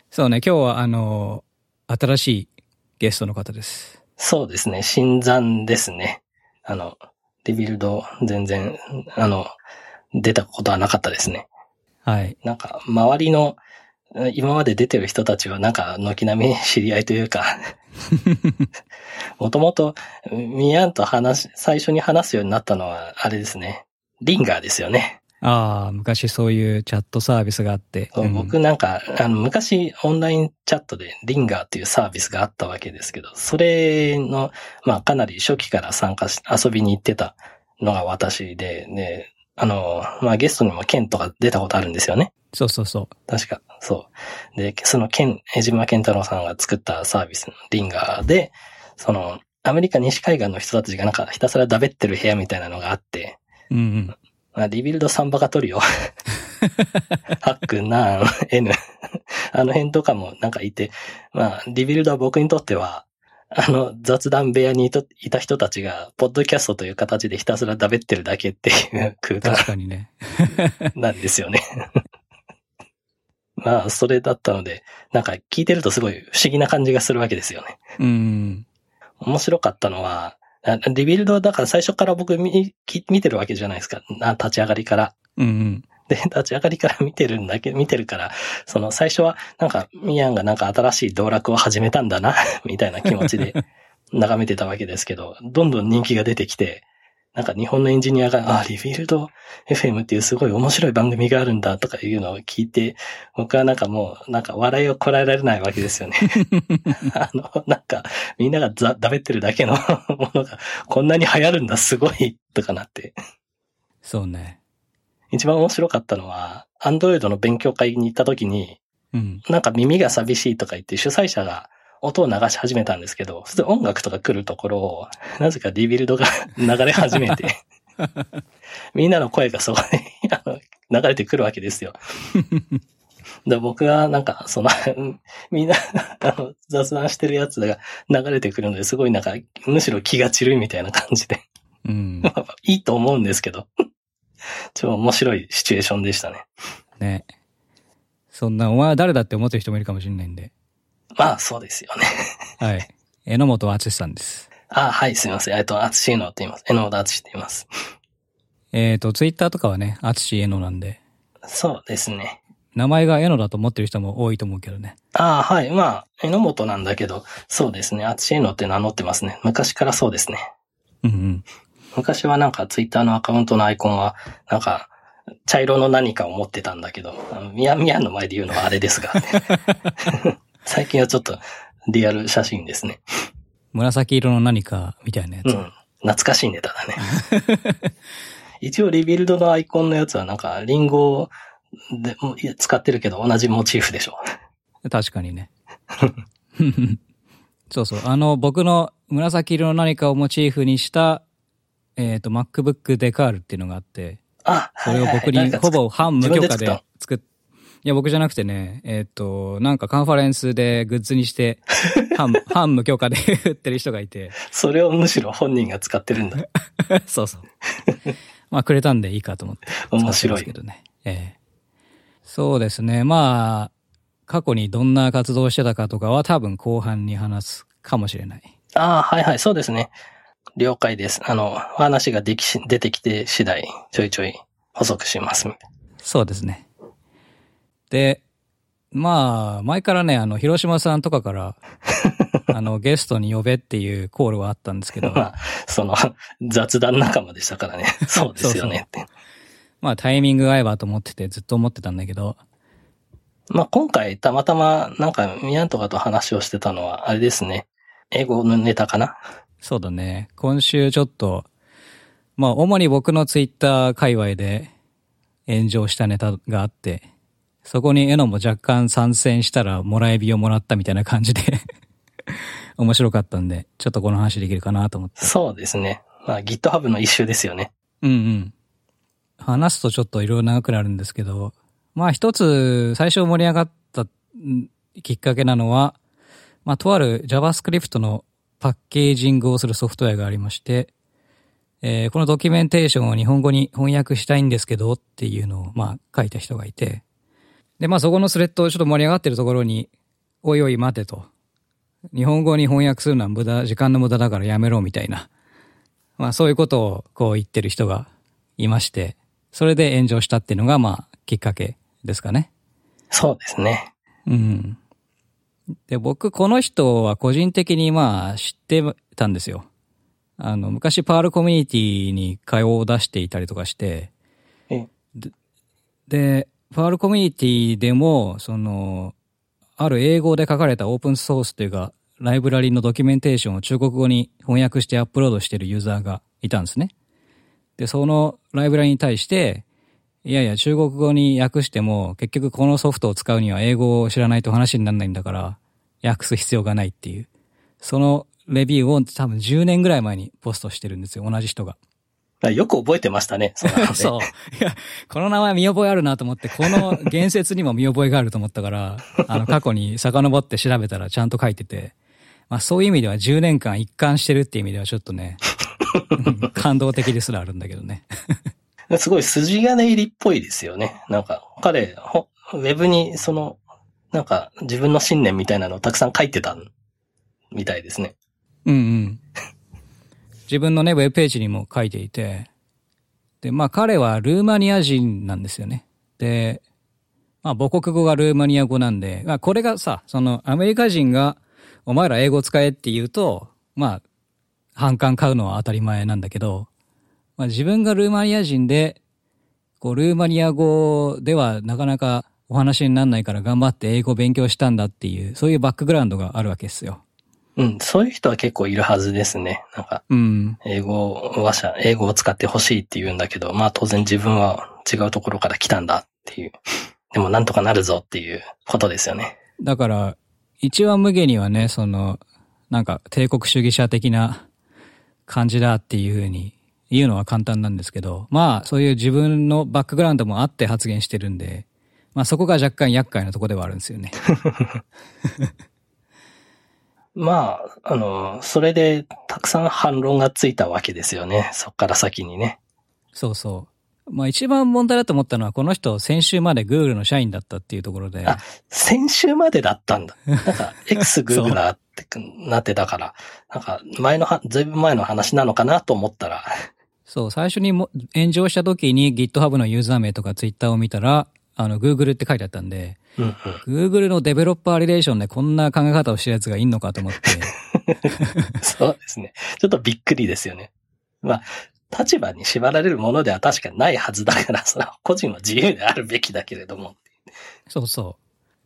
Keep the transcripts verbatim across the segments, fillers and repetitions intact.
そうね、今日はあの、新しいゲストの方です。 そうですね、新参ですね。あの、リビルド全然、あの、出たことはなかったですね。 はい。 なんか、周りの、今まで出てる人たちはなんか、軒並み知り合いというか、もともと、ミヤンと話、最初に話すようになったのは、あれですね、リンガーですよね。 ああ、昔そういうチャットサービスがあって。 そう、うん、僕なんか、あの、昔オンラインチャットでリンガーっていうサービスがあったわけですけど、それの、まあかなり初期から参加し、遊びに行ってたのが私で、ね、あの、まあゲストにもケンとか出たことあるんですよね。 そうそうそう。 確か、そう。で、そのケン、江島健太郎さんが作ったサービスのリンガーで、その、アメリカ西海岸の人たちがなんかひたすらだべってる部屋みたいなのがあって、 うんうん。 まあ、リビルドサンバカトリオ。ハック、ナーン、N。あの辺とかもなんかいて、まあ、リビルドは僕にとっては、あの、雑談部屋にいた人たちが、ポッドキャストという形でひたすらだべってるだけっていう空間。 確かにね。 なんですよね。まあ、それだったので、なんか聞いてるとすごい不思議な感じがするわけですよね。 うん。 面白かったのは、リビルドだから最初から僕見、見てるわけじゃないですか。立ち上がりから。 うんうん。 で、立ち上がりから見てるんだけど、見てるから、その最初はなんかミヤンがなんか新しい道楽を始めたんだな、みたいな気持ちで眺めてたわけですけど、どんどん人気が出てきて、なんか日本のエンジニアが、あ、リビルド エフエム っていうすごい面白い番組があるんだとかいうのを聞いて、僕はなんかもう、なんか笑いをこらえられないわけですよね。あの、なんか、みんながだべってるだけのものがこんなに流行るんだ、すごい、とかなって。 そうね。 一番面白かったのは、アンドロイドの勉強会に行った時に、 うん、 なんか耳が寂しいとか言って主催者が音を流し始めたんですけど、普通音楽とか来るところを、なぜかリビルドが流れ始めて、みんなの声がそこで流れてくるわけですよ。で僕はなんか、その、みんなあの雑談してるやつが流れてくるので、すごいなんか、むしろ気が散るみたいな感じで。 うん、 いいと思うんですけど。超面白いシチュエーションでしたね。 ね。そんな、お前は誰だって思ってる人もいるかもしれないんで。 まあ、そうですよね。 はい。榎本敦さんです。 あ、はい、すみません。えっと、敦のって言います。榎本敦って言います。 えっと、ツイッターとかはね、敦榎なんで。 そうですね。 名前が榎だと思ってる人も多いと思うけどね。 ああ、はい。まあ、榎本なんだけど、そうですね。敦榎って名乗ってますね。昔からそうですね。 うんうん。昔はなんかツイッターのアカウントのアイコンは、なんか、茶色の何かを持ってたんだけど、ミヤミヤの前で言うのはあれですが、ね、最近はちょっとリアル写真ですね。 紫色の何かみたいなやつ。 うん。懐かしいネタだね。一応リビルドのアイコンのやつはなんかリンゴで使ってるけど同じモチーフでしょ。 確かにね。そうそう。あの、僕の紫色の何かをモチーフにした、えっと、MacBook デカールっていうのがあって、 あ、 それを僕にほぼ半無許可で作っ、いや僕じゃなくてね、えっと、なんかカンファレンスでグッズにして、半、半無許可で売ってる人がいて。 それをむしろ本人が使ってるんだ。 そうそう。まあくれたんでいいかと思って使ってますけどね。面白い。ええ。そうですね。まあ、過去にどんな活動をしてたかとかは多分後半に話すかもしれない。 ああ、はいはい、そうですね。了解です。あの、話ができし、出てきて次第、ちょいちょい補足しますみたいな。 そうですね。で、まあ、前からね、あの、広島さんとかから、あの、ゲストに呼べっていうコールはあったんですけど。 まあ、その、雑談仲間でしたからね。そうですよねって。 そうそう。まあ、タイミング合えばと思ってて、ずっと思ってたんだけど。 まあ、今回、たまたま、なんか、ミヤンとかと話をしてたのは、あれですね。英語のネタかな。 そうだね。今週ちょっと、まあ、主に僕のツイッター界隈で炎上したネタがあって、そこにエノも若干参戦したらもらい火をもらったみたいな感じで面白かったんで、ちょっとこの話できるかなと思って。 そうですね。まあ GitHub の一種ですよね。 うんうん。話すとちょっといろいろ長くなるんですけど、まあ一つ最初盛り上がったきっかけなのは、まあとある JavaScript のパッケージングをするソフトウェアがありまして、えー、このドキュメンテーションを日本語に翻訳したいんですけどっていうのをまあ書いた人がいて、で、まあそこのスレッドちょっと盛り上がってるところに、 おいおい待てと。日本語に翻訳するのは無駄、時間の無駄だからやめろみたいな。まあそういうことをこう言ってる人がいまして、それで炎上したっていうのがまあきっかけですかね。 そうですね。 うん。で、僕この人は個人的にまあ知ってたんですよ。あの、昔パールコミュニティに顔を出していたりとかして、 えで、でパールコミュニティでも、その、ある英語で書かれたオープンソースというか、ライブラリのドキュメンテーションを中国語に翻訳してアップロードしているユーザーがいたんですね。で、そのライブラリに対して、いやいや、中国語に訳しても、結局このソフトを使うには英語を知らないと話にならないんだから、訳す必要がないっていう。そのレビューを多分じゅうねんぐらい前にポストしてるんですよ、同じ人が。 よく覚えてましたね、そのそう。いや、この名前見覚えあるなと思って、この言説にも見覚えがあると思ったから、あの、過去に遡って調べたらちゃんと書いてて、まあそういう意味ではじゅうねんかん一貫してるっていう意味ではちょっとね、感動的ですらあるんだけどね。 すごい筋金入りっぽいですよね。なんか、彼、ウェブにその、なんか自分の信念みたいなのをたくさん書いてたみたいですね。 うんうん。自分のね、ウェブページにも書いていて、で、まあ彼はルーマニア人なんですよね。で、まあ母国語がルーマニア語なんで、まあこれがさ、そのアメリカ人がお前ら英語使えって言うと、まあ、反感買うのは当たり前なんだけど、まあ自分がルーマニア人で、こうルーマニア語ではなかなかお話にならないから頑張って英語を勉強したんだっていう、そういうバックグラウンドがあるわけですよ。 うん、そういう人は結構いるはずですね。なんか、うん、英語話者、英語を使ってほしいって言うんだけど、まあ当然自分は違うところから来たんだっていう。でもなんとかなるぞっていうことですよね。 だから、一話無下にはね、その、なんか帝国主義者的な感じだっていうふうに言うのは簡単なんですけど、まあそういう自分のバックグラウンドもあって発言してるんで、まあそこが若干厄介なとこではあるんですよね。 まあ、あの、それでたくさん反論がついたわけですよね。そっから先にね。 そうそう。まあ一番問題だと思ったのはこの人先週まで Google の社員だったっていうところで。 あ、先週までだったんだ。なんか X-Googler ってなってたから、なんか前のは、ずいぶん前の話なのかなと思ったら。 そう、最初にも炎上した時に GitHub のユーザー名とか Twitter を見たら、あの Google って書いてあったんで、うんうん、Google のデベロッパーリレーションでこんな考え方をしてるやつがいんのかと思って。 そうですね。ちょっとびっくりですよね。まあ、立場に縛られるものでは確かにないはずだから、それは個人は自由であるべきだけれども。 そうそう。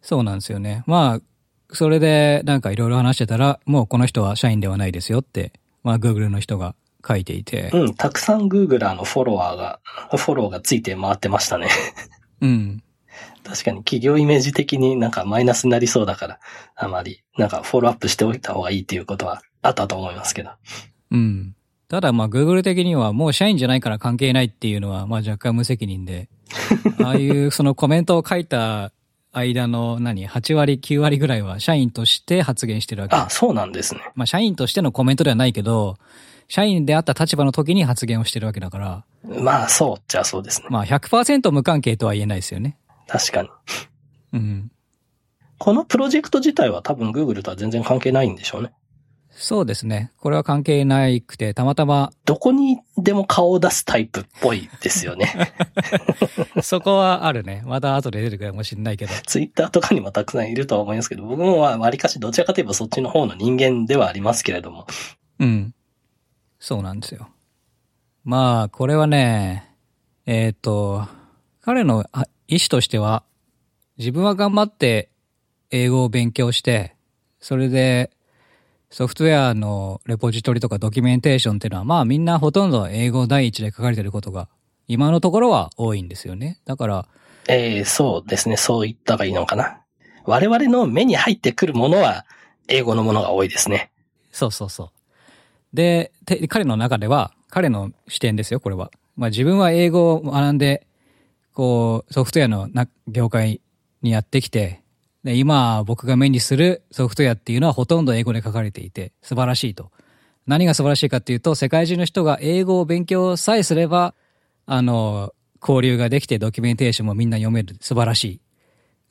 そうなんですよね。まあ、それでなんかいろいろ話してたら、もうこの人は社員ではないですよって、まあ Google の人が書いていて。 うん、たくさん Googler のフォロワーが、フォローがついて回ってましたね。 うん。 確かに企業イメージ的になんかマイナスになりそうだから、あまりなんかフォローアップしておいた方がいいっていうことはあったと思いますけど。 うん。ただまあ Google 的にはもう社員じゃないから関係ないっていうのはまあ若干無責任で、ああいうそのコメントを書いた間の何、はちわりきゅうわりぐらいは社員として発言してるわけ。 あ、そうなんですね。 まあ社員としてのコメントではないけど、社員であった立場の時に発言をしてるわけだから。 まあそうじゃあそうですね。 まあ ひゃくパーセント 無関係とは言えないですよね。 確かに。 うん。 このプロジェクト自体は多分 Google とは全然関係ないんでしょうね。 そうですね。これは関係なくて、たまたま。 どこにでも顔を出すタイプっぽいですよね。 そこはあるね。また後で出てくるかもしれないけど。 ツイッターとかにもたくさんいるとは思いますけど、僕もわりかしどちらかといえばそっちの方の人間ではありますけれども。 うん。そうなんですよ。まあ、これはね、えっと、彼の意思としては、自分は頑張って英語を勉強して、それでソフトウェアのレポジトリとかドキュメンテーションっていうのは、まあみんなほとんど英語第一で書かれていることが今のところは多いんですよね。だから。 えー、そうですね。そう言った方がいいのかな。我々の目に入ってくるものは英語のものが多いですね。 そうそうそう。で、彼の中では、彼の視点ですよ、これは。まあ自分は英語を学んで、こう、ソフトウェアのな業界にやってきて、で、今僕が目にするソフトウェアっていうのはほとんど英語で書かれていて素晴らしいと。何が素晴らしいかっていうと、世界中の人が英語を勉強さえすれば、あの、交流ができてドキュメンテーションもみんな読める。素晴らしい。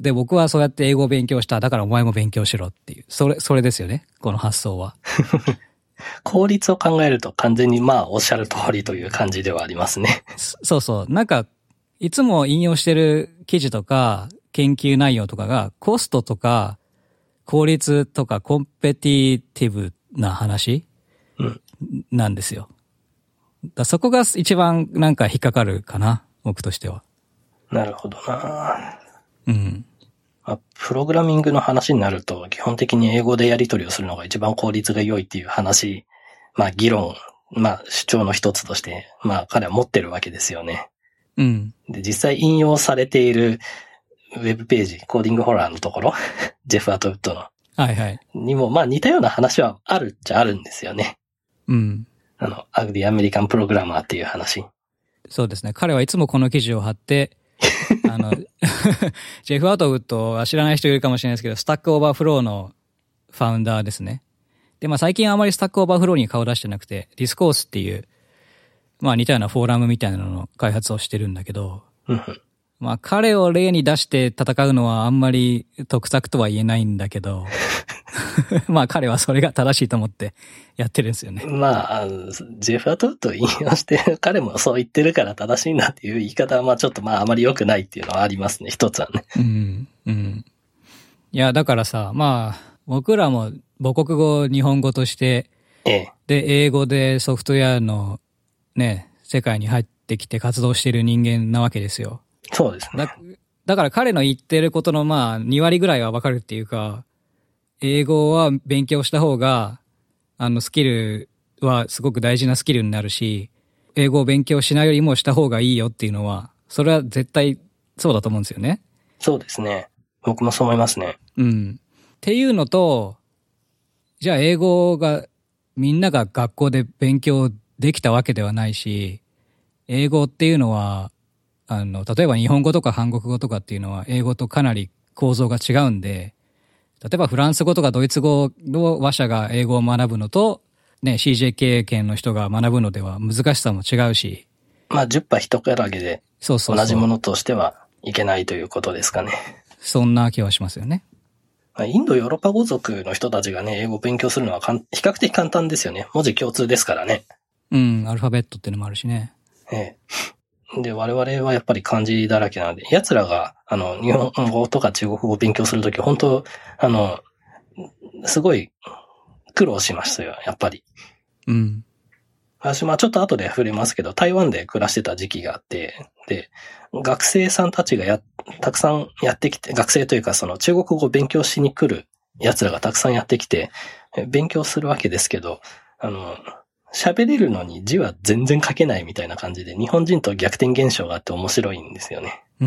で、僕はそうやって英語を勉強した。だからお前も勉強しろっていう。それ、それですよね。この発想は。 効率を考えると完全にまあおっしゃる通りという感じではありますね。 そうそう。なんか、いつも引用してる記事とか研究内容とかがコストとか効率とかコンペティティブな話、うん、なんですよ。だそこが一番なんか引っかかるかな、僕としては。 なるほどな。 うん。 まあ、プログラミングの話になると基本的に英語でやり取りをするのが一番効率が良いっていう話、まあ議論、まあ主張の一つとして、まあ彼は持ってるわけですよね。 うん。 で、実際引用されているウェブページ、コーディングホラーのところ、ジェフ・アトウッドの。 はいはい。 にも、まあ似たような話はあるっちゃあるんですよね。 うん。 あの、アグディ・アメリカン・プログラマーっていう話。 そうですね。彼はいつもこの記事を貼って、あの、ジェフ・アトウッドは知らない人いるかもしれないですけど、スタックオーバーフローのファウンダーですね。で、まあ最近あまりスタックオーバーフローに顔出してなくて、ディスコースっていう、まあ似たようなフォーラムみたいなのの開発をしてるんだけど、まあ彼を例に出して戦うのはあんまり得策とは言えないんだけど、まあ彼はそれが正しいと思ってやってるんですよね。 まあ、ジェフ・アトウッドを引用して、彼もそう言ってるから正しいんだっていう言い方はまあちょっとまああまり良くないっていうのはありますね、一つはね。 うん、うん。いや、だからさ、まあ僕らも母国語、日本語として、 ええ、 で、英語でソフトウェアのね、世界に入ってきて活動している人間なわけですよ。 そうですね。 だ、だから彼の言ってることのまあに割ぐらいはわかるっていうか、英語は勉強した方が、あのスキルはすごく大事なスキルになるし、英語を勉強しないよりもした方がいいよっていうのは、それは絶対そうだと思うんですよね。 そうですね。僕もそう思いますね。 うん。っていうのと、じゃあ英語が、みんなが学校で勉強できたわけではないし、英語っていうのは、あの、例えば日本語とか韓国語とかっていうのは英語とかなり構造が違うんで、例えばフランス語とかドイツ語の話者が英語を学ぶのと、ね、シージェー 経験の人が学ぶのでは難しさも違うし。 まあ、十羽一からげで、同じものとしてはいけないということですかね。 そんな気はしますよね。 インドヨーロッパ語族の人たちがね、英語を勉強するのはかん比較的簡単ですよね。文字共通ですからね。 うん、アルファベットっていうのもあるしね。 ええ。で、我々はやっぱり漢字だらけなので、奴らが、あの、日本語とか中国語を勉強するとき、本当あの、すごい苦労しましたよ、やっぱり。 うん。 私、まあちょっと後で触れますけど、台湾で暮らしてた時期があって、で、学生さんたちがや、たくさんやってきて、学生というかその中国語を勉強しに来る奴らがたくさんやってきて、勉強するわけですけど、あの、喋れるのに字は全然書けないみたいな感じで、日本人と逆転現象があって面白いんですよね。 うん。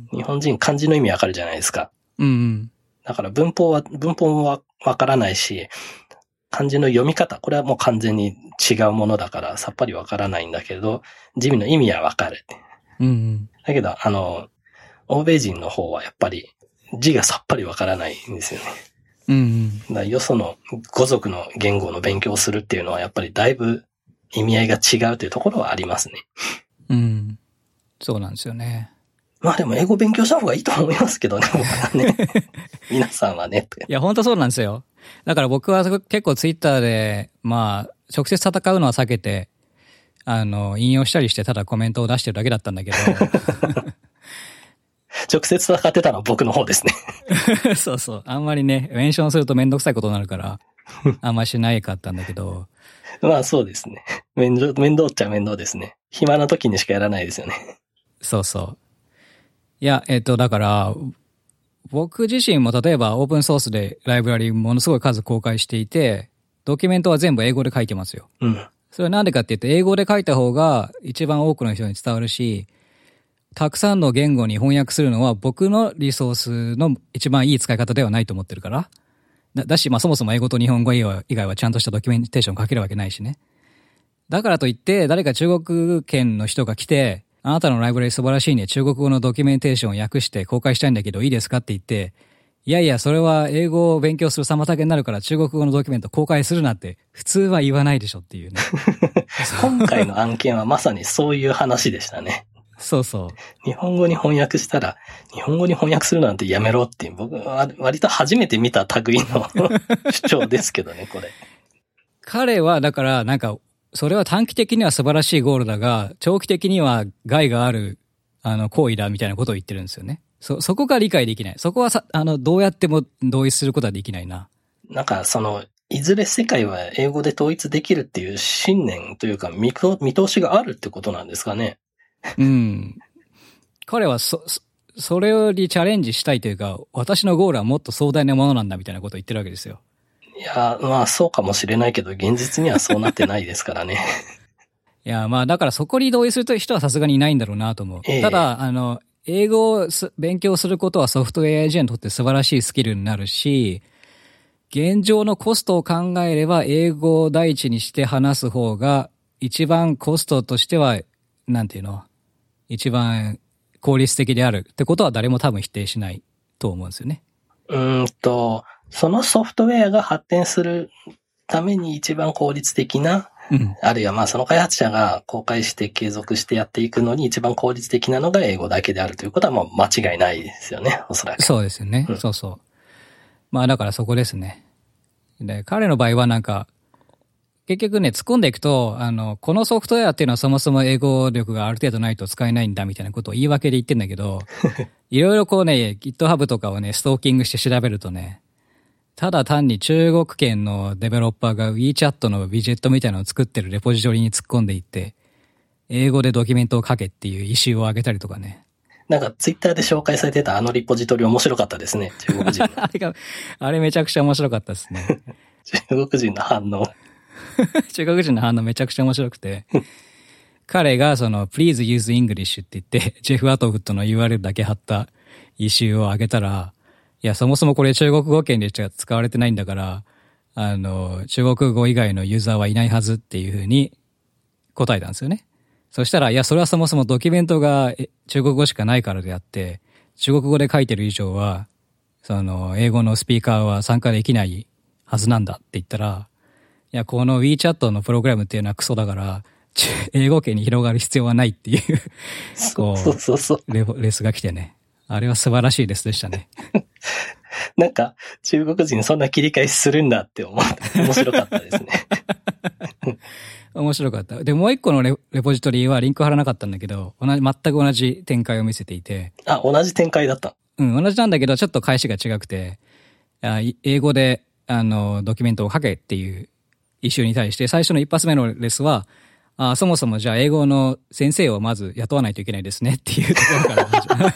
日本人漢字の意味わかるじゃないですか。 うん、うん。 だから文法は、文法もわからないし、漢字の読み方、これはもう完全に違うものだからさっぱりわからないんだけど、字の意味はわかる。 うん、うん。 だけど、あの、欧米人の方はやっぱり字がさっぱりわからないんですよね。 うん、うん。 だからよその語族の言語の勉強をするっていうのはやっぱりだいぶ意味合いが違うというところはありますね。 うん。そうなんですよね。 まあでも英語勉強した方がいいと思いますけどね、僕はね。皆さんはね。 いや、本当そうなんですよ。だから僕は結構ツイッターで、まあ、直接戦うのは避けて、あの、引用したりしてただコメントを出してるだけだったんだけど。 直接戦ってたのは僕の方ですね。 そうそう。あんまりね、メンションするとめんどくさいことになるから、あんまりしないかったんだけど。 まあそうですね。面倒、面倒っちゃ面倒ですね。暇な時にしかやらないですよね。 そうそう。いや、えっと、だから、僕自身も例えばオープンソースでライブラリものすごい数公開していて、ドキュメントは全部英語で書いてますよ。 うん。 それはなんでかって言って、英語で書いた方が一番多くの人に伝わるし、たくさんの言語に翻訳するのは僕のリソースの一番いい使い方ではないと思ってるから。だ, だし、まあそもそも英語と日本語以外はちゃんとしたドキュメンテーション書けるわけないしね。だからといって、誰か中国圏の人が来て、あなたのライブラリ素晴らしいね、中国語のドキュメンテーションを訳して公開したいんだけどいいですかって言って、いやいや、それは英語を勉強する妨げになるから中国語のドキュメント公開するなって普通は言わないでしょっていうね。 今回の案件はまさにそういう話でしたね。 そうそう。 日本語に翻訳したら、日本語に翻訳するなんてやめろっていう、僕は割と初めて見た類の主張ですけどね、これ。 彼は、だから、なんか、それは短期的には素晴らしいゴールだが、長期的には害がある、あの、行為だみたいなことを言ってるんですよね。そ、そこが理解できない。そこはさ、あの、どうやっても同意することはできないな。 なんか、その、いずれ世界は英語で統一できるっていう信念というか見と、見通しがあるってことなんですかね。 うん。彼はそ、そ、それよりチャレンジしたいというか、私のゴールはもっと壮大なものなんだみたいなことを言ってるわけですよ。 いや、まあそうかもしれないけど、現実にはそうなってないですからね。 いや、まあだからそこに同意する人はさすがにいないんだろうなと思う。 ええ、 ただ、あの、英語を勉強することはソフトウェアエンジニアにとって素晴らしいスキルになるし、現状のコストを考えれば英語を第一にして話す方が一番コストとしては、なんていうの、一番効率的であるってことは誰も多分否定しないと思うんですよね。 うーんと、そのソフトウェアが発展するために一番効率的な、うん、あるいはまあその開発者が公開して継続してやっていくのに一番効率的なのが英語だけであるということはもう間違いないですよね、おそらく。 そうですよね。うん、そうそう。まあだからそこですね。で、彼の場合はなんか、結局ね、突っ込んでいくと、あの、このソフトウェアっていうのはそもそも英語力がある程度ないと使えないんだみたいなことを言い訳で言ってんだけど、いろいろこうね、GitHub とかをね、ストーキングして調べるとね、ただ単に中国圏のデベロッパーが WeChat のウィジェットみたいなのを作ってるレポジトリに突っ込んでいって、英語でドキュメントを書けっていうイシューを上げたりとかね。 なんかツイッターで紹介されてたあのリポジトリ面白かったですね、中国人の。 あれが、あれめちゃくちゃ面白かったですね。 中国人の反応。 中国人の反応めちゃくちゃ面白くて、彼がその Please use English って言って、ジェフ・アトウッドの ユーアールエル だけ貼ったイシューを上げたら、いや、そもそもこれ中国語圏でしか使われてないんだから、あの、中国語以外のユーザーはいないはずっていうふうに答えたんですよね。そしたら、いや、それはそもそもドキュメントが中国語しかないからであって、中国語で書いてる以上は、その、英語のスピーカーは参加できないはずなんだって言ったら、いや、この WeChat のプログラムっていうのはクソだから、英語圏に広がる必要はないっていう、 こう、そうそうそうレ、レスが来てね。あれは素晴らしいレスでしたね。 なんか、中国人そんな切り返しするんだって思って、面白かったですね。 面白かった。で、もう一個の レ, レポジトリはリンク貼らなかったんだけど、同じ、全く同じ展開を見せていて。 あ、同じ展開だった。 うん、同じなんだけど、ちょっと返しが違くて、あ英語で、あの、ドキュメントを書けっていうイシューに対して、最初の一発目のレスは、あそもそもじゃあ英語の先生をまず雇わないといけないですねっていうところから始ま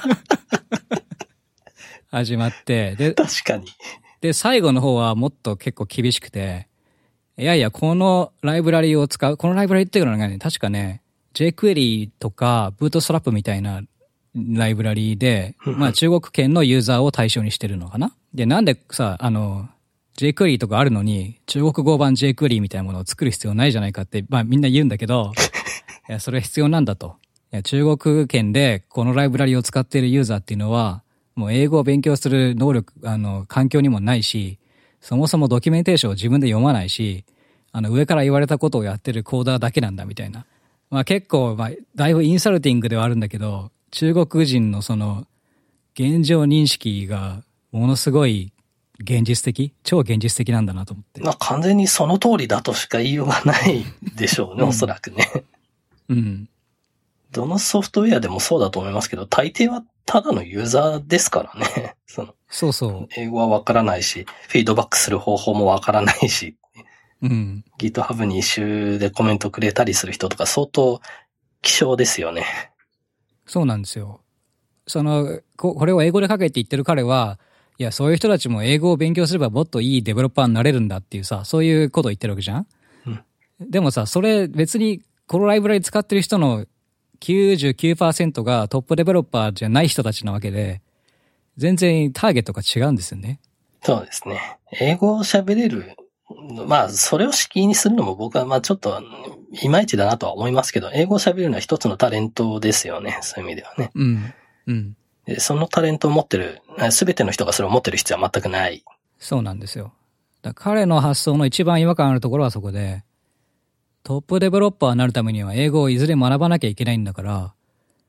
始まって、で、 確かに。 で、最後の方はもっと結構厳しくて、いやいや、このライブラリを使う、このライブラリっていうのがね、確かね、jQuery とか Bootstrap みたいなライブラリで、まあ中国圏のユーザーを対象にしてるのかな。で、なんでさ、あの、jQuery とかあるのに、中国語版 jQuery みたいなものを作る必要ないじゃないかって、まあみんな言うんだけど、いや、それは必要なんだと。いや、中国圏でこのライブラリを使っているユーザーっていうのは、もう英語を勉強する能力、あの、環境にもないし、そもそもドキュメンテーションを自分で読まないし、あの、上から言われたことをやってるコーダーだけなんだみたいな。まあ結構、まあ、だいぶインサルティングではあるんだけど、中国人のその、現状認識がものすごい現実的、超現実的なんだなと思って。 まあ完全にその通りだとしか言いようがないでしょうね、うん、おそらくね。 うん。 どのソフトウェアでもそうだと思いますけど、大抵はただのユーザーですからね。そのそうそう。 英語はわからないし、フィードバックする方法もわからないし、 うん、 GitHub に一周でコメントくれたりする人とか相当希少ですよね。 そうなんですよ。その、こ、これを英語で書けって言ってる彼は、いや、そういう人たちも英語を勉強すればもっといいデベロッパーになれるんだっていうさ、そういうことを言ってるわけじゃん、うん、でもさ、それ別にこのライブラリ使ってる人のきゅうじゅうきゅうパーセントがトップデベロッパーじゃない人たちなわけで、全然ターゲットが違うんですよね。 そうですね。英語を喋れる。まあ、それを敷居にするのも僕はまあちょっといまいちだなとは思いますけど、英語を喋るのは一つのタレントですよね。そういう意味ではね。 うん。うん。 でそのタレントを持ってる、すべての人がそれを持ってる必要は全くない。 そうなんですよ。だ彼の発想の一番違和感あるところはそこで、トップデベロッパーになるためには英語をいずれ学ばなきゃいけないんだから、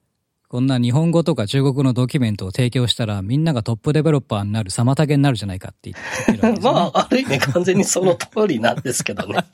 こんな日本語とか中国語のドキュメントを提供したらみんながトップデベロッパーになる妨げになるじゃないかって言ってるわけですね。 まあ、ある意味完全にその通りなんですけどね。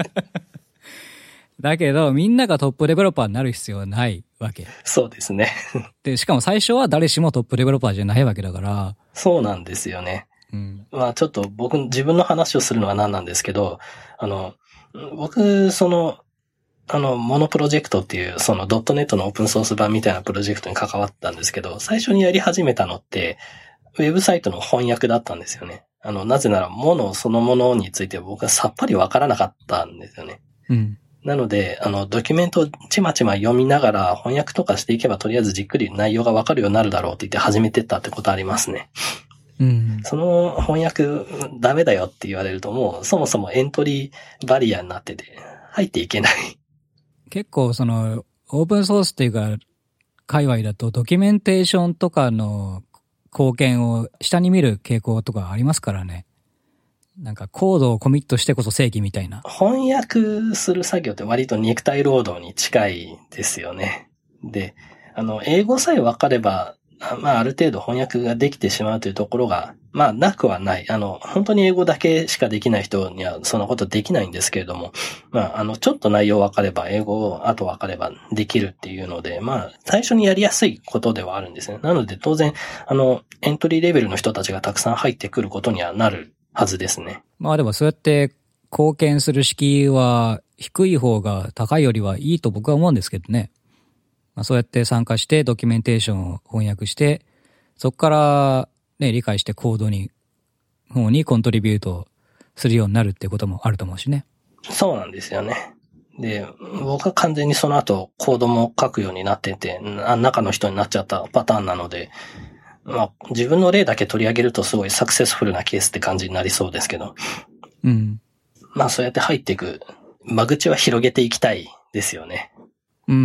だけど、みんながトップデベロッパーになる必要はないわけ。 そうですね。 で、しかも最初は誰しもトップデベロッパーじゃないわけだから。 そうなんですよね。 うん、 まあちょっと僕、自分の話をするのは何なんですけど、あの、僕、その、あの、モノプロジェクトっていう、そのドットネットのオープンソース版みたいなプロジェクトに関わったんですけど、最初にやり始めたのって、ウェブサイトの翻訳だったんですよね。あの、なぜなら、ものそのものについて僕はさっぱりわからなかったんですよね。 うん。 なので、あの、ドキュメントをちまちま読みながら翻訳とかしていけば、とりあえずじっくり内容がわかるようになるだろうって言って始めてったってことありますね。 うん。その翻訳ダメだよって言われると、もうそもそもエントリーバリアになってて、入っていけない。 結構その、オープンソースっていうか、界隈だとドキュメンテーションとかの貢献を下に見る傾向とかありますからね。なんかコードをコミットしてこそ正義みたいな。 翻訳する作業って割と肉体労働に近いですよね。で、あの、英語さえ分かれば、まあ、ある程度翻訳ができてしまうというところが、まあ、なくはない。あの、本当に英語だけしかできない人にはそのことできないんですけれども、まあ、あの、ちょっと内容分かれば、英語をあと分かればできるっていうので、まあ、最初にやりやすいことではあるんですね。なので、当然、あの、エントリーレベルの人たちがたくさん入ってくることにはなるはずですね。 まあ、でもそうやって貢献する敷居は低い方が高いよりはいいと僕は思うんですけどね。まあ、そうやって参加してドキュメンテーションを翻訳して、そこからね、理解してコードに、方にコントリビュートするようになるっていうこともあると思うしね。 そうなんですよね。で、僕は完全にその後コードも書くようになってて、中の人になっちゃったパターンなので、まあ自分の例だけ取り上げるとすごいサクセスフルなケースって感じになりそうですけど。 うん。 まあそうやって入っていく、間口は広げていきたいですよね。 うん。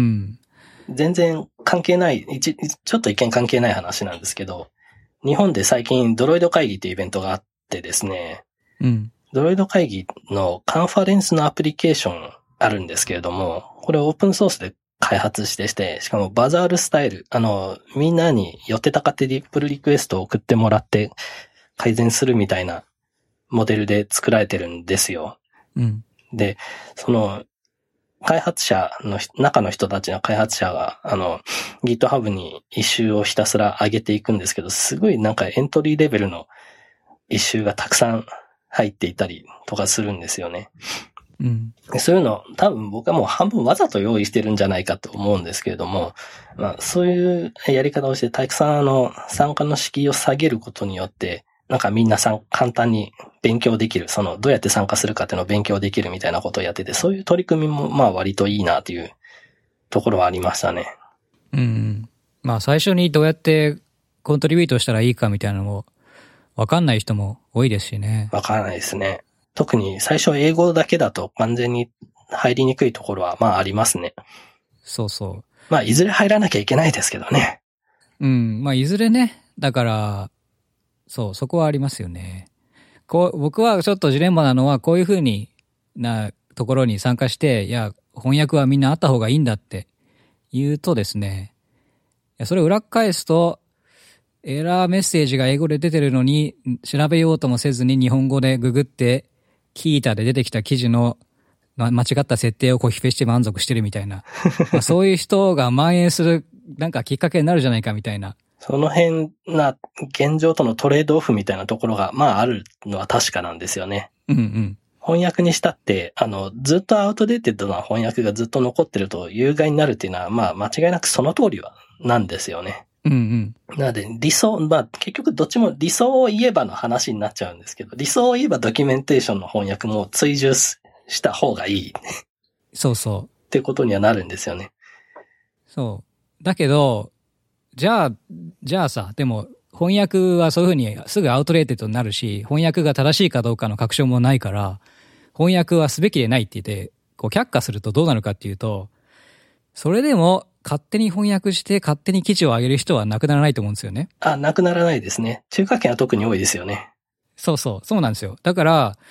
全然関係ない、ちょっと一見関係ない話なんですけど、日本で最近ドロイド会議っていうイベントがあってですね、 うん、 ドロイド会議のカンファレンスのアプリケーションあるんですけれども、これオープンソースで開発してして、しかもバザールスタイル、あの、みんなに寄ってたかってディープルリクエストを送ってもらって改善するみたいなモデルで作られてるんですよ。 うん、 で、その、開発者の、中の人たちの開発者が、あの、GitHub にイシューをひたすら上げていくんですけど、すごいなんかエントリーレベルのイシューがたくさん入っていたりとかするんですよね。 うん。 そういうの、多分僕はもう半分わざと用意してるんじゃないかと思うんですけれども、まあそういうやり方をしてたくさんあの、参加の敷居を下げることによって、なんかみんなさん簡単に勉強できる、そのどうやって参加するかっていうのを勉強できるみたいなことをやってて、そういう取り組みもまあ割といいなというところはありましたね。 うん。まあ最初にどうやってコントリビュートしたらいいかみたいなのもわかんない人も多いですしね。 わからないですね。特に最初英語だけだと完全に入りにくいところはまあありますね。 そうそう。 まあいずれ入らなきゃいけないですけどね。 うん。まあいずれね。だから、そう、そこはありますよね。こう、僕はちょっとジレンマなのは、こういうふうになところに参加して、いや、翻訳はみんなあった方がいいんだって言うとですね、いやそれを裏返すと、エラーメッセージが英語で出てるのに、調べようともせずに日本語でググって、キータで出てきた記事の間違った設定をコピペして満足してるみたいな。まあそういう人が蔓延する、なんかきっかけになるじゃないかみたいな。 その辺な現状とのトレードオフみたいなところが、まああるのは確かなんですよね。 うんうん。 翻訳にしたって、あの、ずっとアウトデーテッドな翻訳がずっと残ってると有害になるっていうのは、まあ間違いなくその通りはなんですよね。 うんうん。 なので理想、まあ結局どっちも理想を言えばの話になっちゃうんですけど、理想を言えばドキュメンテーションの翻訳も追従した方がいい。 そうそう。 ってことにはなるんですよね。 そう。だけど、じゃあ、じゃあさ、でも翻訳はそういうふうにすぐアウトレーテッドになるし、翻訳が正しいかどうかの確証もないから、翻訳はすべきでないって言って、こう却下するとどうなるかっていうと、それでも勝手に翻訳して勝手に記事を上げる人はなくならないと思うんですよね。 あ、なくならないですね。中華圏は特に多いですよね。 そうそう、そうなんですよ。だから、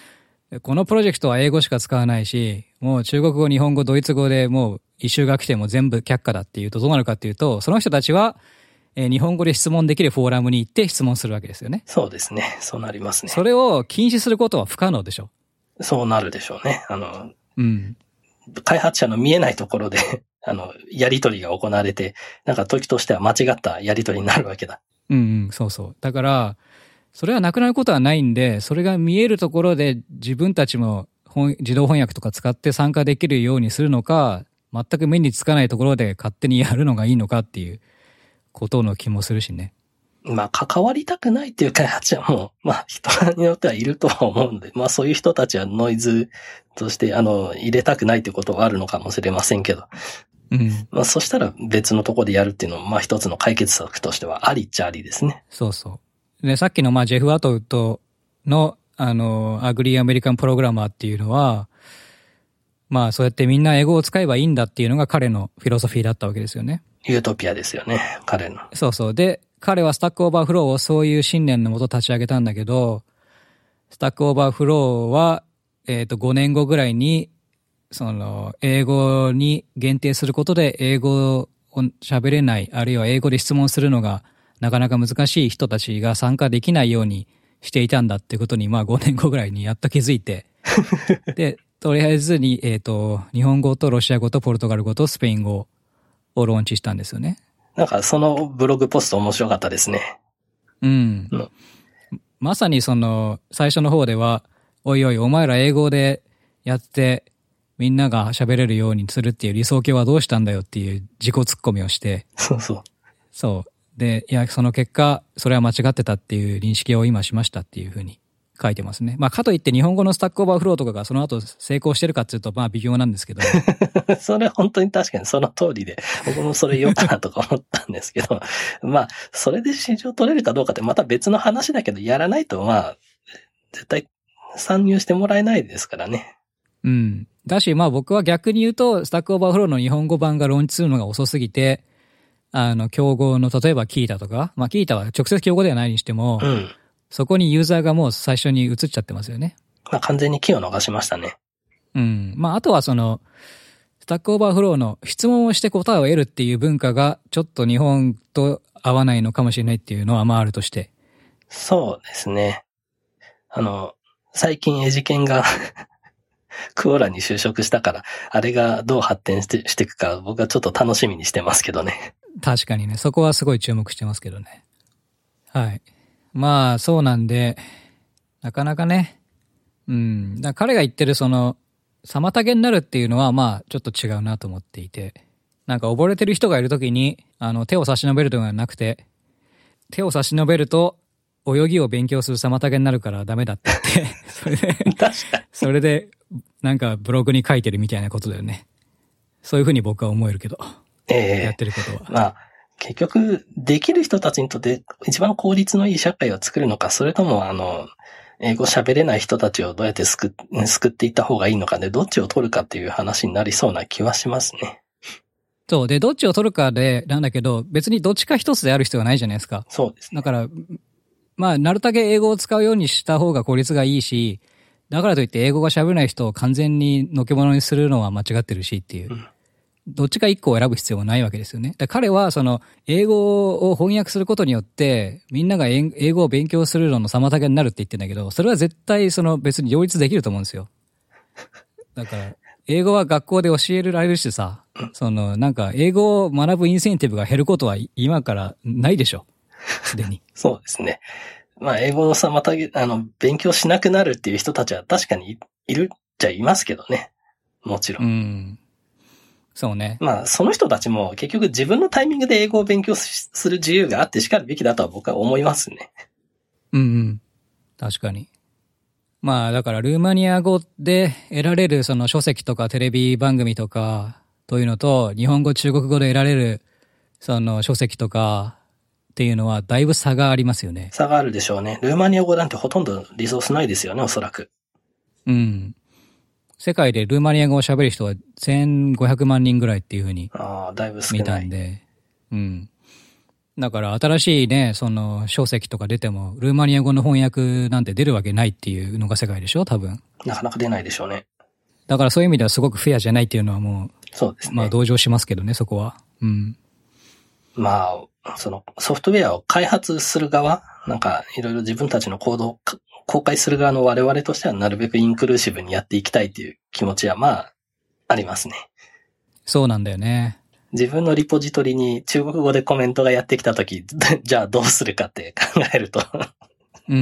このプロジェクトは英語しか使わないし、もう中国語、日本語、ドイツ語でもう一周が来ても全部却下だっていうとどうなるかっていうと、その人たちは、えー、日本語で質問できるフォーラムに行って質問するわけですよね。 そうですね。そうなりますね。 それを禁止することは不可能でしょ。 そうなるでしょうね。あの、 うん。 開発者の見えないところで、あの、やりとりが行われて、なんか時としては間違ったやりとりになるわけだ。 うんうん、そうそう。だから、それはなくなることはないんで、それが見えるところで自分たちも自動翻訳とか使って参加できるようにするのか、全く目につかないところで勝手にやるのがいいのかっていうことの気もするしね。 まあ、関わりたくないっていう開発者も、まあ、人によってはいるとは思うんで、まあ、そういう人たちはノイズとして、あの、入れたくないってことはあるのかもしれませんけど。 うん。 まあ、そしたら別のところでやるっていうのも、まあ、一つの解決策としてはありっちゃありですね。 そうそう。で、さっきの、まあ、ジェフ・アトウッドの、あの、アグリーアメリカンプログラマーっていうのは、まあ、そうやってみんな英語を使えばいいんだっていうのが彼のフィロソフィーだったわけですよね。 ユートピアですよね、彼の。 そうそう。で、彼はスタックオーバーフローをそういう信念のもと立ち上げたんだけど、スタックオーバーフローは、えっと、ごねんごぐらいに、その、英語に限定することで、英語を喋れない、あるいは英語で質問するのがなかなか難しい人たちが参加できないようにしていたんだってことに、まあごねんごぐらいにやっと気づいて、で、とりあえずに、えっと、日本語とロシア語とポルトガル語とスペイン語をローンチしたんですよね。 なんかそのブログポスト面白かったですね。 うん。うん、まさにその最初の方では、おいおいお前ら英語でやってみんなが喋れるようにするっていう理想形はどうしたんだよっていう自己ツッコミをして。 そうそう。 そう。で、いや、その結果、それは間違ってたっていう認識を今しましたっていうふうに書いてますね。まあ、かといって日本語のスタックオーバーフローとかがその後成功してるかっていうと、まあ微妙なんですけど。 それ本当に確かにその通りで、僕もそれ言おうかなとか思ったんですけど、まあ、それで市場取れるかどうかってまた別の話だけど、やらないとまあ、絶対参入してもらえないですからね。 うん。だし、まあ僕は逆に言うと、スタックオーバーフローの日本語版がローンチするのが遅すぎて、あの、競合の、例えばキータとか、まあキータは直接競合ではないにしても、うん、そこにユーザーがもう最初に移っちゃってますよね。 まあ完全に機を逃しましたね。 うん。まああとはその、スタックオーバーフローの質問をして答えを得るっていう文化がちょっと日本と合わないのかもしれないっていうのはまああるとして。 そうですね。あの、最近エジケンがクオラに就職したから、あれがどう発展してしていくか僕はちょっと楽しみにしてますけどね。 確かにね、そこはすごい注目してますけどね。はい。まあそうなんで、なかなかね、うん、だから彼が言ってるその、妨げになるっていうのはまあちょっと違うなと思っていて、なんか溺れてる人がいるときに、あの手を差し伸べるとかなくて、手を差し伸べると泳ぎを勉強する妨げになるからダメだって言って、それで、それでなんかブログに書いてるみたいなことだよね。そういうふうに僕は思えるけど、えー、やってることは。 まあ結局できる人たちにとって一番効率のいい社会を作るのか、それともあの、英語喋れない人たちをどうやって救っ、救っていった方がいいのかで、どっちを取るかっていう話になりそうな気はしますね。 そう。で、どっちを取るかで、なんだけど、別にどっちか一つである必要はないじゃないですか。 そうですね。 だから、まあ、なるだけ英語を使うようにした方が効率がいいし、だからといって英語が喋れない人を完全にのけ者にするのは間違ってるしっていう。うん、どっちか一個を選ぶ必要はないわけですよね。だ彼は、その、英語を翻訳することによって、みんなが英語を勉強するのの妨げになるって言ってんだけど、それは絶対その別に両立できると思うんですよ。だから、英語は学校で教えられるしさ、その、なんか、英語を学ぶインセンティブが減ることは今からないでしょ。すでに。 そうですね。まあ、英語の妨げ、あの、勉強しなくなるっていう人たちは確かにいるっちゃいますけどね。もちろん。うん。 そうね。 まあ、その人たちも結局自分のタイミングで英語を勉強する自由があってしかるべきだとは僕は思いますね。 うんうん。確かに。まあ、だからルーマニア語で得られるその書籍とかテレビ番組とかというのと、日本語、中国語で得られるその書籍とかっていうのはだいぶ差がありますよね。 差があるでしょうね。ルーマニア語なんてほとんどリソースないですよね、おそらく。 うん。世界でルーマニア語を喋る人はせんごひゃくまんにんぐらいっていうふうにああ、だいぶ少ない。 見たんで。うん。 だから新しいね、その書籍とか出ても、ルーマニア語の翻訳なんて出るわけないっていうのが世界でしょ、多分。 なかなか出ないでしょうね。 だからそういう意味ではすごくフェアじゃないっていうのはもう、 そうですね。 まあ同情しますけどね、そこは。うん。 まあ、そのソフトウェアを開発する側、なんかいろいろ自分たちのコードを公開する側の我々としてはなるべくインクルーシブにやっていきたいっていう気持ちはまあ、ありますね。 そうなんだよね。 自分のリポジトリに中国語でコメントがやってきたとき、じゃあどうするかって考えるとうんうん。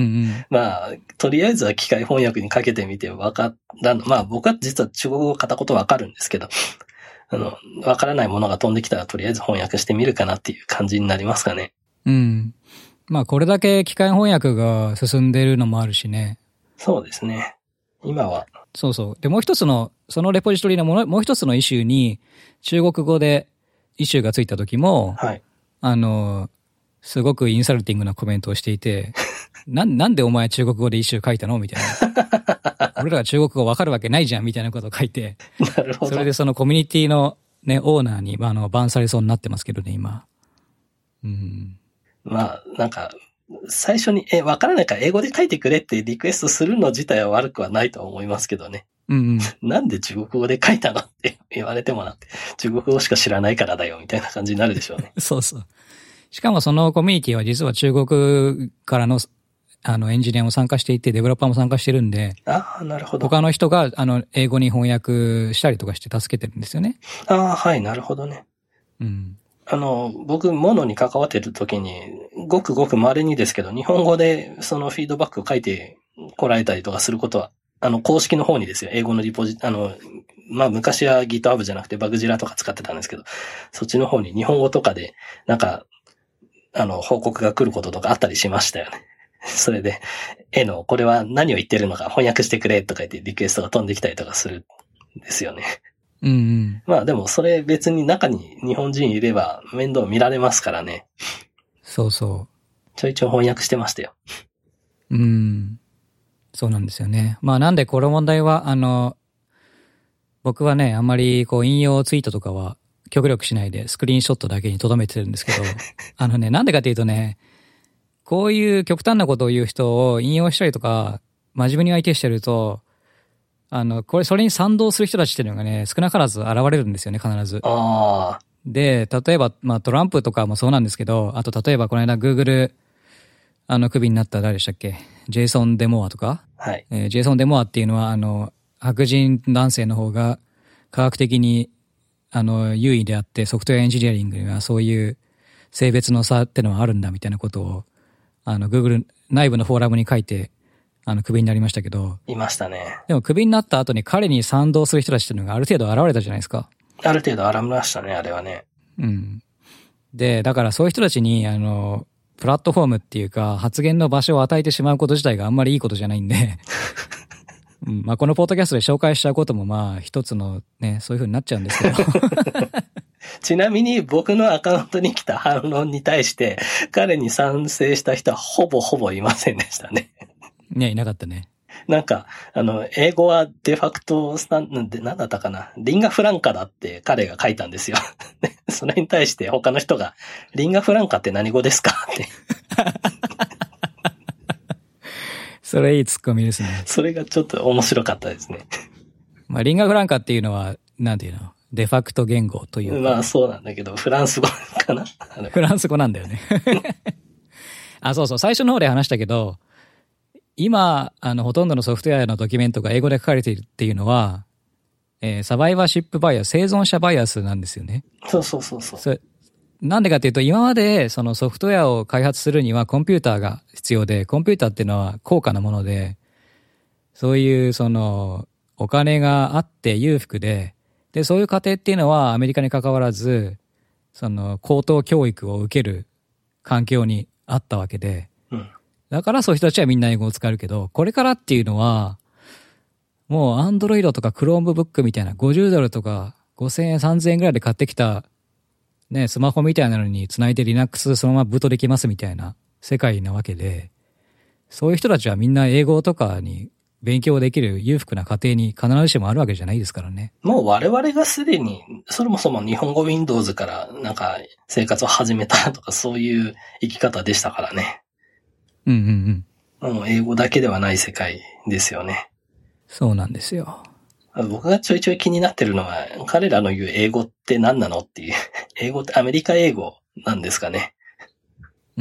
まあ、とりあえずは機械翻訳にかけてみてわからん、まあ僕は実は中国語を片言わかるんですけど、あの、わからないものが飛んできたらとりあえず翻訳してみるかなっていう感じになりますかね。 うん。まあこれだけ機械翻訳が進んでるのもあるしね。 そうですね。今は。 そうそう。で、もう一つの、そのレポジトリのもの、もう一つのイシューに中国語でイシューがついた時も、 はい。 あの、すごくインサルティングなコメントをしていて、な、なんでお前中国語でイシュー書いたのみたいな。俺らが中国語わかるわけないじゃんみたいなことを書いて。 なるほど。 それでそのコミュニティのね、オーナーに、まあ、あの、バンされそうになってますけどね、今。うん。 まあ、なんか、最初に、え、わからないから英語で書いてくれってリクエストするの自体は悪くはないと思いますけどね。 うんうん。 なんで中国語で書いたのって言われてもなって、中国語しか知らないからだよみたいな感じになるでしょうね。 そうそう。しかもそのコミュニティは実は中国からの、あの、エンジニアも参加していて、デベロッパーも参加してるんで、 ああ、なるほど。 他の人が、あの、英語に翻訳したりとかして助けてるんですよね。 ああ、はい、なるほどね。 うん。 あの、僕、モノに関わってる時に、ごくごく稀にですけど、日本語でそのフィードバックを書いてこられたりとかすることは、あの、公式の方にですよ、英語のリポジ、あの、まあ、昔は GitHub じゃなくてバグジラとか使ってたんですけど、そっちの方に日本語とかで、なんか、あの、報告が来ることとかあったりしましたよね。それで、えの、これは何を言ってるのか翻訳してくれとか言ってリクエストが飛んできたりとかするんですよね。 うんうん。 まあでもそれ別に中に日本人いれば面倒見られますからね。 そうそちょいちょい翻訳してましたよ。 う。うん。そうなんですよね。まあなんでこの問題は、あの、僕はね、あんまりこう引用ツイートとかは極力しないでスクリーンショットだけに留めてるんですけど、あのね、なんでかっていうとね、こういう極端なことを言う人を引用したりとか、真面目に相手してると、あの、これ、それに賛同する人たちっていうのがね、少なからず現れるんですよね、必ず。 ああ。 で、例えば、まあトランプとかもそうなんですけど、あと例えばこの間 Google、あの、クビになった誰でしたっけ？ジェイソン・デモアとか？ はい。 えー、ジェイソン・デモアっていうのは、あの、白人男性の方が科学的に、あの、優位であって、ソフトウェアエンジニアリングにはそういう性別の差ってのはあるんだみたいなことを、あの、Google 内部のフォーラムに書いて、あの、クビになりましたけど。 いましたね。 でもクビになった後に彼に賛同する人たちっていうのがある程度現れたじゃないですか。 ある程度現れましたね、あれはね。 うん。で、だからそういう人たちに、あの、プラットフォームっていうか、発言の場所を与えてしまうこと自体があんまりいいことじゃないんで、うん、まあこのポッドキャストで紹介しちゃうこともまあ一つのね、そういう風になっちゃうんですけど。 ちなみに僕のアカウントに来た反論に対して、彼に賛成した人はほぼほぼいませんでしたね。 ね、いなかったね。 なんか、あの、英語はデファクトスタンドで何だったかな。リンガフランカだって彼が書いたんですよ。それに対して他の人が、リンガフランカって何語ですかって。 それいいツッコミですね。 それがちょっと面白かったですね。 まあリンガフランカっていうのは、なんていうの？デファクト言語というか。 まあそうなんだけど、フランス語かな。 フランス語なんだよね。あ、そうそう。最初の方で話したけど、今、あの、ほとんどのソフトウェアのドキュメントが英語で書かれているっていうのは、えー、サバイバーシップバイアス、生存者バイアスなんですよね。 そうそうそうそう。 それなんでかっていうと、今までそのソフトウェアを開発するにはコンピューターが必要で、コンピューターっていうのは高価なもので、そういうそのお金があって裕福で、で、そういう家庭っていうのはアメリカに関わらず、その高等教育を受ける環境にあったわけで、 うん、 だからそういう人たちはみんな英語を使うけど、これからっていうのは、もうアンドロイドとかクロームブックみたいなごじゅうドルとかごせんえんさんぜんえんぐらいで買ってきたね、スマホみたいなのにつないで Linux そのままブートできますみたいな世界なわけで、そういう人たちはみんな英語とかに勉強できる裕福な家庭に必ずしもあるわけじゃないですからね。 もう我々がすでに、そもそも日本語 Windows からなんか生活を始めたとかそういう生き方でしたからね。 うんうんうん。もう英語だけではない世界ですよね。 そうなんですよ。 僕がちょいちょい気になってるのは、彼らの言う英語って何なのっていう。英語ってアメリカ英語なんですかね。 うん。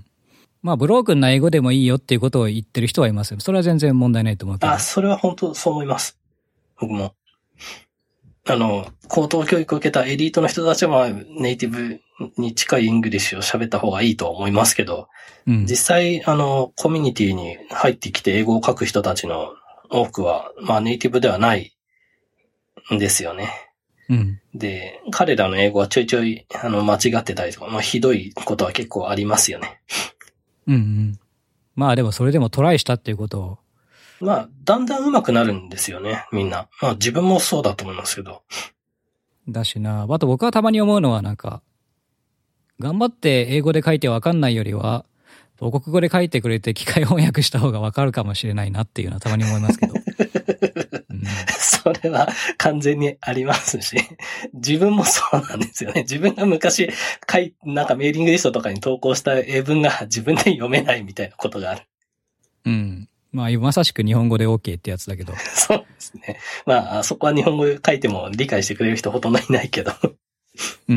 まあ、ブロークンな英語でもいいよっていうことを言ってる人はいますよ。それは全然問題ないと思うけど。 あ、それは本当そう思います。僕も。あの、高等教育を受けたエリートの人たちはネイティブに近いイングリッシュを喋った方がいいと思いますけど、うん、実際、あの、コミュニティに入ってきて英語を書く人たちの多くは、まあネイティブではないんですよね。 うん、 で、彼らの英語はちょいちょい、あの、間違ってたりとか、まあひどいことは結構ありますよね。 うんうん。まあでもそれでもトライしたっていうことを。 まあ、だんだん上手くなるんですよね、みんな。まあ自分もそうだと思いますけど。 だしな、あと僕はたまに思うのはなんか、頑張って英語で書いてわかんないよりは、母国語で書いてくれて機械翻訳した方がわかるかもしれないなっていうのはたまに思いますけど。 うん、それは完全にありますし、自分もそうなんですよね。自分が昔書い、なんかメーリングリストとかに投稿した英文が自分で読めないみたいなことがある。 うん。まあ、まさしく日本語で OK ってやつだけど。 そうですね。まあ、そこは日本語で書いても理解してくれる人ほとんどいないけど。 うん。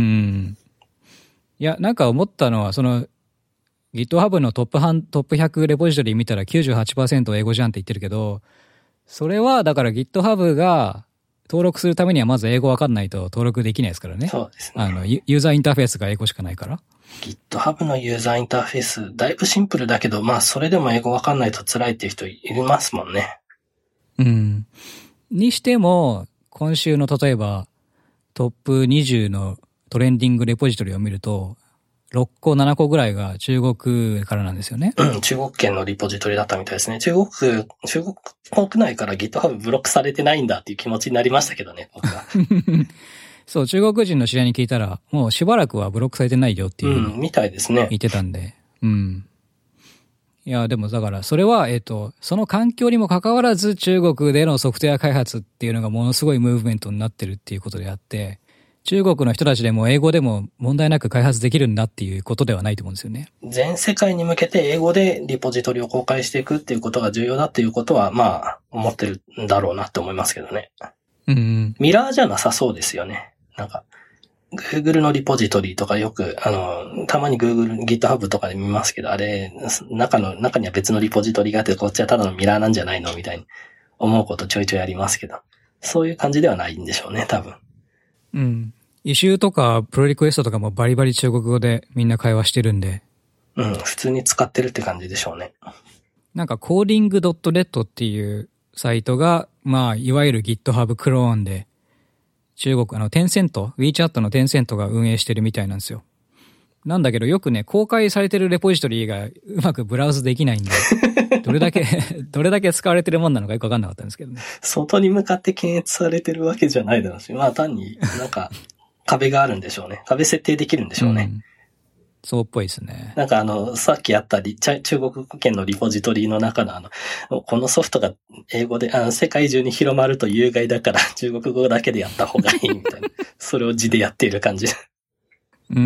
いや、なんか思ったのは、その、GitHub のトップハン、トップひゃくレポジトリ見たら きゅうじゅうはちパーセント 英語じゃんって言ってるけど、それはだから GitHub が登録するためにはまず英語わかんないと登録できないですからね。 そうですね。 あの、ユーザーインターフェースが英語しかないから。 GitHub のユーザーインターフェース、だいぶシンプルだけど、まあそれでも英語わかんないと辛いっていう人いますもんね。 うん。にしても、今週の例えばトップにじゅうのトレンディングレポジトリを見ると、ろっこななこぐらいが中国からなんですよね。 うん、中国圏のリポジトリだったみたいですね。中国、中国国内から GitHub ブロックされてないんだっていう気持ちになりましたけどね、僕は。 そう、中国人の知り合いに聞いたら、もうしばらくはブロックされてないよっていう。 うん、みたいですね。 言ってたんで。うん。いや、でもだから、それは、えっと、その環境にもかかわらず中国でのソフトウェア開発っていうのがものすごいムーブメントになってるっていうことであって、中国の人たちでも英語でも問題なく開発できるんだっていうことではないと思うんですよね。 全世界に向けて英語でリポジトリを公開していくっていうことが重要だっていうことは、まあ、思ってるんだろうなって思いますけどね。 うん、うん。 ミラーじゃなさそうですよね。なんか、Google のリポジトリとかよく、あの、たまに Google、GitHub とかで見ますけど、あれ、中の、中には別のリポジトリがあって、こっちはただのミラーなんじゃないのみたいに思うことちょいちょいありますけど、そういう感じではないんでしょうね、多分。 うん。イシューとかプロリクエストとかもバリバリ中国語でみんな会話してるんで。 うん、普通に使ってるって感じでしょうね。 なんか コーディング ドットネット っていうサイトが、まあ、いわゆる GitHub クローンで、中国、あの、テンセント、WeChat のテンセントが運営してるみたいなんですよ。なんだけどよくね、公開されてるレポジトリがうまくブラウズできないんで、どれだけ、どれだけ使われてるもんなのかよくわかんなかったんですけどね。 外に向かって検閲されてるわけじゃないだろうし、まあ単になんか壁があるんでしょうね。壁設定できるんでしょうね。うん、 そうっぽいですね。 なんかあの、さっきあったり、中国圏のリポジトリの中のあの、このソフトが英語で、あの、世界中に広まると有害だから中国語だけでやった方がいいみたいな。それを字でやっている感じ。 うん。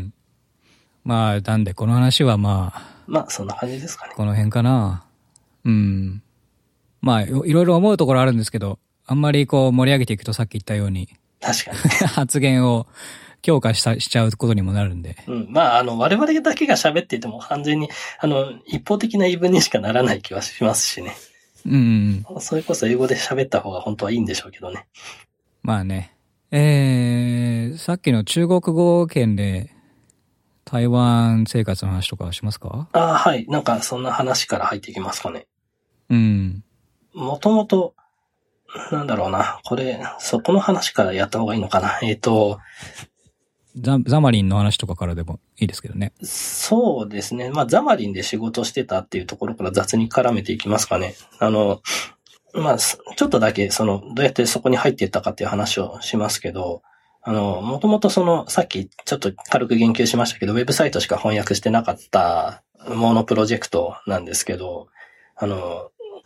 まあ、なんでこの話はまあ。 まあ、そんな感じですかね。 この辺かな。うん。まあ、いろいろ思うところあるんですけど、あんまりこう盛り上げていくとさっき言ったように。 確かに。 発言を強化したしちゃうことにもなるんで。 うん。まあ、あの、我々だけが喋っていても完全に、あの、一方的な言い分にしかならない気はしますしね。 うん。 それこそ英語で喋った方が本当はいいんでしょうけどね。 まあね。えー、さっきの中国語圏で台湾生活の話とかしますか？ ああ、はい。なんかそんな話から入っていきますかね。 うん。 もともと、なんだろうな。これ、そこの話からやった方がいいのかな。えっと、 ザ、ザマリンの話とかからでもいいですけどね。 そうですね。まあ、ザマリンで仕事してたっていうところから雑に絡めていきますかね。あの、まあ、ちょっとだけ、その、どうやってそこに入っていったかっていう話をしますけど、あの、もともとその、さっきちょっと軽く言及しましたけど、ウェブサイトしか翻訳してなかったものプロジェクトなんですけど、あの、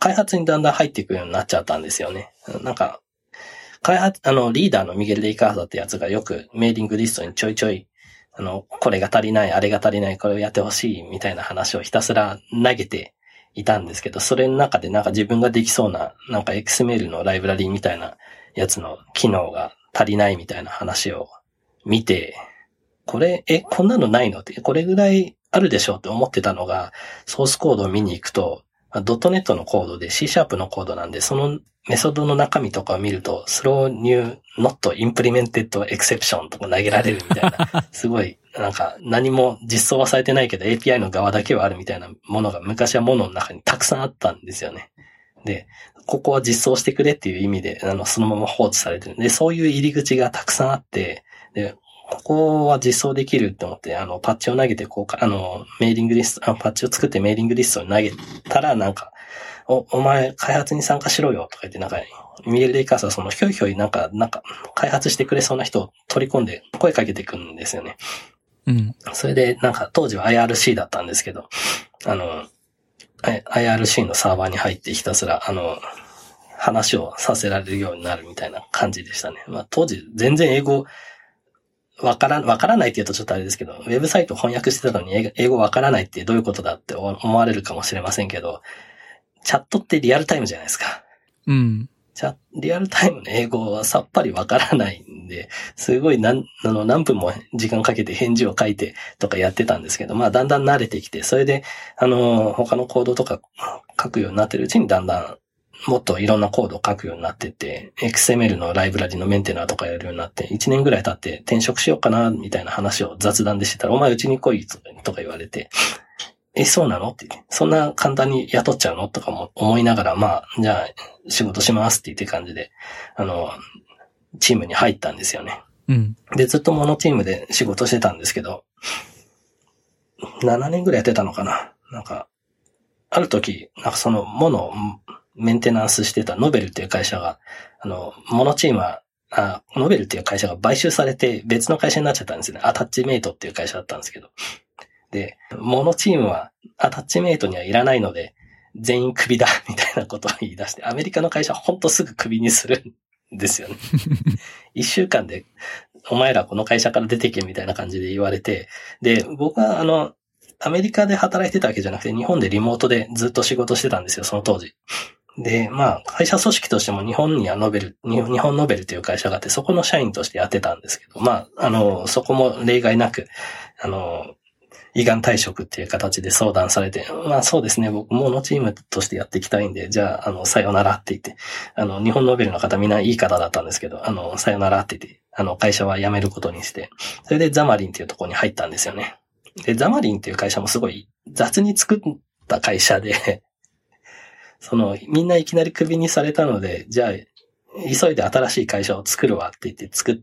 開発にだんだん入っていくようになっちゃったんですよね。なんか、開発、あの、リーダーのミゲル・デイカーサってやつがよくメーリングリストにちょいちょい、あの、これが足りない、あれが足りない、これをやってほしい、みたいな話をひたすら投げていたんですけど、それの中でなんか自分ができそうな、なんか エックスエムエル のライブラリみたいなやつの機能が足りないみたいな話を見て、これ、え、こんなのないのって、これぐらいあるでしょうって思ってたのが、ソースコードを見に行くと、ドットネットのコードで C シャープのコードなんで、そのメソッドの中身とかを見ると、スローニューノットインプリメンテッドエクセプションとか投げられるみたいな、すごい、なんか何も実装はされてないけど エーピーアイ の側だけはあるみたいなものが昔はものの中にたくさんあったんですよね。で、ここは実装してくれっていう意味で、あの、そのまま放置されてる。で、そういう入り口がたくさんあって、で、ここは実装できるって思って、あの、パッチを投げて、こう、あの、メーリングリスト、あパッチを作ってメーリングリストに投げたら、なんか、お、お前、開発に参加しろよ、とか言って、なんか、ミゲル・デイカースはその、ひょいひょい、なんか、なんか、開発してくれそうな人を取り込んで、声かけてくるんですよね。 うん。 それで、なんか、当時は アイアールシー だったんですけど、あの、アイアールシー のサーバーに入ってひたすら、あの、話をさせられるようになるみたいな感じでしたね。まあ、当時、全然英語、わから、わからないって言うとちょっとあれですけど、ウェブサイト翻訳してたのに英語わからないってどういうことだって思われるかもしれませんけど、チャットってリアルタイムじゃないですか。 うん。 チャリアルタイムの英語はさっぱりわからないんで、すごい何、あの、何分も時間かけて返事を書いてとかやってたんですけど、まあだんだん慣れてきて、それで、あの、他のコードとか書くようになってるうちにだんだんもっといろんなコードを書くようになってって、エックスエムエル のライブラリのメンテナーとかやるようになって、いちねんぐらい経って転職しようかな、みたいな話を雑談でしてたら、お前うちに来いとか言われて、え、そうなのって言って、そんな簡単に雇っちゃうのとかも思いながら、まあ、じゃあ仕事しますって言って感じで、あの、チームに入ったんですよね。 うん。 で、ずっとモノチームで仕事してたんですけど、ななねんぐらいやってたのかな。なんか、ある時、なんかそのモノをメンテナンスしてたノベルっていう会社が、あの、モノチームは、あ、ノベルっていう会社が買収されて別の会社になっちゃったんですよね。アタッチメイトっていう会社だったんですけど。で、モノチームはアタッチメイトにはいらないので、全員クビだ、みたいなことを言い出して、アメリカの会社ほんとすぐクビにするんですよね。一週間で、お前らこの会社から出てけみたいな感じで言われて、で、僕はあの、アメリカで働いてたわけじゃなくて、日本でリモートでずっと仕事してたんですよ、その当時。で、まあ、会社組織としても日本にはノベル、日本ノベルという会社があって、そこの社員としてやってたんですけど、まあ、あの、そこも例外なく、あの、依願退職っていう形で相談されて、まあそうですね、僕ものチームとしてやっていきたいんで、じゃあ、あの、さよならって言って、あの、日本ノベルの方みんないい方だったんですけど、あの、さよならって言って、あの、会社は辞めることにして、それでザマリンっていうところに入ったんですよね。で、ザマリンっていう会社もすごい雑に作った会社で、その、みんないきなりクビにされたので、じゃあ、急いで新しい会社を作るわって言って作って、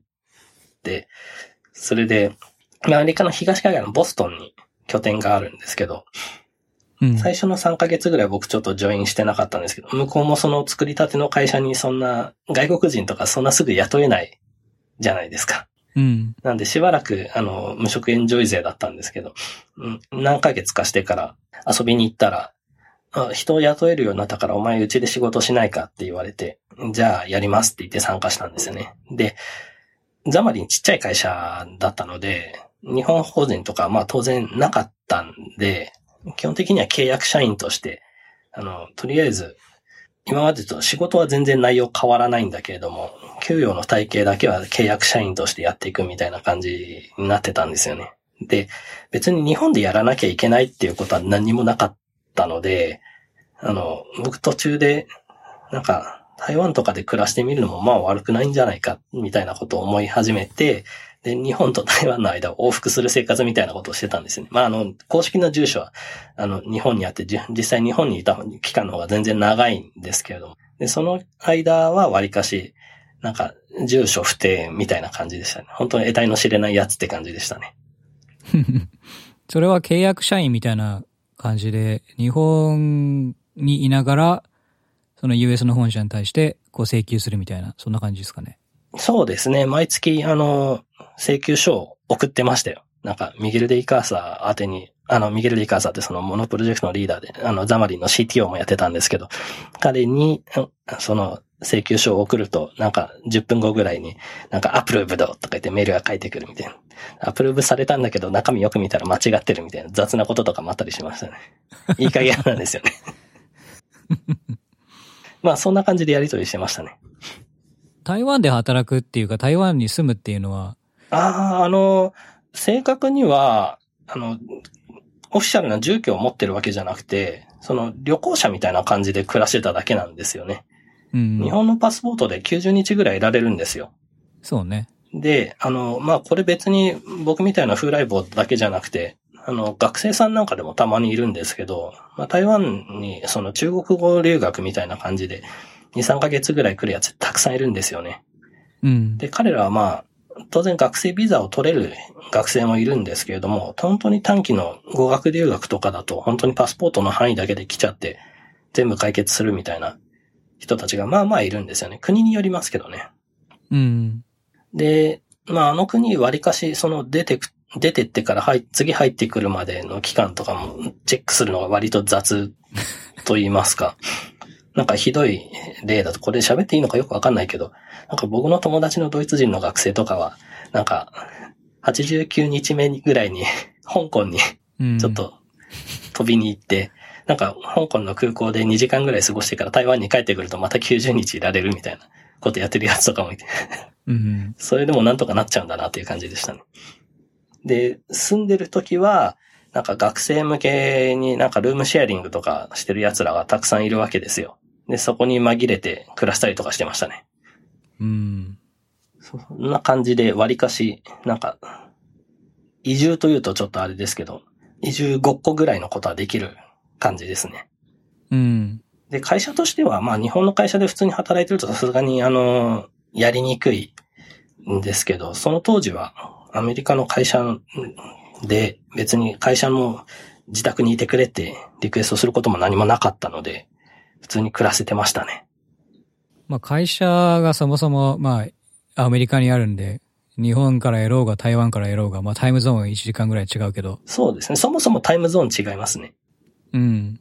それで、アメリカの東海岸のボストンに拠点があるんですけど、うん、最初のさんかげつぐらい僕ちょっとジョインしてなかったんですけど、向こうもその作りたての会社にそんな外国人とかそんなすぐ雇えないじゃないですか。 うん、 なんでしばらくあの無職エンジョイ勢だったんですけど、うん、何ヶ月かしてから遊びに行ったら、あ、人を雇えるようになったからお前うちで仕事しないかって言われて、じゃあやりますって言って参加したんですよね。で、ザマリンちっちゃい会社だったので、日本法人とかまあ当然なかったんで、基本的には契約社員として、あの、とりあえず、今までと仕事は全然内容変わらないんだけれども、給与の体系だけは契約社員としてやっていくみたいな感じになってたんですよね。で、別に日本でやらなきゃいけないっていうことは何にもなかったので、あの、僕途中で、なんか、台湾とかで暮らしてみるのもまあ悪くないんじゃないか、みたいなことを思い始めて、で、日本と台湾の間を往復する生活みたいなことをしてたんですね。まあ、あの、公式な住所は、あの、日本にあって、実際日本にいた期間の方が全然長いんですけれども。で、その間は割かし、なんか、住所不定みたいな感じでしたね。本当に得体の知れないやつって感じでしたね。 それは契約社員みたいな感じで、日本にいながら、その ユーエス の本社に対して、こう請求するみたいな、そんな感じですかね。 そうですね。毎月、あの、請求書を送ってましたよ。なんか、ミゲル・デイカーサー宛てに、 あの、ミゲル・リカーサってそのモノプロジェクトのリーダーで、あの、ザマリンの シーティーオー もやってたんですけど、彼に、その、請求書を送ると、なんかじゅっぷんごぐらいに、なんかアプローブドとか言ってメールが返ってくるみたいな。アプローブされたんだけど中身よく見たら間違ってるみたいな雑なこととかもあったりしましたね。いい加減なんですよね。まあそんな感じでやり取りしてましたね。 台湾で働くっていうか台湾に住むっていうのは？ ああ、あの、正確には、あの、オフィシャルな住居を持ってるわけじゃなくて、その旅行者みたいな感じで暮らしてただけなんですよね。うん、日本のパスポートできゅうじゅうにちぐらいいられるんですよ。 そうね。 で、あの、まあ、これ別に僕みたいな風来坊だけじゃなくて、あの、学生さんなんかでもたまにいるんですけど、まあ、台湾にその中国語留学みたいな感じでに、さんかげつぐらい来るやつたくさんいるんですよね。うん。で、彼らはまあ、当然学生ビザを取れる学生もいるんですけれども、本当に短期の語学留学とかだと本当にパスポートの範囲だけで来ちゃって全部解決するみたいな人たちがまあまあいるんですよね。国によりますけどね。うん。で、まああの国割かしその出てく、出てってから入次入ってくるまでの期間とかもチェックするのが割と雑と言いますか。なんかひどい例だと、これ喋っていいのかよくわかんないけど、なんか僕の友達のドイツ人の学生とかは、なんかはちじゅうきゅうにちめぐらいに香港にちょっと飛びに行って、うんなんか、香港の空港でにじかんぐらい過ごしてから台湾に帰ってくるとまたきゅうじゅうにちいられるみたいなことやってるやつとかもいて。うん、それでもなんとかなっちゃうんだなっていう感じでしたね。で、住んでる時は、なんか学生向けになんかルームシェアリングとかしてる奴らがたくさんいるわけですよ。で、そこに紛れて暮らしたりとかしてましたね。うん。そんな感じで割かし、なんか、移住というとちょっとあれですけど、移住ごっこぐらいのことはできる感じですね。うん。で、会社としては、まあ日本の会社で普通に働いてるとさすがにあの、やりにくいんですけど、その当時はアメリカの会社で別に会社の自宅にいてくれってリクエストすることも何もなかったので、普通に暮らせてましたね。 まあ会社がそもそもまあアメリカにあるんで、日本からやろうが台湾からやろうが、まあタイムゾーンはいちじかんぐらい違うけど。 そうですね。そもそもタイムゾーン違いますね。うん。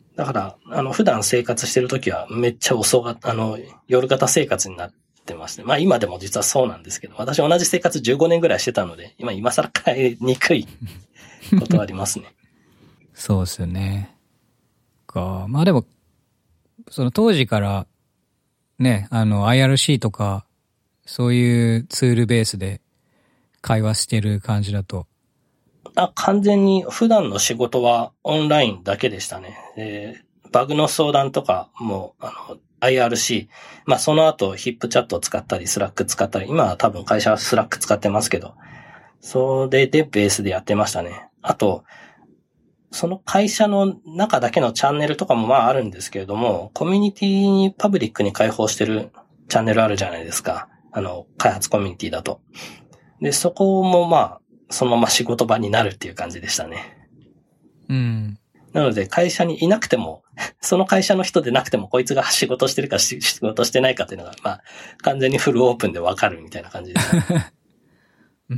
だから、あの、普段生活してるときはめっちゃ遅が、あの、夜型生活になってますね。まあ今でも実はそうなんですけど、私同じ生活じゅうごねんぐらいしてたので、今今更変えにくいことはありますね。 そうですよね。か。まあでも、その当時からね、あの アイアールシー とか、そういうツールベースで会話してる感じだと。 あ、完全に普段の仕事はオンラインだけでしたね。えー、バグの相談とかも、あの、アイアールシー、まあその後ヒップチャットを使ったり、スラック使ったり、今は多分会社はスラック使ってますけど、それでベースでやってましたね。あと、その会社の中だけのチャンネルとかもまああるんですけれども、コミュニティにパブリックに開放してるチャンネルあるじゃないですか。あの、開発コミュニティだと。で、そこもまあ、そのまま仕事場になるっていう感じでしたね。うん。なので会社にいなくても、その会社の人でなくてもこいつが仕事してるか仕事してないかっていうのが、まあ、完全にフルオープンでわかるみたいな感じです、ね。 うん。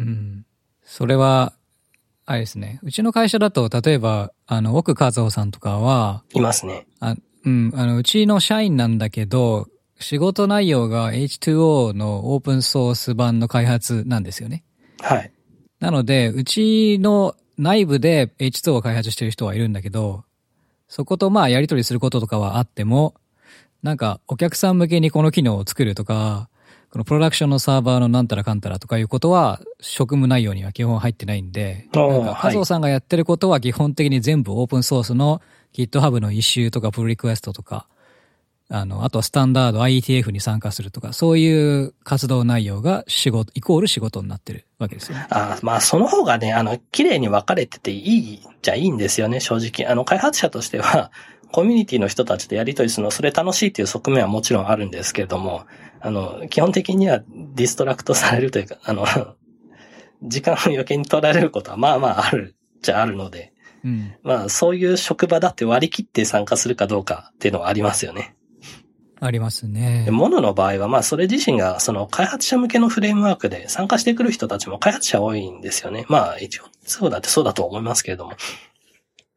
それは、あれですね。うちの会社だと、例えば、あの、奥和夫さんとかは、 いますね。 あ、うん、あの、うちの社員なんだけど、仕事内容が エイチツーオー のオープンソース版の開発なんですよね。 はい。 なので、うちの内部で エイチツーオー を開発してる人はいるんだけど、そことまあやり取りすることとかはあっても、なんかお客さん向けにこの機能を作るとか、このプロダクションのサーバーのなんたらかんたらとかいうことは職務内容には基本入ってないんで、なんか加藤さんがやってることは基本的に全部オープンソースの GitHub のイシューとかプルリクエストとか、あの、あとはスタンダード アイイーティーエフ に参加するとか、そういう活動内容が仕事、イコール仕事になってるわけですよね。 ああ、まあその方がね、あの、綺麗に分かれてていいじゃいいんですよね、正直。あの、開発者としては、コミュニティの人たちとやりとりするの、それ楽しいっていう側面はもちろんあるんですけれども、あの、基本的にはディストラクトされるというか、あの、時間を余計に取られることはまあまああるっちゃあるので、うん、まあそういう職場だって割り切って参加するかどうかっていうのはありますよね。 ありますね。 モノの場合は、まあそれ自身がその開発者向けのフレームワークで参加してくる人たちも開発者多いんですよね。まあ一応そうだってそうだと思いますけれども。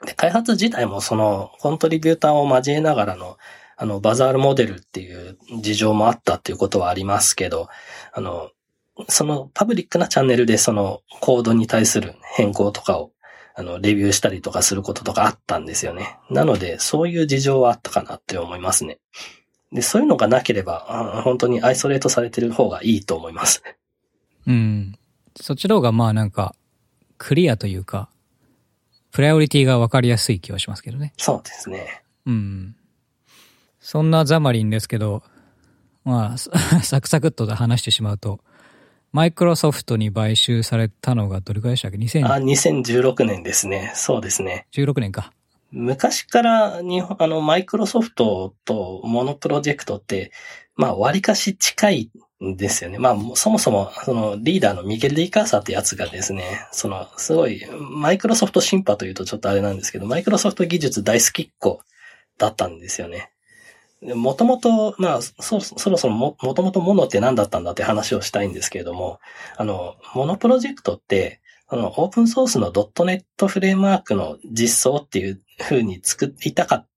で、開発自体もその、コントリビューターを交えながらの、あの、バザールモデルっていう事情もあったっていうことはありますけど、あの、そのパブリックなチャンネルでそのコードに対する変更とかを、あの、レビューしたりとかすることとかあったんですよね。なので、そういう事情はあったかなって思いますね。で、そういうのがなければ、本当にアイソレートされてる方がいいと思います。 うん。そっちの方がまあなんか、クリアというか、プライオリティが分かりやすい気はしますけどね。 そうですね。 うん。そんなザマリンですけど、まあ、サクサクっと話してしまうと、マイクロソフトに買収されたのがどれくらいでしたっけ？ にせんあ、にせんじゅうろくねんですね。そうですね。 じゅうろくねんか。 昔から日本、あの、マイクロソフトとモノプロジェクトって、まあ、割かし近いんですよね。まあ、そもそも、その、リーダーのミゲル・デイカーサーってやつがですね、その、すごい、マイクロソフトシンパというとちょっとあれなんですけど、マイクロソフト技術大好きっ子だったんですよね。もともと、まあ、そ、そろそろも、もともとモノって何だったんだって話をしたいんですけれども、あの、モノプロジェクトって、あの、オープンソースの ドットネット フレームワークの実装っていう風に作りたかった、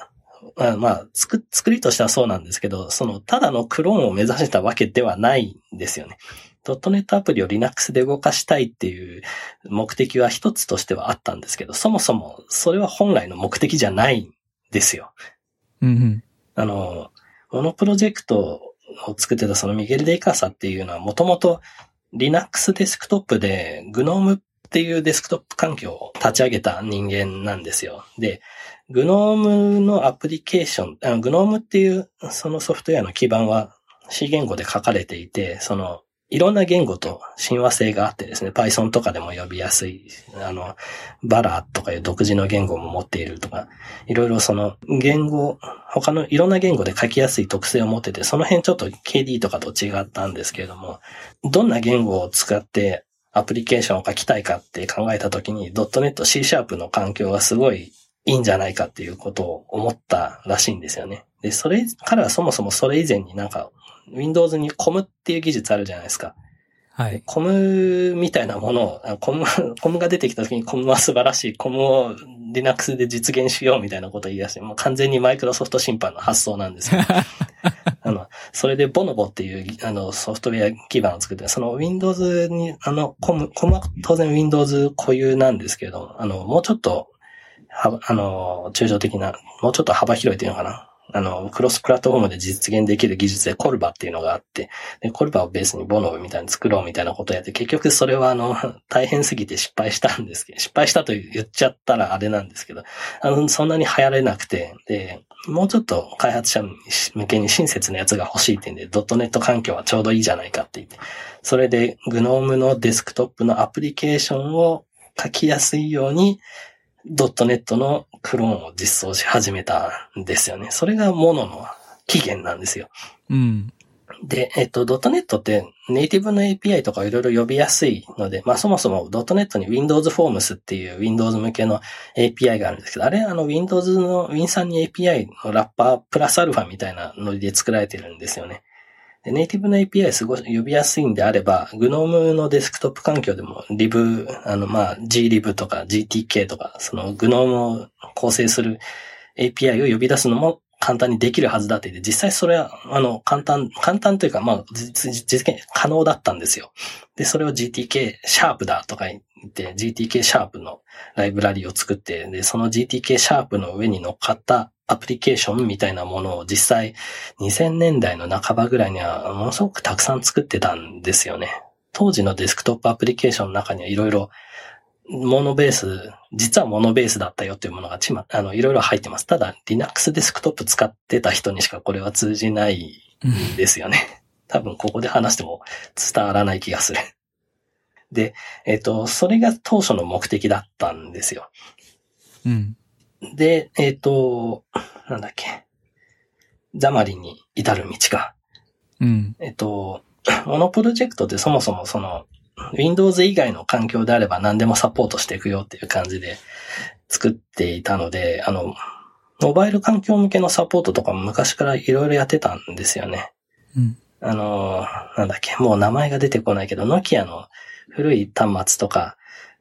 まあ、作、作りとしてはそうなんですけど、その、ただのクローンを目指したわけではないんですよね。ドットネット アプリを Linux で動かしたいっていう目的は一つとしてはあったんですけど、そもそもそれは本来の目的じゃないんですよ。 うんうん。 あの、モノプロジェクトを作ってたそのミゲル・デイカーサっていうのはもともと Linux デスクトップで グノーム っていうデスクトップ環境を立ち上げた人間なんですよ。で、グノーム のアプリケーション、あの グノーム っていうそのソフトウェアの基盤は C 言語で書かれていて、そのいろんな言語と親和性があってですね、Python とかでも呼びやすい、あの、バラとかいう独自の言語も持っているとか、いろいろその言語、他のいろんな言語で書きやすい特性を持ってて、その辺ちょっと ケーディー とかと違ったんですけれども、どんな言語を使ってアプリケーションを書きたいかって考えたときに、ドットネット C シャープの環境がすごいいいんじゃないかっていうことを思ったらしいんですよね。で、それからはそもそもそれ以前になんか、Windows にコムっていう技術あるじゃないですか。 はい。 コムみたいなものを、コム、コムが出てきた時にコムは素晴らしい、コムを Linux で実現しようみたいなことを言い出して、もう完全にマイクロソフト審判の発想なんですよ。あの、それでボノボっていうあのソフトウェア基盤を作って、その Windows に、あの、コム、コムは当然 Windows 固有なんですけど、あの、もうちょっと、は、あの、抽象的な、もうちょっと幅広いというのかな。あの、クロスプラットフォームで実現できる技術でコルバっていうのがあって、で、コルバをベースにボノボみたいに作ろうみたいなことをやって、結局それはあの、大変すぎて失敗したんですけど、失敗したと言っちゃったらあれなんですけど、あの、そんなに流行れなくて、で、もうちょっと開発者向けに親切なやつが欲しいってんで、ドットネット環境はちょうどいいじゃないかって言って、それで グノーム のデスクトップのアプリケーションを書きやすいように、ドットネットのクローンを実装し始めたんですよね。それがモノの起源なんですよ。 うん。 で、えっと、ドットネットってネイティブの エーピーアイ とかいろいろ呼びやすいので、まあそもそも ドットネットに Windows Forms っていう Windows 向けの エーピーアイ があるんですけど、あれあの Windows の Win さんに エーピーアイ のラッパープラスアルファみたいなノリで作られてるんですよね。でネイティブの エーピーアイ すごい呼びやすいんであれば、グノーム のデスクトップ環境でも lib、あのまあ glib とか ジーティーケー とか、そのグノーム を構成する エーピーアイ を呼び出すのも簡単にできるはずだって言って、実際それはあの簡単、簡単というかまあ実現可能だったんですよ。で、それを ジーティーケー シャープだとか言って、ジーティーケー シャープのライブラリを作って、で、その ジーティーケー シャープの上に乗っかったアプリケーションみたいなものを実際にせんねんだいの半ばぐらいにはものすごくたくさん作ってたんですよね。当時のデスクトップアプリケーションの中にはいろいろモノベース、実はモノベースだったよっていうものがちま、あの、いろいろ入ってます。ただ Linux デスクトップ使ってた人にしかこれは通じないんですよね。多分ここで話しても伝わらない気がする。で、えっと、それが当初の目的だったんですよ。 うん。 で、えっと、なんだっけ。ザマリンに至る道か。 うん。 えっと、モノプロジェクトってそもそもその、Windows 以外の環境であれば何でもサポートしていくよっていう感じで作っていたので、あの、モバイル環境向けのサポートとかも昔からいろいろやってたんですよね。 うん。 あの、なんだっけ、もう名前が出てこないけど、ノキアの古い端末とか、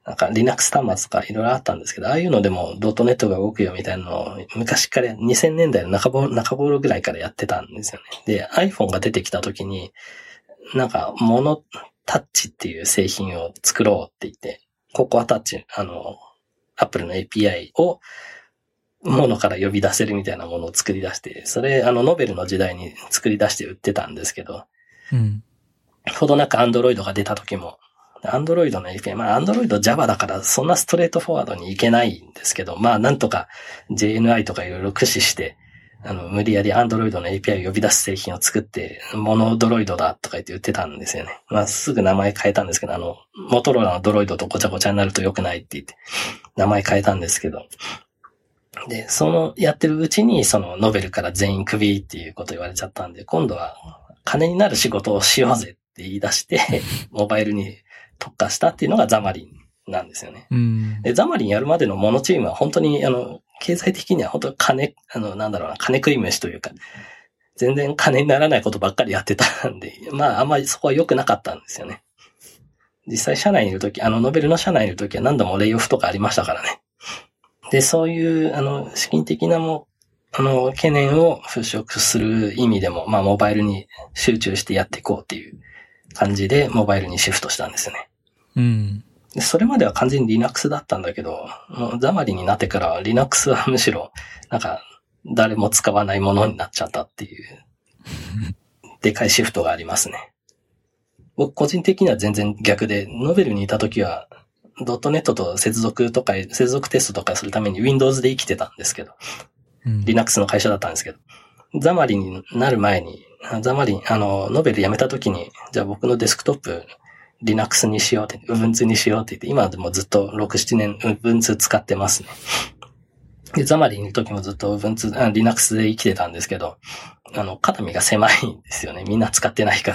なんか Linux 端末とかいろいろあったんですけど、ああいうのでも ドットネット が動くよみたいなのを昔からにせんねんだいの中頃、中頃ぐらいからやってたんですよね。で、iPhone が出てきた時に、なんかモノタッチっていう製品を作ろうって言って、ココアタッチ、あの、Apple の エーピーアイ をものから呼び出せるみたいなものを作り出して、それ、あの、ノベルの時代に作り出して売ってたんですけど、 うん。 ほどなく Android が出た時も、Android の エーピーアイ、まあ Android Java だからそんなストレートフォワードにいけないんですけど、まあなんとか ジェーエヌアイ とかいろいろ駆使して、あの、無理やり Android の エーピーアイ を呼び出す製品を作って、モノドロイドだとか言って言ってたんですよね。まあすぐ名前変えたんですけど、あの、モトローラのドロイドとごちゃごちゃになると良くないって言って、名前変えたんですけど、で、そのやってるうちに、そのノベルから全員クビっていうこと言われちゃったんで、今度は金になる仕事をしようぜって言い出して、モバイルに特化したっていうのがザマリンなんですよね。 うん、 で、ザマリンやるまでのモノチームは本当に、あの、経済的には本当に金、あの、なんだろうな、金食い飯というか、全然金にならないことばっかりやってたんで、まあ、あんまりそこは良くなかったんですよね。実際社内にいるとき、あの、ノベルの社内にいるときは何度もレイオフとかありましたからね。で、そういう、あの、資金的なも、あの、懸念を払拭する意味でも、まあ、モバイルに集中してやっていこうっていう感じで、モバイルにシフトしたんですよね。 うん。 で、それまでは完全に Linux だったんだけど、もうザマリになってから Linux はむしろ、なんか、誰も使わないものになっちゃったっていう、でかいシフトがありますね。僕個人的には全然逆で、ノベルにいた時は、ドットネット と接続とか、接続テストとかするために Windows で生きてたんですけど、うん、Linux の会社だったんですけど、ザマリになる前に、ザマリ、あの、ノベル辞めた時に、じゃあ僕のデスクトップ、Linux にしようって、Ubuntu にしようって言って、今でもずっとろく、ななねん Ubuntu 使ってますね。で、ザマリにいる時もずっと Ubuntu、あ Linux で生きてたんですけど、あの、肩身が狭いんですよね。みんな使ってないから。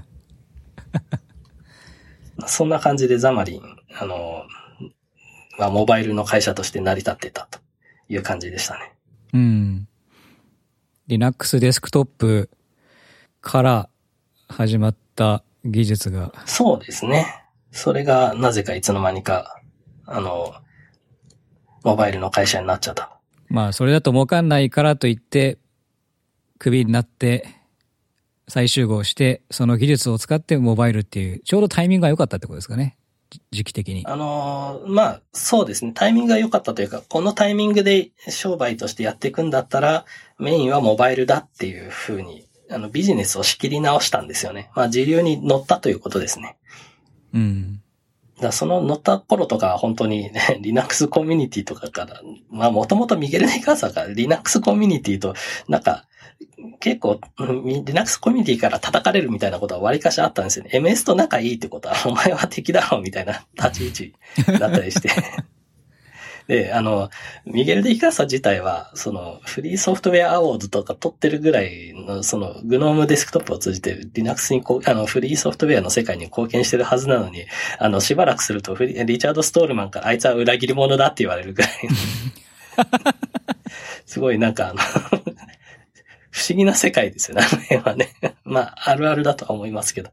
そんな感じでザマリン、あの、まあ、モバイルの会社として成り立ってたという感じでしたね。 うん。Linux デスクトップから始まった技術が。 そうですね。それがなぜかいつの間にか、あの、モバイルの会社になっちゃった。 まあ、それだと儲かんないからといって、クビになって、再集合して、その技術を使ってモバイルっていう、ちょうどタイミングが良かったってことですかね。時期的に。 あのー、まあ、そうですね。タイミングが良かったというか、このタイミングで商売としてやっていくんだったら、メインはモバイルだっていう風に、あの、ビジネスを仕切り直したんですよね。まあ、時流に乗ったということですね。 うん。 だからその乗った頃とか本当にね、Linux コミュニティとかから、まあもともとミゲル・デ・カーサが Linux コミュニティと、なんか、結構、Linux コミュニティから叩かれるみたいなことは割かしあったんですよね。エムエス と仲いいってことは、お前は敵だろうみたいな立ち位置だったりして。で、あの、ミゲル・デ・カーサ自体は、その、フリーソフトウェアアワードとか取ってるぐらいの、その、グノームデスクトップを通じて Linux にこう、あの、フリーソフトウェアの世界に貢献してるはずなのに、あの、しばらくするとリ、リチャード・ストールマンからあいつは裏切り者だって言われるぐらい。すごいなんかあの、不思議な世界ですよね、あの辺はね。まあ、あるあるだとは思いますけど。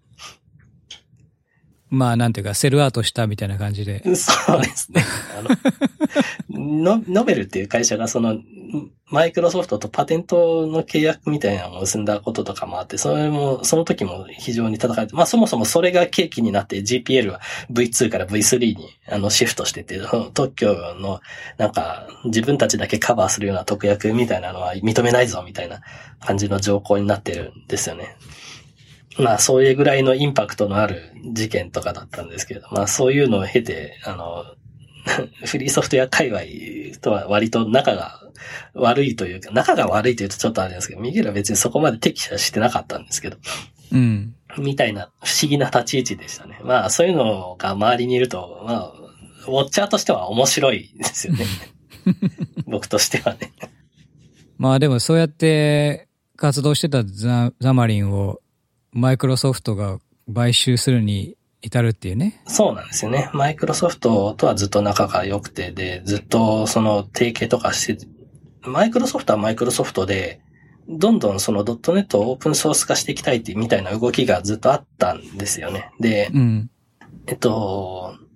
まあ、なんていうか、セルアウトしたみたいな感じで。 そうですね。あの、ノ、ノベルっていう会社がその、マイクロソフトとパテントの契約みたいなのを結んだこととかもあって、それも、その時も非常に叩かれて、まあそもそもそれが契機になって ジーピーエル は ブイツー から ブイスリー にあのシフトしてて、特許のなんか自分たちだけカバーするような特約みたいなのは認めないぞみたいな感じの条項になってるんですよね。まあそういうぐらいのインパクトのある事件とかだったんですけど、まあそういうのを経て、あの、フリーソフトウェア界隈とは割と仲が悪いというか、仲が悪いというとちょっとあれですけど、ミゲルは別にそこまで敵視はしてなかったんですけど、 うん。 みたいな不思議な立ち位置でしたね。まあそういうのが周りにいると、まあ、ウォッチャーとしては面白いですよね。僕としてはね。 まあでもそうやって活動してたザ、ザマリンをマイクロソフトが買収するに至るっていうね。 そうなんですよね。マイクロソフトとはずっと仲が良くて、で、ずっとその提携とかして、マイクロソフトはマイクロソフトで、どんどんそのドットネットをオープンソース化していきたいっていうみたいな動きがずっとあったんですよね。で、 うん、 えっと、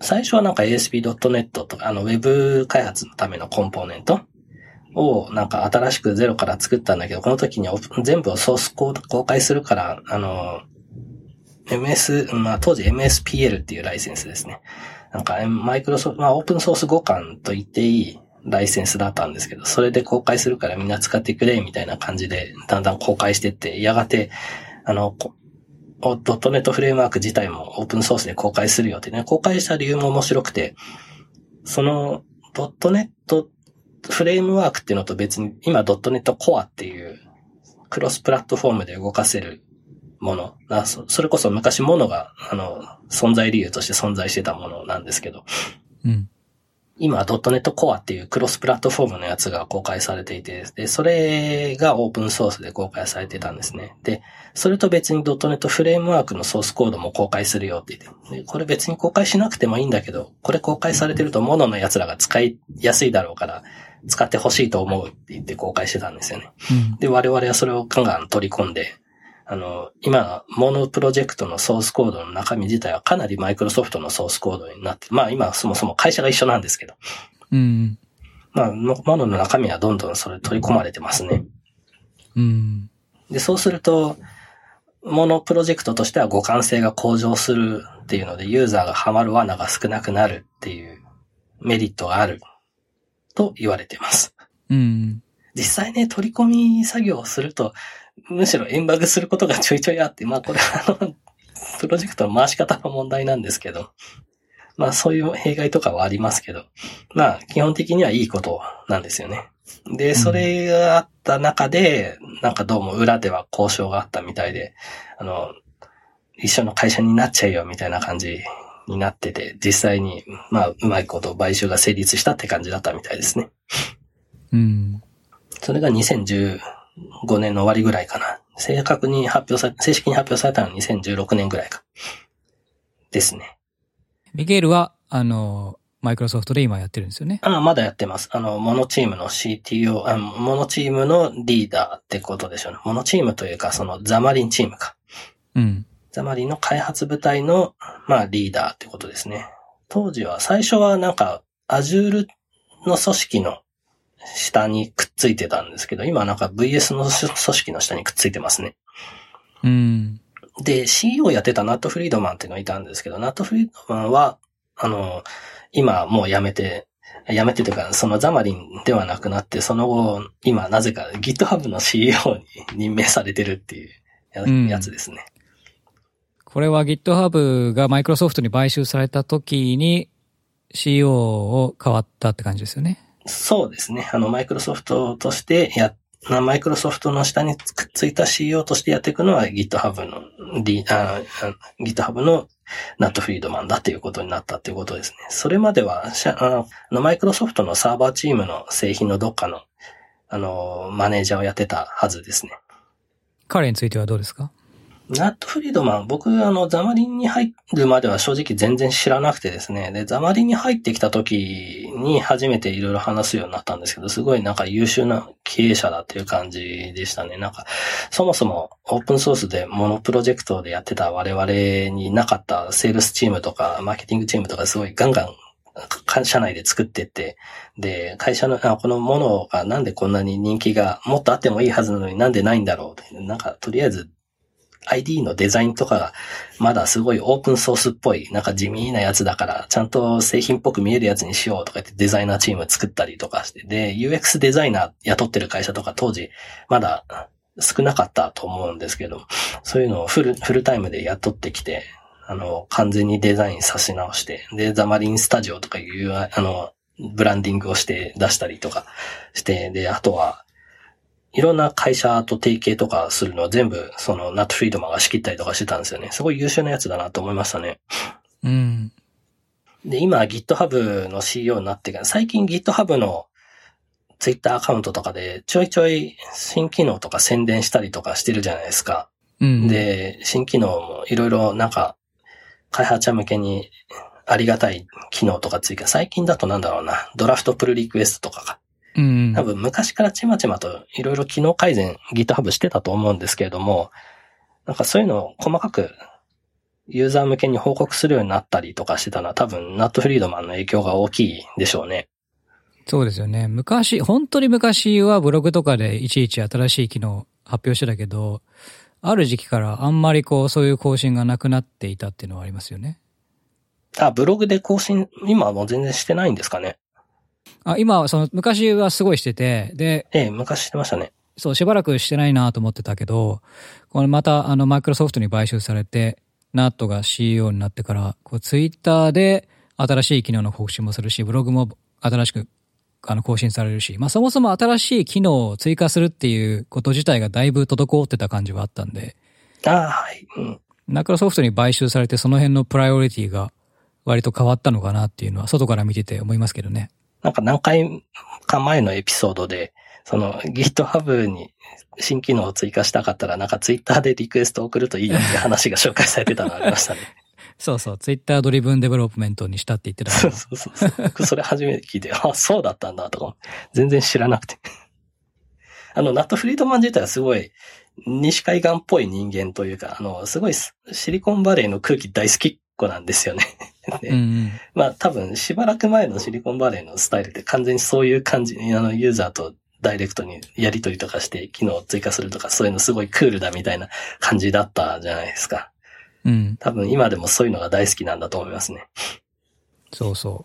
最初はなんか エーエスピードットネット とか、あの、ウェブ開発のためのコンポーネントをなんか新しくゼロから作ったんだけど、この時に全部をソースコード公開するから、あの、エムエス、まあ当時 エムエスピーエル っていうライセンスですね。なんかマイクロソフト、まあオープンソース互換と言っていいライセンスだったんですけど、それで公開するからみんな使ってくれみたいな感じでだんだん公開していって、やがて、あの、ドットネットフレームワーク自体もオープンソースで公開するよってね、公開した理由も面白くて、そのドットネットフレームワークっていうのと別に、今 ドットネット Core っていうクロスプラットフォームで動かせるもの。それこそ昔モノが、あの、存在理由として存在してたものなんですけど。 うん。 今 ドットネット Core っていうクロスプラットフォームのやつが公開されていて、で、それがオープンソースで公開されてたんですね。で、それと別に ドットネット フレームワークのソースコードも公開するよって言って。で、これ別に公開しなくてもいいんだけど、これ公開されてるとモノのやつらが使いやすいだろうから、使ってほしいと思うって言って公開してたんですよね。 うん、 で、我々はそれをガンガン取り込んで、あの、今、モノプロジェクトのソースコードの中身自体はかなりマイクロソフトのソースコードになって、まあ今そもそも会社が一緒なんですけど。 うん。 まあ、モノの中身はどんどんそれ取り込まれてますね。 うん。 で、そうすると、モノプロジェクトとしては互換性が向上するっていうので、ユーザーがハマる罠が少なくなるっていうメリットがあると言われています。 うん。 実際ね、取り込み作業をすると、むしろエンバグすることがちょいちょいあって、まあこれはあの、プロジェクトの回し方の問題なんですけど、まあそういう弊害とかはありますけど、まあ基本的にはいいことなんですよね。で、それがあった中で、なんかどうも裏では交渉があったみたいで、あの、一緒の会社になっちゃうよみたいな感じになってて、実際に、まあうまいこと買収が成立したって感じだったみたいですね。 うん。 それがにせんじゅうごねんの終わりぐらいかな。正確に発表され、正式に発表されたのはにせんじゅうろくねんぐらいか。ですね。 ミゲールは、あの、マイクロソフトで今やってるんですよね。 ああ、まだやってます。あの、モノチームの シーティーオー、あのモノチームのリーダーってことでしょうね。モノチームというか、そのザマリンチームか。 うん。 ザマリンの開発部隊の、まあ、リーダーってことですね。当時は、最初はなんか、Azure の組織の下にくっついてたんですけど、今なんか ブイエス の組織の下にくっついてますね。 うん。 で、シーイーオー やってたナット・フリードマンっていうのがいたんですけど、ナット・フリードマンは、あの、今もう辞めて、辞めてというか、そのザマリンではなくなって、その後、今なぜか GitHub の シーイーオー に任命されてるっていうや,、うん、やつですね。 これは GitHub がマイクロソフトに買収された時に シーイーオー を変わったって感じですよね。 そうですね。あの、マイクロソフトとしてや、マイクロソフトの下にくっついた シーイーオー としてやっていくのは GitHub の、D、あ GitHub のナット・フリードマンだっていうことになったっていうことですね。それまでは、あの、マイクロソフトのサーバーチームの製品のどっかの、あの、マネージャーをやってたはずですね。 彼についてはどうですか？ ナット・フリードマン、僕、あの、ザマリンに入るまでは正直全然知らなくてですね。で、ザマリンに入ってきた時に初めていろいろ話すようになったんですけど、すごいなんか優秀な経営者だっていう感じでしたね。なんか、そもそもオープンソースでモノプロジェクトでやってた我々になかったセールスチームとか、マーケティングチームとかすごいガンガン社内で作ってって、で、会社の、あこのものがなんでこんなに人気がもっとあってもいいはずなのになんでないんだろう。なんか、とりあえず、アイディー のデザインとかがまだすごいオープンソースっぽい、なんか地味なやつだから、ちゃんと製品っぽく見えるやつにしようとか言ってデザイナーチーム作ったりとかして、で、ユーエックス デザイナー雇ってる会社とか当時まだ少なかったと思うんですけど、そういうのをフル、フルタイムで雇ってきて、あの、完全にデザインさし直して、で、ザマリンスタジオとかいう、あの、ブランディングをして出したりとかして、で、あとは、いろんな会社と提携とかするのは全部、その、ナット・フリードマンが仕切ったりとかしてたんですよね。すごい優秀なやつだなと思いましたね。 うん。 で、今、GitHub の シーイーオー になってから、最近 GitHub の Twitter アカウントとかで、ちょいちょい新機能とか宣伝したりとかしてるじゃないですか。 うん。 で、新機能もいろいろなんか、開発者向けにありがたい機能とか追加。最近だとなんだろうな、ドラフトプルリクエストとかが。 うん、 多分昔からちまちまといろいろ機能改善 GitHub してたと思うんですけれども、なんかそういうのを細かくユーザー向けに報告するようになったりとかしてたのは多分ナット・フリードマンの影響が大きいでしょうね。 そうですよね。昔、本当に昔はブログとかでいちいち新しい機能発表してたけど、ある時期からあんまりこうそういう更新がなくなっていたっていうのはありますよね。 あ、ブログで更新、今はもう全然してないんですかね。 あ、今はその昔はすごいしてて、で、 ええ、昔してましたね。 そう、しばらくしてないなと思ってたけど、これまたあのマイクロソフトに買収されて、ナットが シーイーオー になってから、こうツイッターで新しい機能の更新もするし、ブログも新しくあの更新されるし、まあそもそも新しい機能を追加するっていうこと自体がだいぶ滞ってた感じはあったんで、 ああ、はい。うん。 マイクロソフトに買収されてその辺のプライオリティが割と変わったのかなっていうのは外から見てて思いますけどね。 なんか何回か前のエピソードで、その GitHub に新機能を追加したかったらなんか Twitter でリクエストを送るといいよっていう話が紹介されてたのがありましたね。 そうそう、Twitter ドリブンデベロップメントにしたって言ってた。 そうそうそうそう。僕それ初めて聞いて、あ、そうだったんだとか、全然知らなくて。あの、ナット・フリードマン自体はすごい西海岸っぽい人間というか、あの、すごいシリコンバレーの空気大好きっ子なんですよね。でうんうん、 まあ多分しばらく前のシリコンバレーのスタイルって完全にそういう感じに、あのユーザーとダイレクトにやり取りとかして機能を追加するとかそういうのすごいクールだみたいな感じだったじゃないですか。 うん。 多分今でもそういうのが大好きなんだと思いますね。 そうそう。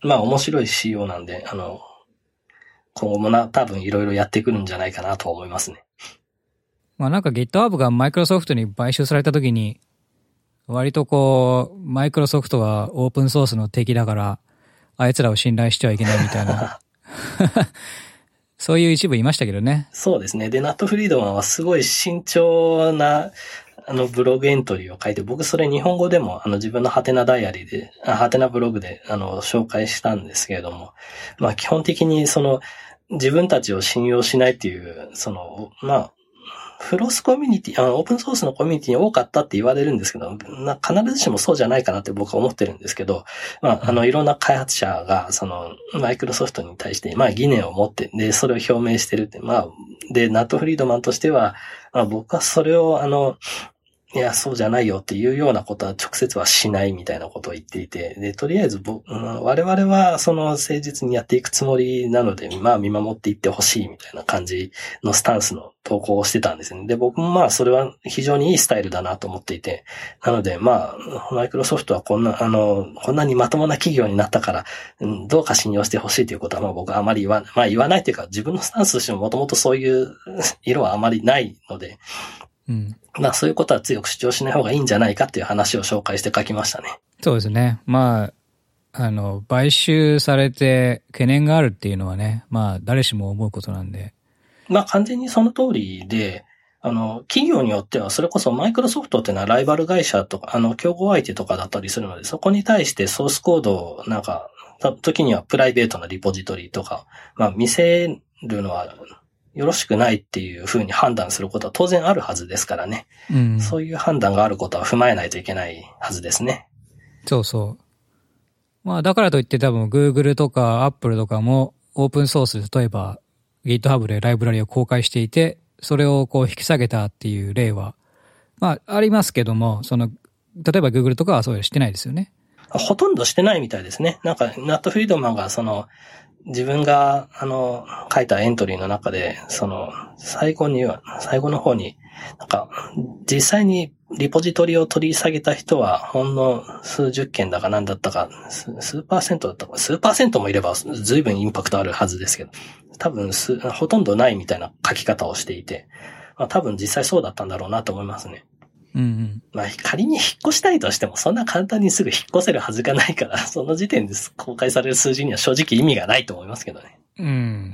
まあ面白い シーイーオー なんで、あの、今後もな、多分いろいろやってくるんじゃないかなと思いますね。 まあなんか GitHub がマイクロソフトに買収された時に、割とこう、マイクロソフトはオープンソースの敵だから、あいつらを信頼してはいけないみたいな。そういう一部いましたけどね。 そうですね。で、ナット・フリードマンはすごい慎重な、あの、ブログエントリーを書いて、僕それ日本語でも、あの、自分のハテナダイアリーで、ハテナブログで、あの、紹介したんですけれども、まあ、基本的にその、自分たちを信用しないっていう、その、まあ、フロスコミュニティ、あの、オープンソースのコミュニティに多かったって言われるんですけど、な必ずしもそうじゃないかなって僕は思ってるんですけど、まあ、あの、いろんな開発者が、その、マイクロソフトに対して、まあ、疑念を持って、で、それを表明してるって、まあ、で、ナット・フリードマンとしては、まあ、僕はそれを、あの、いや、そうじゃないよっていうようなことは直接はしないみたいなことを言っていて、で、とりあえず僕、うん、我々はその誠実にやっていくつもりなので、まあ見守っていってほしいみたいな感じのスタンスの投稿をしてたんですね。で、僕もまあそれは非常にいいスタイルだなと思っていて、なのでまあ、マイクロソフトはこんな、あの、こんなにまともな企業になったから、うん、どうか信用してほしいということはまあ僕はあまり言わない、まあ言わないというか自分のスタンスとしてももともとそういう色はあまりないので、 うん。 まあそういうことは強く主張しない方がいいんじゃないかっていう話を紹介して書きましたね。 そうですね。まあ、あの、買収されて懸念があるっていうのはね、まあ誰しも思うことなんで。 まあ完全にその通りで、あの、企業によってはそれこそマイクロソフトっていうのはライバル会社とか、あの、競合相手とかだったりするので、そこに対してソースコードをなんか、時にはプライベートなリポジトリとか、まあ見せるのは、よろしくないっていうふうに判断することは当然あるはずですからね。 うん。 そういう判断があることは踏まえないといけないはずですね。 そうそう。まあだからといって多分 Google とか Apple とかもオープンソース、例えば GitHub でライブラリを公開していて、それをこう引き下げたっていう例は、まあありますけども、その、例えば Google とかはそういうのしてないですよね。 ほとんどしてないみたいですね。なんか、ナット・フリードマンがその、自分が、あの、書いたエントリーの中で、その、最後には、最後の方に、なんか、実際にリポジトリを取り下げた人は、ほんの数十件だか何だったか、数、数パーセントだったか、数パーセントもいれば随分インパクトあるはずですけど、多分す、ほとんどないみたいな書き方をしていて、まあ多分実際そうだったんだろうなと思いますね。 うんうん。 まあ仮に引っ越したいとしてもそんな簡単にすぐ引っ越せるはずがないから、その時点で公開される数字には正直意味がないと思いますけどね。 うん。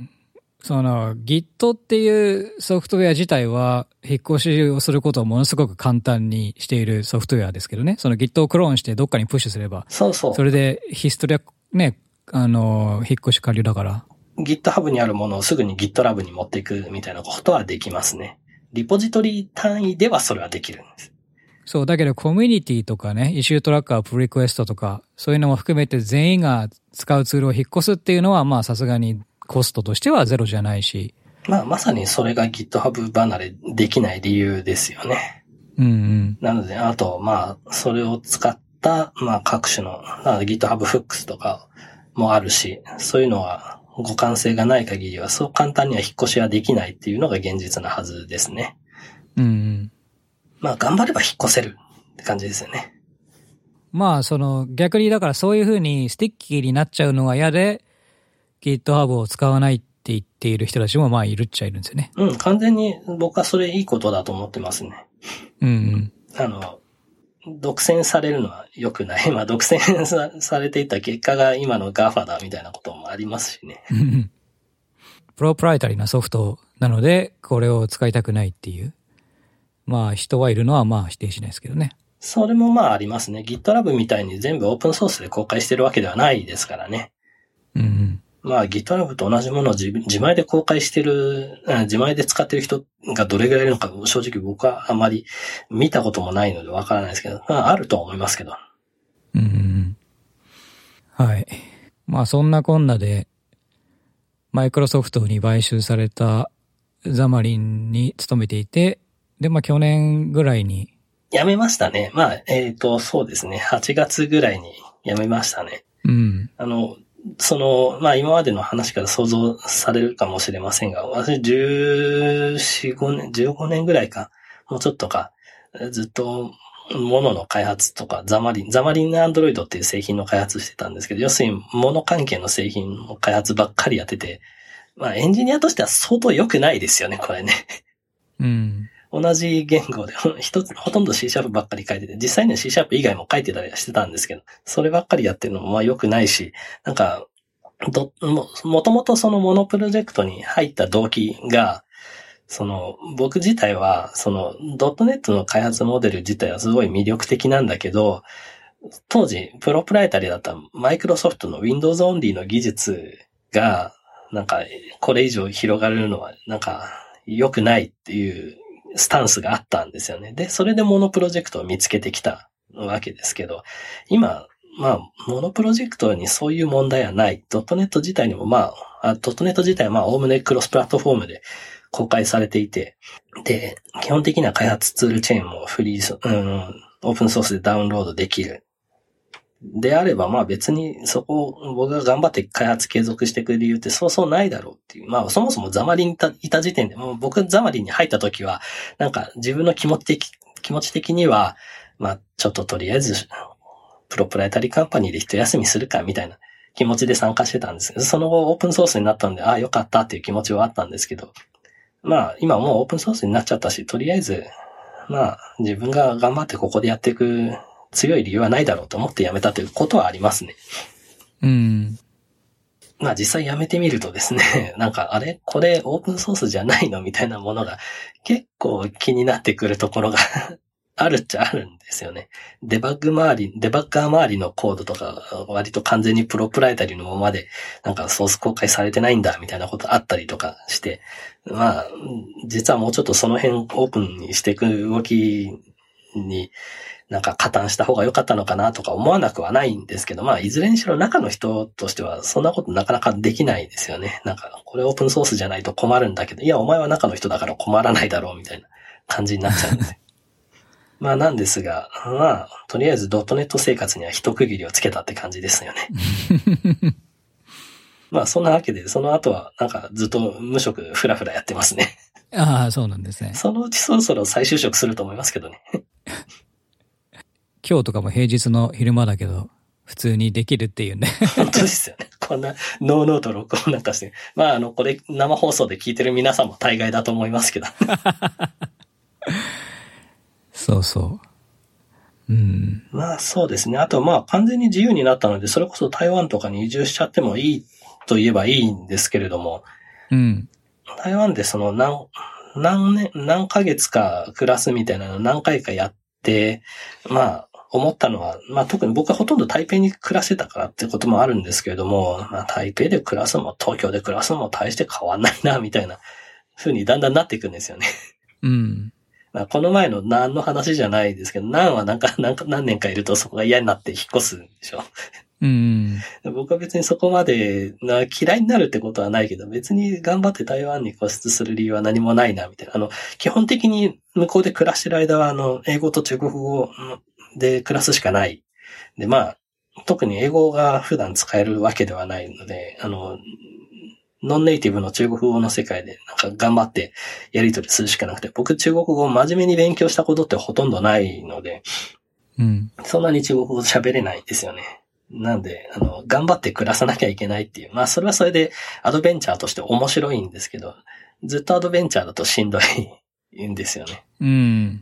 その Git っていうソフトウェア自体は引っ越しをすることをものすごく簡単にしているソフトウェアですけどね。その Git をクローンしてどっかにプッシュすれば。 そうそう。 それでヒストリはね、あの、引っ越し完了だから。 GitHub にあるものをすぐに GitLab に持っていくみたいなことはできますね。リポジトリ単位ではそれはできるんです。 そう、だけどコミュニティとかね、イシュートラッカー、プリクエストとか、そういうのも含めて全員が使うツールを引っ越すっていうのは、まあさすがにコストとしてはゼロじゃないし。 まあまさにそれが GitHub 離れできない理由ですよね。 ううんうん。 なので、あと、まあ、それを使った、まあ、各種の、GitHub Hooks とかもあるし、そういうのは互換性がない限りは、そう簡単には引っ越しはできないっていうのが現実なはずですね。 うんうん。 まあ、頑張れば引っ越せるって感じですよね。 まあ、その、逆にだからそういう風にスティッキーになっちゃうのが嫌で、GitHub を使わないって言っている人たちもまあいるっちゃいるんですよね。 うん、完全に僕はそれいいことだと思ってますね。 うんうん。 あの、独占されるのは良くない。まあ、独占さ、されていた結果が今の ガーファ だみたいなこともありますしね。 プロプライタリーなソフトなので、これを使いたくないっていう。まあ、人はいるのはまあ否定しないですけどね。 それもまあありますね。GitLab みたいに全部オープンソースで公開してるわけではないですからね。 うんうん。 まあ GitLab と同じものを自自前で公開してる、自前で使ってる人がどれぐらいいるのか正直僕はあまり見たこともないのでわからないですけど、まああるとは思いますけど。 うんうん。はい。まあそんなこんなで、マイクロソフトに買収されたザマリンに勤めていて、でまあ去年ぐらいに、 辞めましたね。まあ、えっと、そうですね。はちがつぐらいに辞めましたね。 うん。 あの、その、まあ今までの話から想像されるかもしれませんが、私じゅうよん、ごねん、じゅうごねんぐらいか、もうちょっとか、ずっと、モノの開発とか、ザマリン、ザマリンアンドロイドっていう製品の開発してたんですけど、要するに、モノ関係の製品の開発ばっかりやってて、まあエンジニアとしては相当良くないですよね、これね。 うん。 同じ言語で、一つ、ほとんど C シャープばっかり書いてて、実際には C シャープ以外も書いてたりはしてたんですけど、そればっかりやってるのもまあ良くないし、なんか、ど、も、もともとそのモノプロジェクトに入った動機が、その、僕自体は、その、ドットネットの開発モデル自体はすごい魅力的なんだけど、当時、プロプライタリーだったマイクロソフトの Windows Only の技術が、なんか、これ以上広がるのは、なんか、良くないっていうスタンスがあったんですよね。で、それでモノプロジェクトを見つけてきたわけですけど、今、まあ、モノプロジェクトにそういう問題はない。ドットネット自体にもまあ、あドットネット自体はまあ、おおむねクロスプラットフォームで公開されていて、で、基本的な開発ツールチェーンもフリー、うん、オープンソースでダウンロードできる。であれば、まあ別にそこを僕が頑張って開発継続していく理由ってそうそうないだろうっていう。まあそもそもザマリンにいた、いた時点で、もう僕ザマリンに入った時は、なんか自分の気持ち的、気持ち的には、まあちょっととりあえず、プロプライタリーカンパニーで一休みするかみたいな気持ちで参加してたんですけど、その後オープンソースになったんで、ああよかったっていう気持ちはあったんですけど、まあ今もうオープンソースになっちゃったし、とりあえず、まあ自分が頑張ってここでやっていく強い理由はないだろうと思って辞めたということはありますね。 うん。 まあ実際辞めてみるとですね、なんかあれこれオープンソースじゃないのみたいなものが結構気になってくるところがあるっちゃあるんですよね。デバッグ周り、デバッガー周りのコードとか割と完全にプロプライタリーのままでなんかソース公開されてないんだみたいなことあったりとかして、まあ実はもうちょっとその辺オープンにしていく動きになんか加担した方が良かったのかなとか思わなくはないんですけど、まあいずれにしろ中の人としてはそんなことなかなかできないですよね。なんかこれオープンソースじゃないと困るんだけど、いやお前は中の人だから困らないだろうみたいな感じになっちゃうんですよ。まあなんですが、まあとりあえずドットネット生活には一区切りをつけたって感じですよね。まあそんなわけでその後はなんかずっと無職フラフラやってますね。 ああ、そうなんですね。 そのうちそろそろ再就職すると思いますけどね。 今日とかも平日の昼間だけど、普通にできるっていうね。 本当ですよね。こんな、ノーノート録音なんかして。まあ、あの、これ、生放送で聞いてる皆さんも大概だと思いますけど。 そうそう。うん。 まあ、そうですね。あと、まあ、完全に自由になったので、それこそ台湾とかに移住しちゃってもいいと言えばいいんですけれども、 うん。 台湾でその、何、何年、何ヶ月か暮らすみたいなのを何回かやって、まあ、思ったのは、まあ特に僕はほとんど台北に暮らしてたからってこともあるんですけれども、まあ台北で暮らすのも東京で暮らすのも大して変わんないな、みたいな風にだんだんなっていくんですよね。 うん。 まあこの前の何の話じゃないですけど、何はなんか、なんか何年かいるとそこが嫌になって引っ越すんでしょ。 うん。 僕は別にそこまでな嫌いになるってことはないけど、別に頑張って台湾に固執する理由は何もないな、みたいな。あの、基本的に向こうで暮らしてる間は、あの、英語と中国語で暮らすしかない。で、まあ、特に英語が普段使えるわけではないので、あの、ノンネイティブの中国語の世界でなんか頑張ってやり取りするしかなくて、僕中国語を真面目に勉強したことってほとんどないので、 うん、 そんなに中国語喋れないんですよね。なんで、あの、頑張って暮らさなきゃいけないっていう。まあ、それはそれでアドベンチャーとして面白いんですけど、ずっとアドベンチャーだとしんどいんですよね。 うん。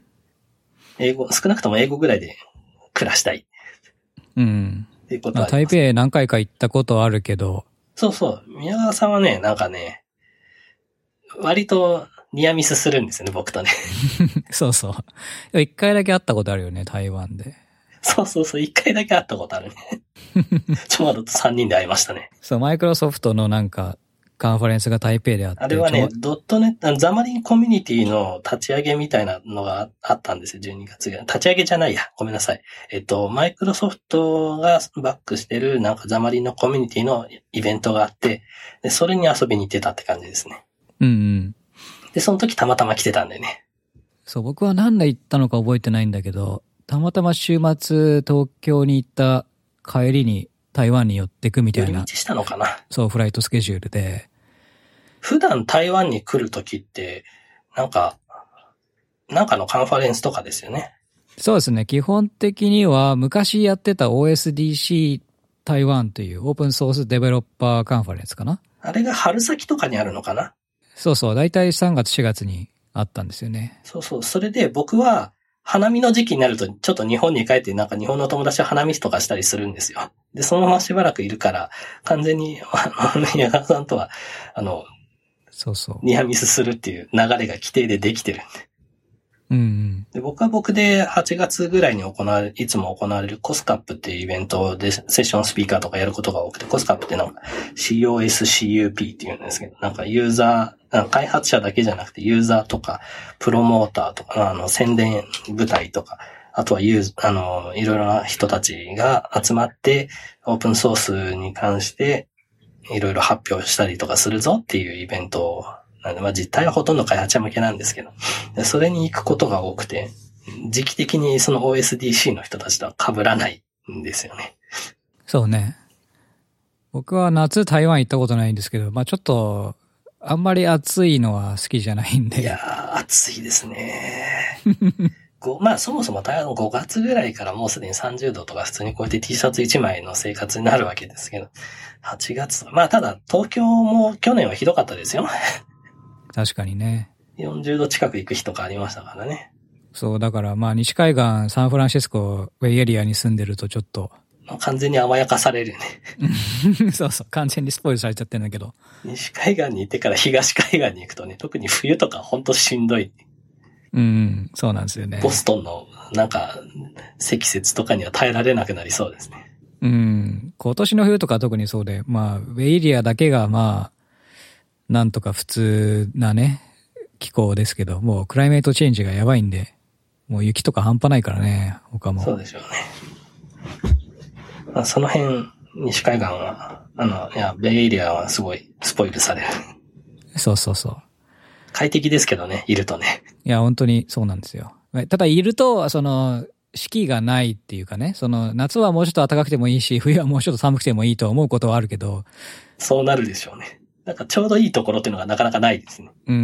英語、少なくとも英語ぐらいで暮らしたい。 うん。 っていうことはあります。 台北何回か行ったことあるけど、 そうそう。宮川さんはね、なんかね、割とニアミスするんですよね、僕とね。 そうそう。一回だけ会ったことあるよね、台湾で。 そうそうそう、一回だけ会ったことあるね。ちょまどと三人で会いましたね。 そう、マイクロソフトのなんか、カンファレンスが台北であって。 あれはね、ドットネット、ザマリンコミュニティの立ち上げみたいなのがあったんですよ、じゅうにがつが。立ち上げじゃないや、ごめんなさい。えっと、マイクロソフトがバックしてる、なんかザマリンのコミュニティのイベントがあって、で、それに遊びに行ってたって感じですね。 うんうん。 で、その時たまたま来てたんでね。 そう、僕は何で行ったのか覚えてないんだけど、たまたま週末東京に行った帰りに台湾に寄ってくみたいな。 寄り道したのかな。 そう、フライトスケジュールで。 普段台湾に来るときって、なんか、なんかのカンファレンスとかですよね。 そうですね。基本的には昔やってた オーエスディーシー 台湾というオープンソースデベロッパーカンファレンスかな。 あれが春先とかにあるのかな。 そうそう。だいたいさんがつしがつにあったんですよね。 そうそう。それで僕は花見の時期になるとちょっと日本に帰ってなんか日本の友達と花見とかしたりするんですよ。で、そのまましばらくいるから完全に、あの、宮川さんとは、あの、 そうそう。 ニアミスするっていう流れが規定でできてるんで。 うんうん。 で、僕は僕ではちがつぐらいに行われ、いつも行われるコスカップっていうイベントでセッションスピーカーとかやることが多くて、コスカップってなんか シーオーエスシーユーピー っていうんですけど、なんかユーザー、開発者だけじゃなくてユーザーとか、プロモーターとか、あの、宣伝部隊とか、あとはユーズ、あの、いろいろな人たちが集まって、オープンソースに関して、いろいろ発表したりとかするぞっていうイベントを、なんでまあ実態はほとんど開発者向けなんですけど、それに行くことが多くて、時期的にその オーエスディーシー の人たちとは被らないんですよね。 そうね。僕は夏台湾行ったことないんですけど、まあちょっと、あんまり暑いのは好きじゃないんで。 いやー、暑いですね。まあそもそも台湾ごがつぐらいからもうすでにさんじゅうどとか普通に超えて T シャツいちまいの生活になるわけですけど、はちがつ、まあただ東京も去年はひどかったですよ。 確かにね。 よんじゅうど近く行く日とかありましたからね。 そう、だからまあ西海岸、サンフランシスコ、ウェイエリアに住んでるとちょっと。 完全に甘やかされるね。そうそう、完全にスポイルされちゃってるんだけど。 西海岸に行ってから東海岸に行くとね、特に冬とかほんとしんどい。 うん、そうなんですよね。 ボストンのなんか積雪とかには耐えられなくなりそうですね。 うん、今年の冬とか特にそうで、まあ、ウェイエリアだけがまあ、なんとか普通なね、気候ですけど、もうクライメートチェンジがやばいんで、もう雪とか半端ないからね、他も。 そうでしょうね。まあ、その辺、西海岸は、あの、いや、ベイエリアはすごいスポイルされる。 そうそうそう。 快適ですけどね、いるとね。 いや、本当にそうなんですよ。ただ、いると、その、四季がないっていうかね、その、夏はもうちょっと暖かくてもいいし、冬はもうちょっと寒くてもいいと思うことはあるけど。 そうなるでしょうね。なんかちょうどいいところっていうのがなかなかないですね。 うん。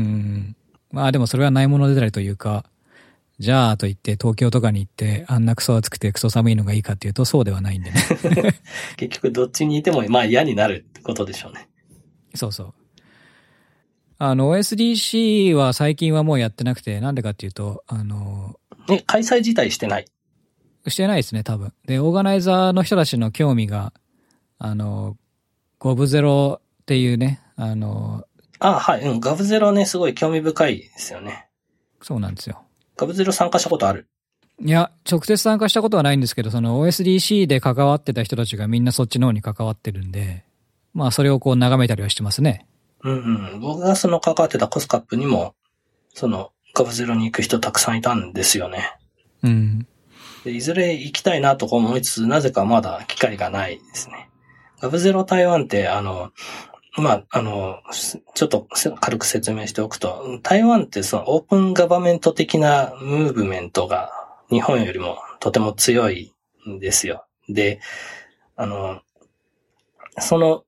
まあでもそれはないものでたりというか、じゃあと言って東京とかに行ってあんなクソ暑くてクソ寒いのがいいかっていうとそうではないんでね。 結局どっちにいてもまあ嫌になるってことでしょうね。 そうそう。あの オーエスディーシー は最近はもうやってなくて、なんでかっていうと、あの、 ね、開催自体してない。 してないですね、多分。で、オーガナイザーの人たちの興味が、あの、ゴブゼロっていうね、あの、 ああ、はい、うん、ガブゼロね、すごい興味深いですよね。 そうなんですよ。 ガブゼロ参加したことある？ いや、直接参加したことはないんですけど、その オーエスディーシー で関わってた人たちがみんなそっちの方に関わってるんで、まあそれをこう眺めたりはしてますね。 うんうん。僕がその関わってたコスカップにも、そのガブゼロに行く人たくさんいたんですよね。 うん。 でいずれ行きたいなと思いつつ、なぜかまだ機会がないですね。ガブゼロ台湾って、あの、まあ、あの、ちょっと軽く説明しておくと、台湾ってそのオープンガバメント的なムーブメントが日本よりもとても強いんですよ。で、あの、その、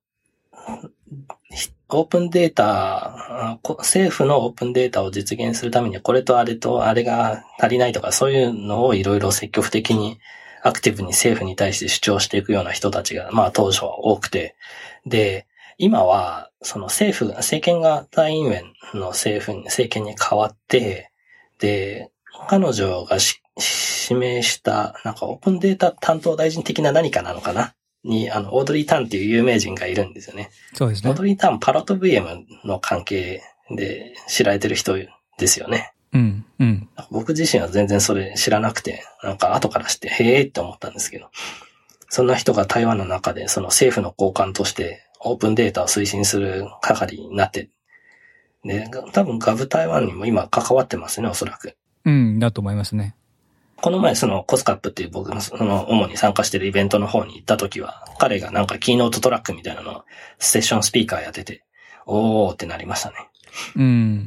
オープンデータ、政府のオープンデータを実現するためにはこれとあれとあれが足りないとかそういうのをいろいろ積極的にアクティブに政府に対して主張していくような人たちがまあ当初は多くて、で、今はその政府、政権が蔡英文の政府に、政権に変わって、で、彼女が指名したなんかオープンデータ担当大臣的な何かなのかなに、あの、オードリー・タンっていう有名人がいるんですよね。 そうですね。 オードリー・タン、パロット ブイエム の関係で知られてる人ですよね。 うん、うん。 僕自身は全然それ知らなくて、なんか後から知って、へーって思ったんですけど、そんな人が台湾の中でその政府の高官としてオープンデータを推進する係になって、で、多分ガブ台湾にも今関わってますね、おそらく。 うん、だと思いますね。 この前そのコスカップっていう僕のその主に参加してるイベントの方に行った時は、彼がなんかキーノートトラックみたいなのをセッションスピーカーやってて、おーってなりましたね。 うん。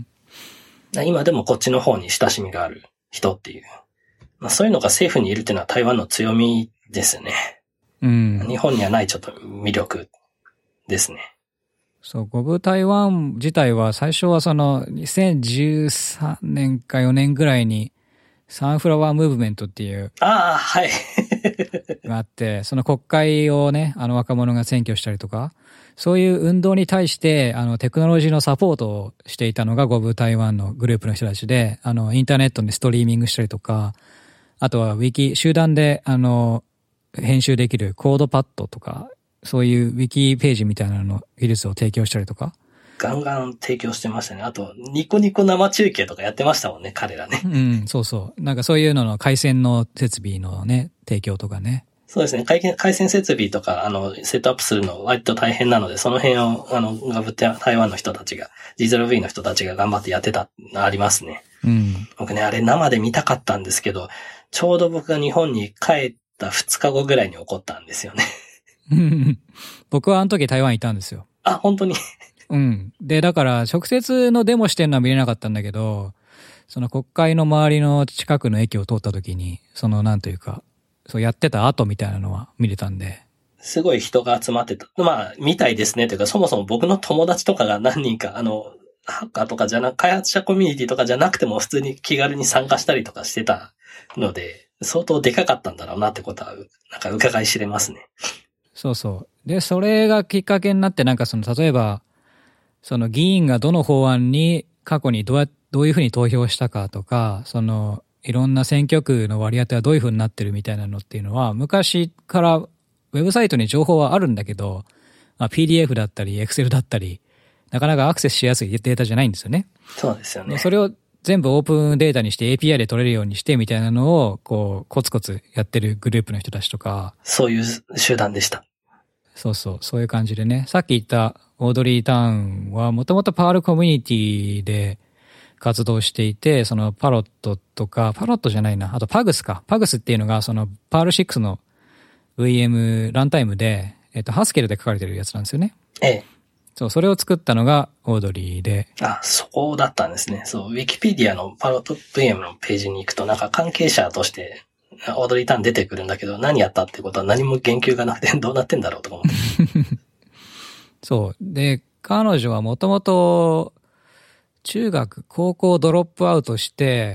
今でもこっちの方に親しみがある人っていう。まあ、そういうのが政府にいるっていうのは台湾の強みですね。 うん。 日本にはないちょっと魅力ですね。 そう、ゴブ台湾自体は最初はそのにせんじゅうさんねんかよねんぐらいにサンフラワームーブメントっていう。 ああ、はい。 があって、その国会をね、あの若者が占拠したりとか、そういう運動に対して、あのテクノロジーのサポートをしていたのがゴブ台湾のグループの人たちで、あのインターネットにストリーミングしたりとか、あとはウィキ、集団であの編集できるコードパッドとか、そういうウィキページみたいなの技術を提供したりとか。 ガンガン提供してましたね。あと、ニコニコ生中継とかやってましたもんね、彼らね。 うん、そうそう。なんかそういうのの回線の設備のね、提供とかね。 そうですね。回線、回線設備とか、あの、セットアップするの割と大変なので、その辺を、あの、ガブ台湾の人たちが、ジーゼロブイ の人たちが頑張ってやってた、ありますね。 うん。 僕ね、あれ生で見たかったんですけど、ちょうど僕が日本に帰ったふつかごぐらいに起こったんですよね。 僕はあの時台湾いたんですよ。 あ、本当に。 うん。で、だから直接のデモしてるのは見れなかったんだけど、その国会の周りの近くの駅を通った時に、そのなんというか、そうやってた後みたいなのは見れたんで。 すごい人が集まってた。まあ、みたいですね。というか、そもそも僕の友達とかが何人か、あの、ハッカーとかじゃなく、開発者コミュニティとかじゃなくても普通に気軽に参加したりとかしてたので、相当でかかったんだろうなってことは、なんか伺い知れますね。 そうそう。で、それがきっかけになって、なんかその、例えば、その議員がどの法案に過去にどうや、どういうふうに投票したかとか、その、いろんな選挙区の割り当てはどういうふうになってるみたいなのっていうのは、昔からウェブサイトに情報はあるんだけど、まあ、ピーディーエフ だったり、Excel だったり、なかなかアクセスしやすいデータじゃないんですよね。 そうですよね。 それを全部オープンデータにして エーピーアイ で取れるようにしてみたいなのを、こう、コツコツやってるグループの人たちとか。 そういう集団でした。 そうそう、そういう感じでね。さっき言ったオードリー・タウンはもともとパールコミュニティで活動していて、そのパロットとか、パロットじゃないな、あとパグスか。パグスっていうのがそのパールシックスの ブイエム ランタイムで、えっと、ハスケルで書かれてるやつなんですよね。 ええ。 そう、それを作ったのがオードリーで。 あ、そうだったんですね。そう、ウィキペディアのパロット ブイエム のページに行くと、なんか関係者として、オードリー・タウン出てくるんだけど、何やったってことは何も言及がなくて、どうなってんだろうとか思って。 そう。で、彼女はもともと、中学、高校ドロップアウトして、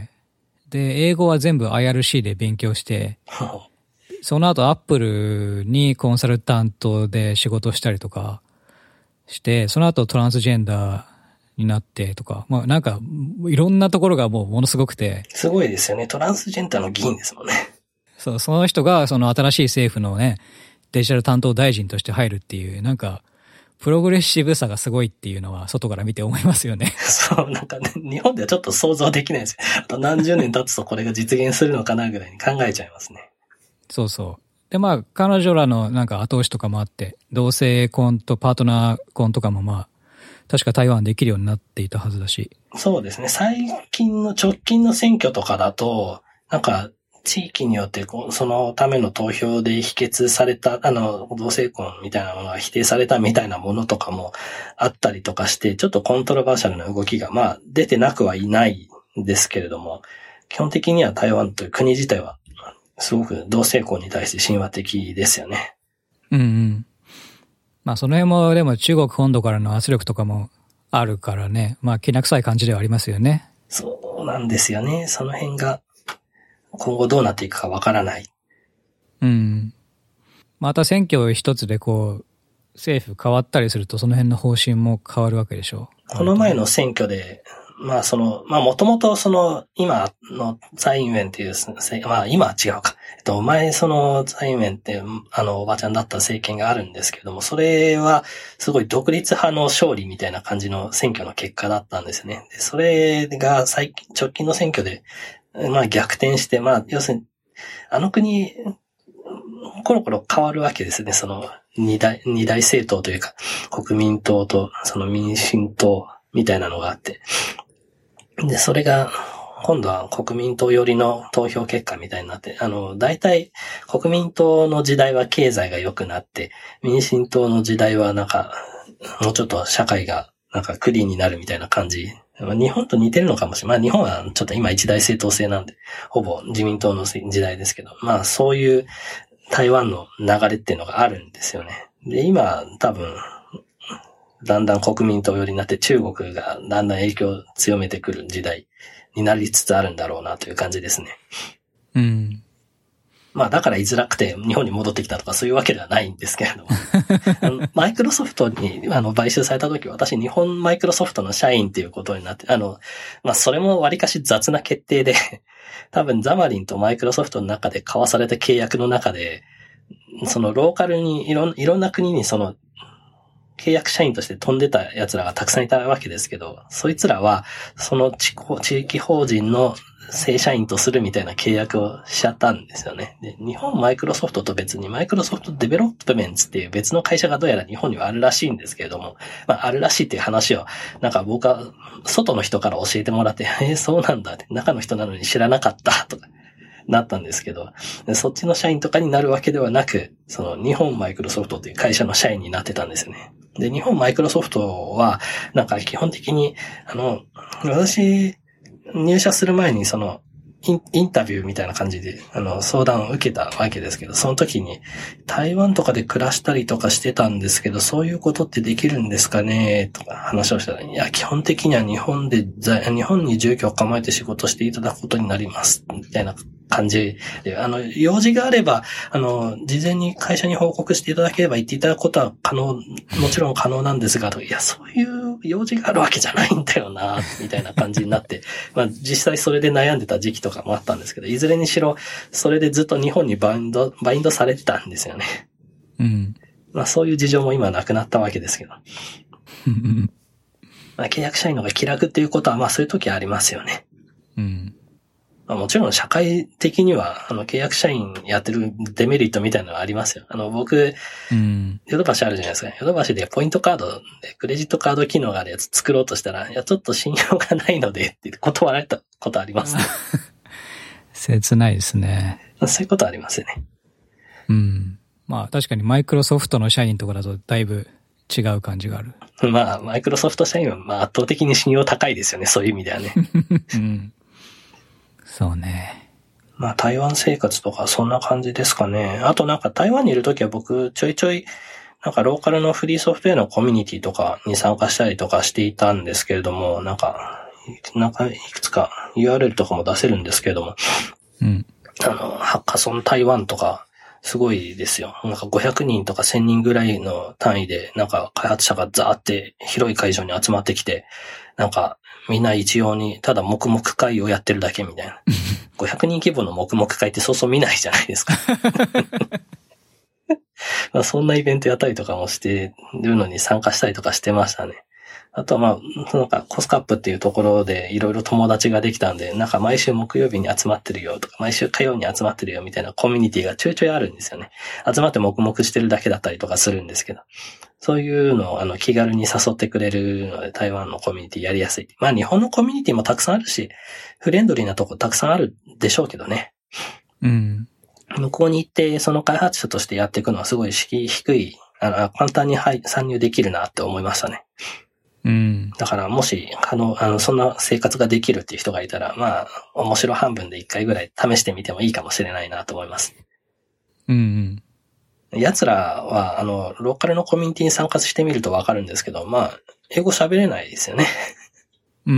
で、英語は全部 アイアールシー で勉強して、その後アップルにコンサルタントで仕事したりとかして、その後トランスジェンダーになってとか、まあなんか、いろんなところがもうものすごくて。 すごいですよね。トランスジェンダーの議員ですもんね。 そう、その人がその新しい政府のね、デジタル担当大臣として入るっていう、なんか、プログレッシブさがすごいっていうのは外から見て思いますよね。 そう、なんかね、日本ではちょっと想像できないですよ。あと何十年経つとこれが実現するのかなぐらいに考えちゃいますね。 そうそう。で、まあ、彼女らのなんか後押しとかもあって、同性婚とパートナー婚とかもまあ、確か台湾できるようになっていたはずだし。 そうですね。最近の直近の選挙とかだと、なんか、 地域によってこう、そのための投票で否決された、あの、同性婚みたいなものが否定されたみたいなものとかもあったりとかして、ちょっとコントロバーシャルな動きが、まあ、出てなくはいないんですけれども、基本的には台湾という国自体は、すごく同性婚に対して親和的ですよね。 うんうん。まあその辺もでも中国本土からの圧力とかもあるからね。まあきな臭い感じではありますよね。 そうなんですよね。その辺が今後どうなっていくかわからない。 うん。また選挙一つでこう政府変わったりするとその辺の方針も変わるわけでしょう。 この前の選挙で、まあその、まあもともとその今の蔡英文っていう、まあ今は違うか。えっと前その蔡英文っていうあのおばちゃんだった政権があるんですけども、それはすごい独立派の勝利みたいな感じの選挙の結果だったんですね。でそれが最近、直近の選挙で、まあ逆転して、まあ要するに、あの国、コロコロ変わるわけですね。その二大、二大政党というか、国民党とその民進党みたいなのがあって、で、それが、今度は国民党寄りの投票結果みたいになって、あの、大体国民党の時代は経済が良くなって、民進党の時代はなんか、もうちょっと社会がなんかクリーンになるみたいな感じ。日本と似てるのかもしれない。まあ日本はちょっと今一大政党制なんで、ほぼ自民党の時代ですけど、まあそういう台湾の流れっていうのがあるんですよね。で、今多分、だんだん国民党寄りになって中国がだんだん影響を強めてくる時代になりつつあるんだろうなという感じですね。 うん。 まあだから居づらくて日本に戻ってきたとかそういうわけではないんですけれども。あのマイクロソフトにあの買収された時私日本マイクロソフトの社員っていうことになって、あの、まあそれも割かし雑な決定で、多分ザマリンとマイクロソフトの中で交わされた契約の中で、そのローカルにいろん、いろんな国にその契約社員として飛んでた奴らがたくさんいたわけですけど、そいつらは、その地域法人の正社員とするみたいな契約をしちゃったんですよね。で、日本マイクロソフトと別にマイクロソフトデベロップメンツっていう別の会社がどうやら日本にはあるらしいんですけれども、まああるらしいっていう話を、なんか僕は外の人から教えてもらって、えー、そうなんだって、中の人なのに知らなかったとか。なったんですけど、そっちの社員とかになるわけではなく、その日本マイクロソフトという会社の社員になってたんですよね。で、日本マイクロソフトは、なんか基本的に、あの、私、入社する前にその、イン、インタビューみたいな感じで、あの、相談を受けたわけですけど、その時に、台湾とかで暮らしたりとかしてたんですけど、そういうことってできるんですかねとか話をしたら、いや、基本的には日本で、日本に住居を構えて仕事していただくことになります、みたいな感じで、あの、用事があれば、あの、事前に会社に報告していただければ言っていただくことは可能、もちろん可能なんですが、いや、そういう用事があるわけじゃないんだよな、みたいな感じになって、まあ、実際それで悩んでた時期とかもあったんですけど、いずれにしろ、それでずっと日本にバインド、バインドされてたんですよね。 うん。まあ、そういう事情も今なくなったわけですけど。まあ、契約社員の方が気楽っていうことは、まあそういう時はありますよね。 うん。 まあ、もちろん社会的には、あの、契約社員やってるデメリットみたいなのはありますよ。あの、僕、 うん。 ヨドバシあるじゃないですか。ヨドバシでポイントカードでクレジットカード機能があるやつ作ろうとしたら、いや、ちょっと信用がないのでって断られたことあります、ね。 切ないですね。 そういうことありますよね。 うん。まあ確かにマイクロソフトの社員とかだとだいぶ違う感じがある。 まあ、マイクロソフト社員はまあ圧倒的に信用高いですよね。そういう意味ではね。 うん。そうね。 まあ台湾生活とかそんな感じですかね。あとなんか台湾にいるときは僕ちょいちょいなんかローカルのフリーソフトウェアのコミュニティとかに参加したりとかしていたんですけれども、なんか、なんかいくつか ユーアールエル とかも出せるんですけれども、 うん。 あの、ハッカソン台湾とかすごいですよ。なんかごひゃくにんとかせんにんぐらいの単位でなんか開発者がザーって広い会場に集まってきて、なんかみんな一様にただ黙々会をやってるだけみたいな。ごひゃくにん規模の黙々会ってそうそう見ないじゃないですか。まあそんなイベントやったりとかもしてるのに参加したりとかしてましたね。あとはまあ、なんかコスカップっていうところでいろいろ友達ができたんで、なんか毎週木曜日に集まってるよとか、毎週火曜に集まってるよみたいなコミュニティがちょいちょいあるんですよね。集まって黙々してるだけだったりとかするんですけど。そういうのをあの気軽に誘ってくれるので台湾のコミュニティやりやすい。まあ日本のコミュニティもたくさんあるし、フレンドリーなとこたくさんあるでしょうけどね。 うん。 向こうに行って、その開発者としてやっていくのはすごい敷居低い、あの、簡単に入参入できるなって思いましたね。 うん。 だからもし、あの、あの、そんな生活ができるっていう人がいたら、まあ、面白半分で一回ぐらい試してみてもいいかもしれないなと思います。 うんうん。 奴らは、あの、ローカルのコミュニティに参加してみるとわかるんですけど、まあ、英語喋れないですよね。 うん。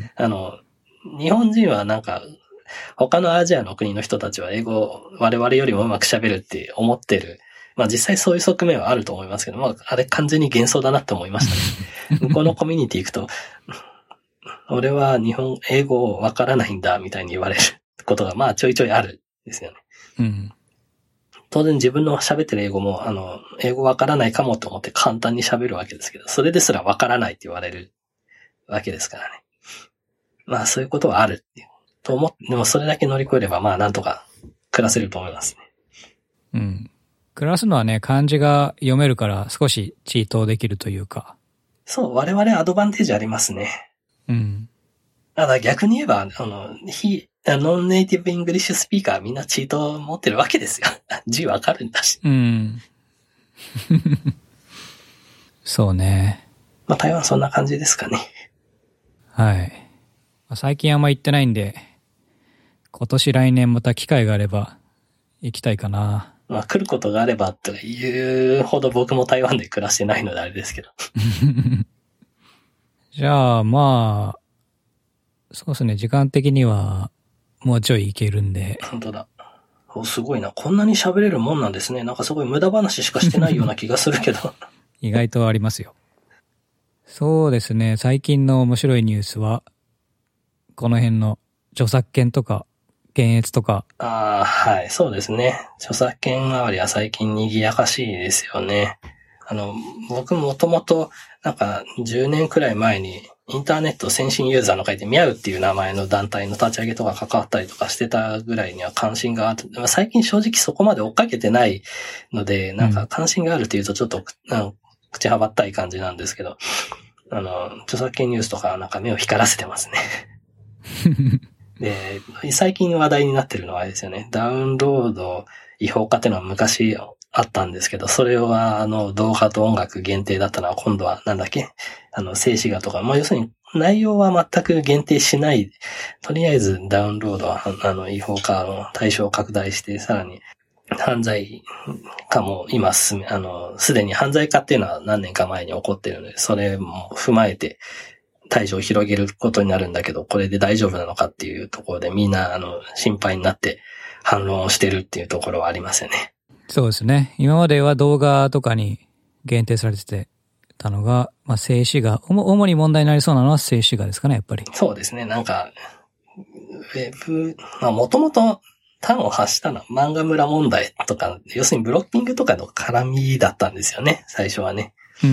あの、日本人はなんか、他のアジアの国の人たちは英語を我々よりもうまく喋るって思ってる。まあ実際そういう側面はあると思いますけど、まああれ完全に幻想だなって思いましたね。向こうのコミュニティ行くと、俺は日本、英語わからないんだみたいに言われることがまあちょいちょいあるんですよね。 うん。 当然自分の喋ってる英語も、あの、英語わからないかもと思って簡単に喋るわけですけど、それですらわからないって言われるわけですからね。まあそういうことはあるっていう。と思って、でもそれだけ乗り越えればまあなんとか暮らせると思いますね。 うん。暮らすのはね、漢字が読めるから少しチートできるというか。 そう、我々アドバンテージありますね。 うん。 ただ逆に言えば、あの、非、ノンネイティブイングリッシュスピーカーみんなチート持ってるわけですよ。字わかるんだし。 うん。そうね。 まあ台湾そんな感じですかね。 はい。最近あんま行ってないんで、今年来年また機会があれば行きたいかな。 まあ来ることがあればというほど僕も台湾で暮らしてないのであれですけど。 じゃあまあ、そうですね、時間的にはもうちょい行けるんで。 本当だ。お、すごいな。こんなに喋れるもんなんですね。なんかすごい無駄話しかしてないような気がするけど。 意外とありますよ。そうですね、最近の面白いニュースは、この辺の著作権とか、検閲とか。 ああ、はい、そうですね。著作権周りは最近賑やかしいですよね。あの、僕もともと、なんかじゅうねんくらい前に、インターネット先進ユーザーの会でミャウっていう名前の団体の立ち上げとか関わったりとかしてたぐらいには関心があって、最近正直そこまで追っかけてないので、なんか関心があるっていうとちょっと、うん、口はばったい感じなんですけど、あの、著作権ニュースとかなんか目を光らせてますね。で、最近話題になってるのはあれですよね。ダウンロード違法化っていうのは昔あったんですけど、それはあの動画と音楽限定だったのは今度はなんだっけあの静止画とか、まあ要するに内容は全く限定しない。とりあえずダウンロードはあの違法化の対象を拡大して、さらに犯罪化も今進め、あの、すでに犯罪化っていうのは何年か前に起こっているので、それも踏まえて、対象を広げることになるんだけど、これで大丈夫なのかっていうところでみんな、あの、心配になって反論をしてるっていうところはありますよね。 そうですね。今までは動画とかに限定されててたのが、まあ、静止画、主に問題になりそうなのは静止画ですかね、やっぱり。 そうですね。なんか、ウェブ、まあ、もともと端を発したのは漫画村問題とか、要するにブロッキングとかの絡みだったんですよね、最初はね。 うん。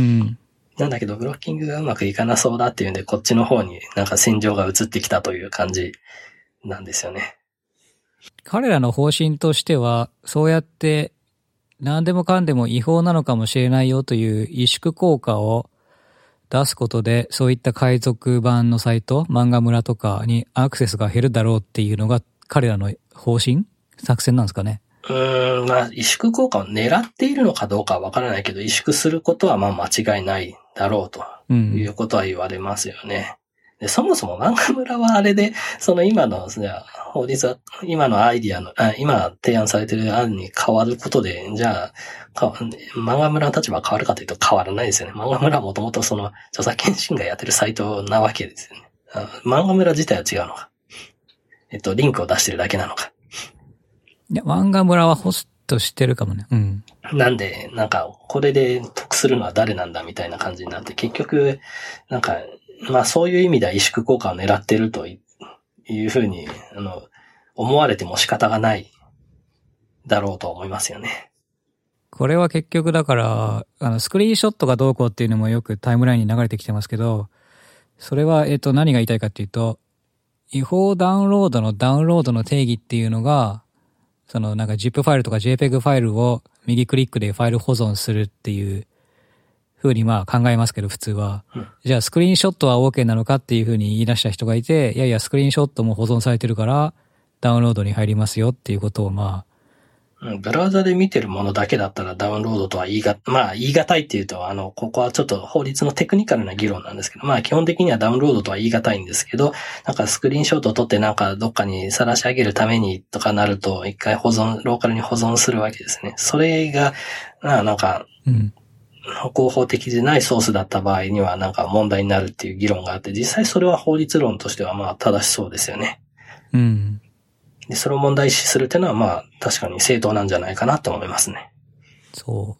なんだけど、ブロッキングがうまくいかなそうだっていうんで、こっちの方になんか戦場が移ってきたという感じなんですよね。 彼らの方針としては、そうやって何でもかんでも違法なのかもしれないよという萎縮効果を出すことで、そういった海賊版のサイト、漫画村とかにアクセスが減るだろうっていうのが彼らの方針作戦なんですかね。 うーん、まあ、萎縮効果を狙っているのかどうかはわからないけど、萎縮することはまあ間違いないだろうということは言われますよね。うん、でそもそも漫画村はあれで、その今の、じゃあ法律は、今のアイディアの、あ今提案されている案に変わることで、じゃあ、漫画村の立場は変わるかというと変わらないですよね。漫画村はもともとその著作権侵害やってるサイトなわけですよね。漫画村自体は違うのか。えっと、リンクを出してるだけなのか。 いや、漫画村はホストしてるかもね。うん。 なんで、なんか、これで得するのは誰なんだみたいな感じになって、結局、なんか、まあそういう意味では萎縮効果を狙ってるというふうに、あの、思われても仕方がないだろうと思いますよね。 これは結局だから、あの、スクリーンショットがどうこうっていうのもよくタイムラインに流れてきてますけど、それは、えっと、何が言いたいかっていうと、違法ダウンロードのダウンロードの定義っていうのが、そのなんか ジップ ファイルとか ジェイペグ ファイルを右クリックでファイル保存するっていう風にまあ考えますけど普通は、うん、じゃあスクリーンショットは OK なのかっていう風に言い出した人がいて、いやいやスクリーンショットも保存されてるからダウンロードに入りますよっていうことをまあ、 うん、ブラウザで見てるものだけだったらダウンロードとは言いが、まあ言い難いっていうと、あの、ここはちょっと法律のテクニカルな議論なんですけど、まあ基本的にはダウンロードとは言い難いんですけど、なんかスクリーンショットを撮ってなんかどっかに晒し上げるためにとかなると、一回保存、ローカルに保存するわけですね。それが、まあなんか、うん。合法的じゃないソースだった場合にはなんか問題になるっていう議論があって、実際それは法律論としてはまあ正しそうですよね。 うん。 で、それを問題視するっていうのはまあ確かに正当なんじゃないかなと思いますね。 そう。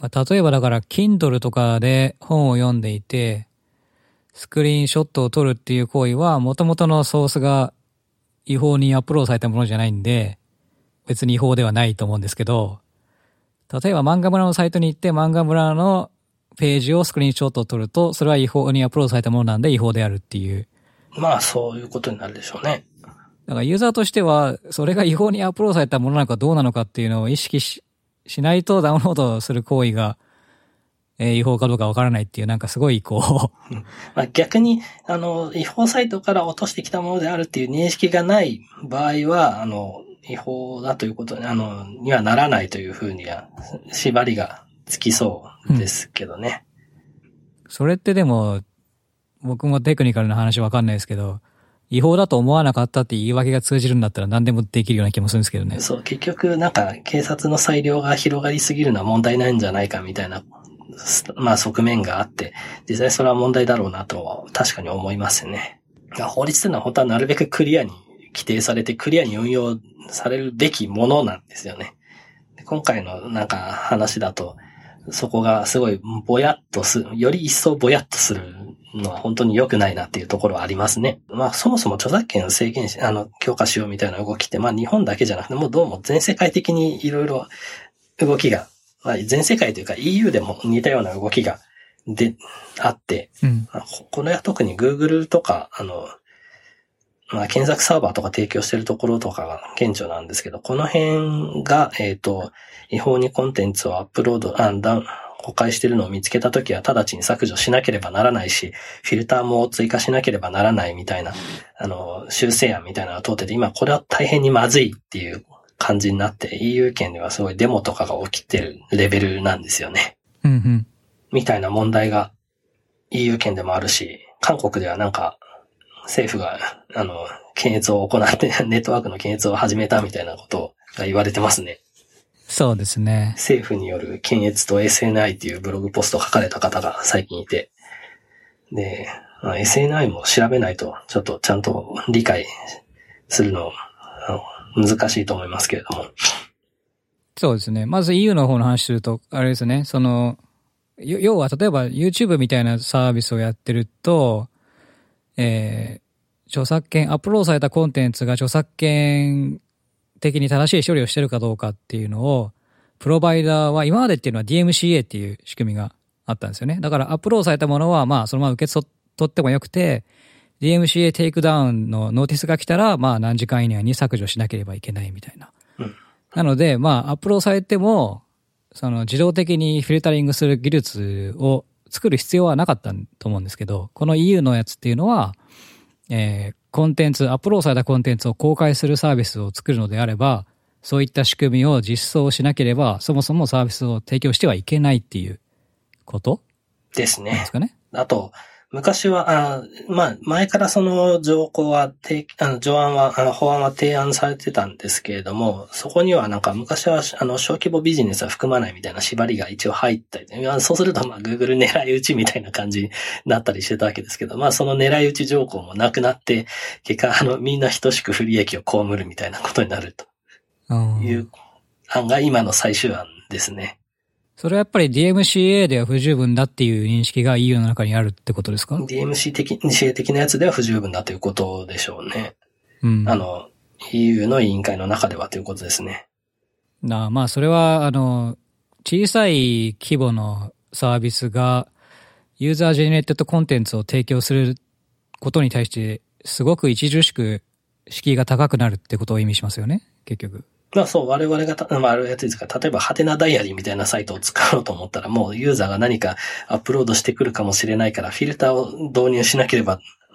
まあ、例えばだから Kindle とかで本を読んでいて、スクリーンショットを撮るっていう行為は元々のソースが違法にアップロードされたものじゃないんで、別に違法ではないと思うんですけど、例えば漫画村のサイトに行って漫画村のページをスクリーンショットを撮ると、それは違法にアップロードされたものなんで違法であるっていう。 まあそういうことになるでしょうね。 だからユーザーとしては、それが違法にアップロードされたものなのかどうなのかっていうのを意識し、しないとダウンロードする行為が、えー、違法かどうかわからないっていう、なんかすごいこうまあ逆に、あの、違法サイトから落としてきたものであるっていう認識がない場合は、あの、違法だということに、あの、にはならないというふうには、縛りがつきそうですけどね。 うん、それってでも、僕もテクニカルな話わかんないですけど、違法だと思わなかったって言い訳が通じるんだったら何でもできるような気もするんですけどね。 そう、結局なんか警察の裁量が広がりすぎるのは問題ないんじゃないかみたいな、まあ側面があって、実際それは問題だろうなと確かに思いますよね。法律というのは本当はなるべくクリアに規定されてクリアに運用されるべきものなんですよね。今回のなんか話だと、そこがすごいぼやっとする、より一層ぼやっとするのは本当に良くないなっていうところはありますね。まあそもそも著作権を制限し、あの、強化しようみたいな動きって、まあ日本だけじゃなくて、もうどうも全世界的にいろいろ動きが、まあ全世界というか イーユー でも似たような動きがで、あって、うん、これは特に Google とか、あの、まあ、検索サーバーとか提供してるところとかが顕著なんですけど、この辺が、えっと、違法にコンテンツをアップロード、あ、ダウン、公開してるのを見つけたときは直ちに削除しなければならないし、フィルターも追加しなければならないみたいな、あの、修正案みたいなのが通ってて、今これは大変にまずいっていう感じになって、イーユー 圏ではすごいデモとかが起きてるレベルなんですよね。 うんうん。 みたいな問題が イーユー 圏でもあるし、韓国ではなんか、政府が、あの、検閲を行って、ネットワークの検閲を始めたみたいなことが言われてますね。 そうですね。 政府による検閲と エスエヌアイ っていうブログポストを書かれた方が最近いて、で、まあ、エスエヌアイ も調べないと、ちょっとちゃんと理解するの、難しいと思いますけれども。 そうですね。まず イーユー の方の話すると、あれですね、その、要は例えば YouTube みたいなサービスをやってると、えー、著作権、アップロードされたコンテンツが著作権的に正しい処理をしてるかどうかっていうのを、プロバイダーは今までっていうのは ディーエムシーエー っていう仕組みがあったんですよね。だからアップロードされたものはまあそのまま受け取ってもよくて、ディーエムシーエー テイクダウンのノーティスが来たらまあ何時間以内に削除しなければいけないみたいな。うん、なのでまあアップロードされても、その自動的にフィルタリングする技術を作る必要はなかったと思うんですけど、この イーユー のやつっていうのは、えー、コンテンツ、アップロードされたコンテンツを公開するサービスを作るのであれば、そういった仕組みを実装しなければ、そもそもサービスを提供してはいけないっていうことですね。 ですかね。 あと、昔は、あまあ、前からその条項は、あの、条案は、あの、法案は提案されてたんですけれども、そこにはなんか昔は、あの、小規模ビジネスは含まないみたいな縛りが一応入ったり、そうすると、まあ、Google 狙い撃ちみたいな感じになったりしてたわけですけど、まあ、その狙い撃ち条項もなくなって、結果、あの、みんな等しく不利益を被るみたいなことになるという案が今の最終案ですね。 それはやっぱり ディーエムシーエー では不十分だっていう認識が イーユー の中にあるってことですか？ ディーエムシー 的、シーエー 的なやつでは不十分だということでしょうね。うん。あの、イーユー の委員会の中ではということですね。 なあ、まあそれは、あの、小さい規模のサービスがユーザージェネレーテッドコンテンツを提供することに対してすごく著しく敷居が高くなるってことを意味しますよね、結局。 まあそう、我々が、まああるやつですから、例えば、ハテナダイアリーみたいなサイトを使おうと思ったら、もうユーザーが何かアップロードしてくるかもしれないから、フィルターを導入しなければ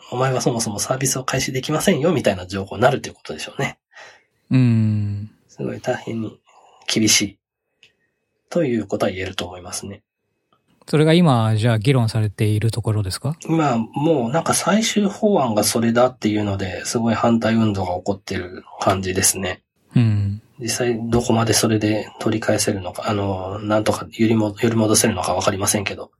お前はそもそもサービスを開始できませんよみたいな情報になるということでしょうね。 うん。 すごい大変に厳しいということは言えると思いますね。 それが今、じゃあ議論されているところですか？ 今、もうなんか最終法案がそれだっていうので、すごい反対運動が起こってる感じですね。 うん。 実際どこまでそれで取り返せるのか、あの、なんとか揺りも、揺り戻せるのかわかりませんけど。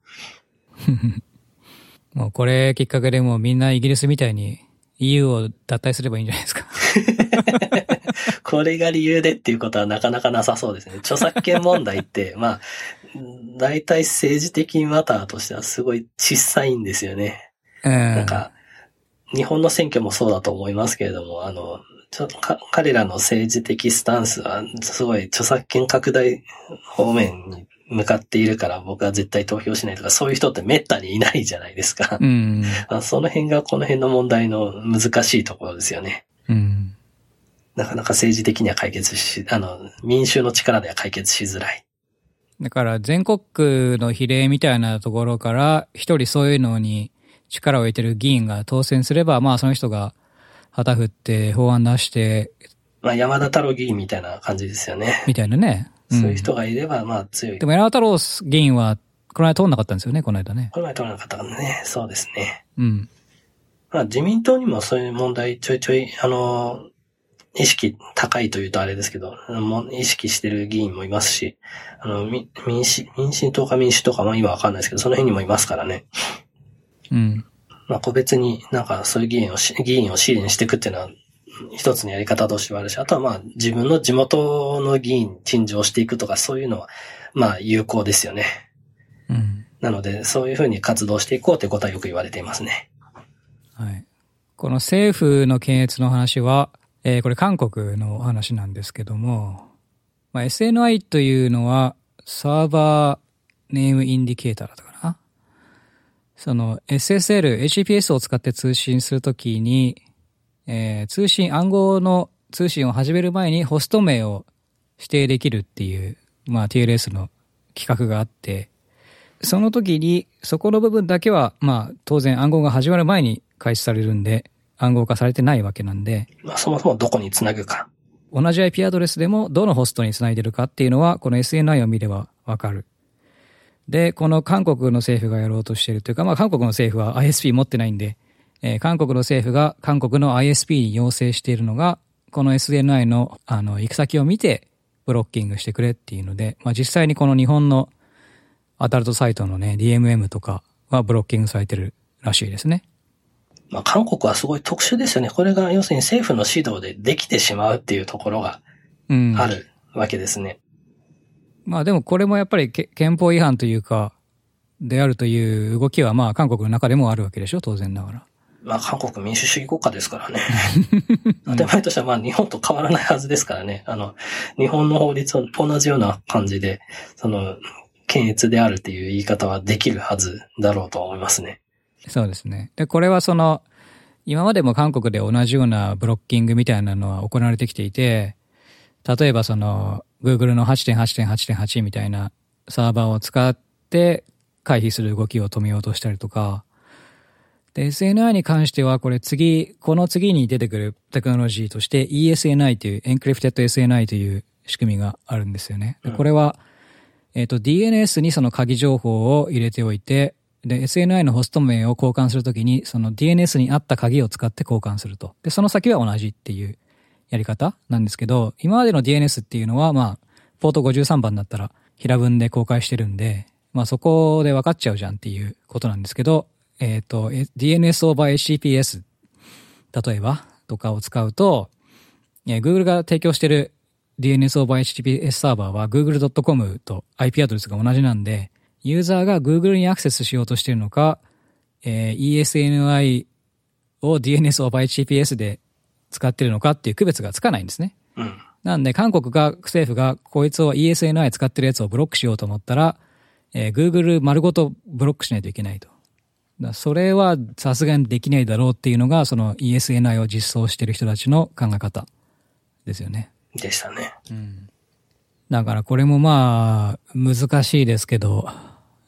もうこれきっかけでもうみんなイギリスみたいに イーユー を脱退すればいいんじゃないですか。 これが理由でっていうことはなかなかなさそうですね。著作権問題って、まあ、大体政治的マターとしてはすごい小さいんですよね。 うん、 なんか、日本の選挙もそうだと思いますけれども、あの、ちょか彼らの政治的スタンスはすごい著作権拡大方面に向かっているから僕は絶対投票しないとか、そういう人って滅多にいないじゃないですか。 うん、 その辺がこの辺の問題の難しいところですよね。 うん、 なかなか政治的には解決し、あの、民衆の力では解決しづらい。 だから全国区の比例みたいなところから一人そういうのに力を入れてる議員が当選すれば、まあその人が旗振って法案出して、 まあ山田太郎議員みたいな感じですよね。 みたいなね。 うん、そういう人がいればまあ強い。 でも山田太郎議員はこの間通んなかったんですよね、この間ね。 この間通らなかったからね。そうですね。 うん。 まあ自民党にもそういう問題ちょいちょい、あの、意識高いというとあれですけど、意識してる議員もいますし、あの、民進、民進党か民主党かまあ今わかんないですけど、その辺にもいますからね。 うん。 まあ個別になんかそういう議員をし、議員を支援していくっていうのは一つのやり方としてはあるし、あとはまあ自分の地元の議員陳情していくとかそういうのはまあ有効ですよね。 うん。 なのでそういうふうに活動していこうということはよく言われていますね。 はい。この政府の検閲の話は、えー、これ韓国の話なんですけども、まあ、エスエヌアイ というのはサーバーネームインディケーターだったかな。その エスエスエル、エイチティーピーエス を使って通信するときに、えー、通信、暗号の通信を始める前にホスト名を指定できるっていう、まあ ティーエルエス の規格があって、その時にそこの部分だけは、まあ当然暗号が始まる前に開始されるんで、暗号化されてないわけなんで。 まあそもそもどこにつなぐか。 同じ アイピー アドレスでもどのホストにつないでるかっていうのは、この エスエヌアイ を見ればわかる。で、この韓国の政府がやろうとしているというか、まあ韓国の政府は アイエスピー 持ってないんで、えー、韓国の政府が韓国の アイエスピー に要請しているのが、この エスエヌアイ のあの行く先を見てブロッキングしてくれっていうので、まあ実際にこの日本のアダルトサイトのね、ディーエムエム とかはブロッキングされてるらしいですね。 まあ韓国はすごい特殊ですよね。これが要するに政府の指導でできてしまうっていうところがあるわけですね。 うん、まあでもこれもやっぱり憲法違反というか、であるという動きはまあ韓国の中でもあるわけでしょ、当然ながら。 まあ韓国民主主義国家ですからね。当たり前としてはまあ日本と変わらないはずですからね。あの、日本の法律と同じような感じで、その、検閲であるっていう言い方はできるはずだろうと思いますね。 そうですね。で、これはその、今までも韓国で同じようなブロッキングみたいなのは行われてきていて、例えばその、Google の はちてんはちてんはちてんはち みたいなサーバーを使って回避する動きを止めようとしたりとか、で、エスエヌアイ に関してはこれ次、この次に出てくるテクノロジーとして イーエスエヌアイ という、エンクリプテッド エスエヌアイ という仕組みがあるんですよね。でこれは、えっと、ディーエヌエス にその鍵情報を入れておいて、で、エスエヌアイ のホスト名を交換するときに、その ディーエヌエス に合った鍵を使って交換すると。で、その先は同じっていうやり方なんですけど、今までの ディーエヌエス っていうのは、まあ、ポートごじゅうさんばんだったら平文で公開してるんで、まあそこで分かっちゃうじゃんっていうことなんですけど、えっと、ディーエヌエス over エイチティーピーエス、例えば、とかを使うと、えー、Google が提供してる ディーエヌエス over エイチティーピーエス サーバーは グーグルドットコム と アイピー アドレスが同じなんで、ユーザーが Google にアクセスしようとしているのか、えー、イーエスエヌアイ を ディーエヌエス over エイチティーピーエス で使っているのかっていう区別がつかないんですね。 うん、 なんで、韓国が、政府がこいつを イーエスエヌアイ 使ってるやつをブロックしようと思ったら、えー、Google 丸ごとブロックしないといけないと。だそれはさすがにできないだろうっていうのが、その イーエスエヌアイ を実装している人たちの考え方ですよね。 でしたね。 うん。だからこれもまあ、難しいですけど、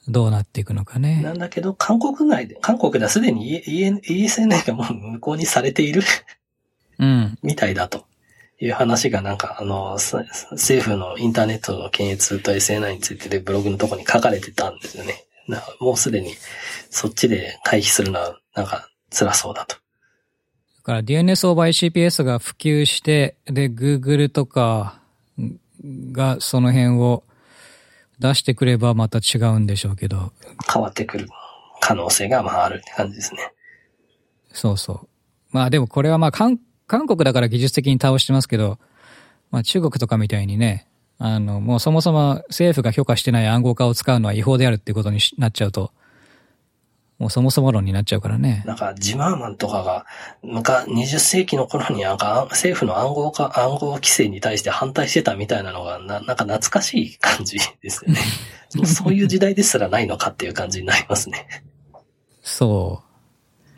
どうなっていくのかね。 なんだけど、韓国内で、韓国ではすでに イーエスエヌエー がもう無効にされているうん。 みたいだという話がなんか、あの、政府のインターネットの検閲と エスエヌエー についてでブログのとこに書かれてたんですよね。なんかもうすでにそっちで回避するのはなんか辛そうだと。 だから ディーエヌエス オーバー アイシーピーエス が普及して、で、Google とかがその辺を出してくればまた違うんでしょうけど。 変わってくる可能性がまああるって感じですね。 そうそう。まあでもこれはまあ韓、韓国だから技術的に倒してますけど、まあ中国とかみたいにね、あの、もうそもそも政府が許可してない暗号化を使うのは違法であるっていうことになっちゃうと、もうそもそも論になっちゃうからね。 なんかジマーマンとかが、昔、にじゅっ世紀の頃になんか政府の暗号化、暗号規制に対して反対してたみたいなのがな、なんか懐かしい感じですよね。そういう時代ですらないのかっていう感じになりますね。 そう。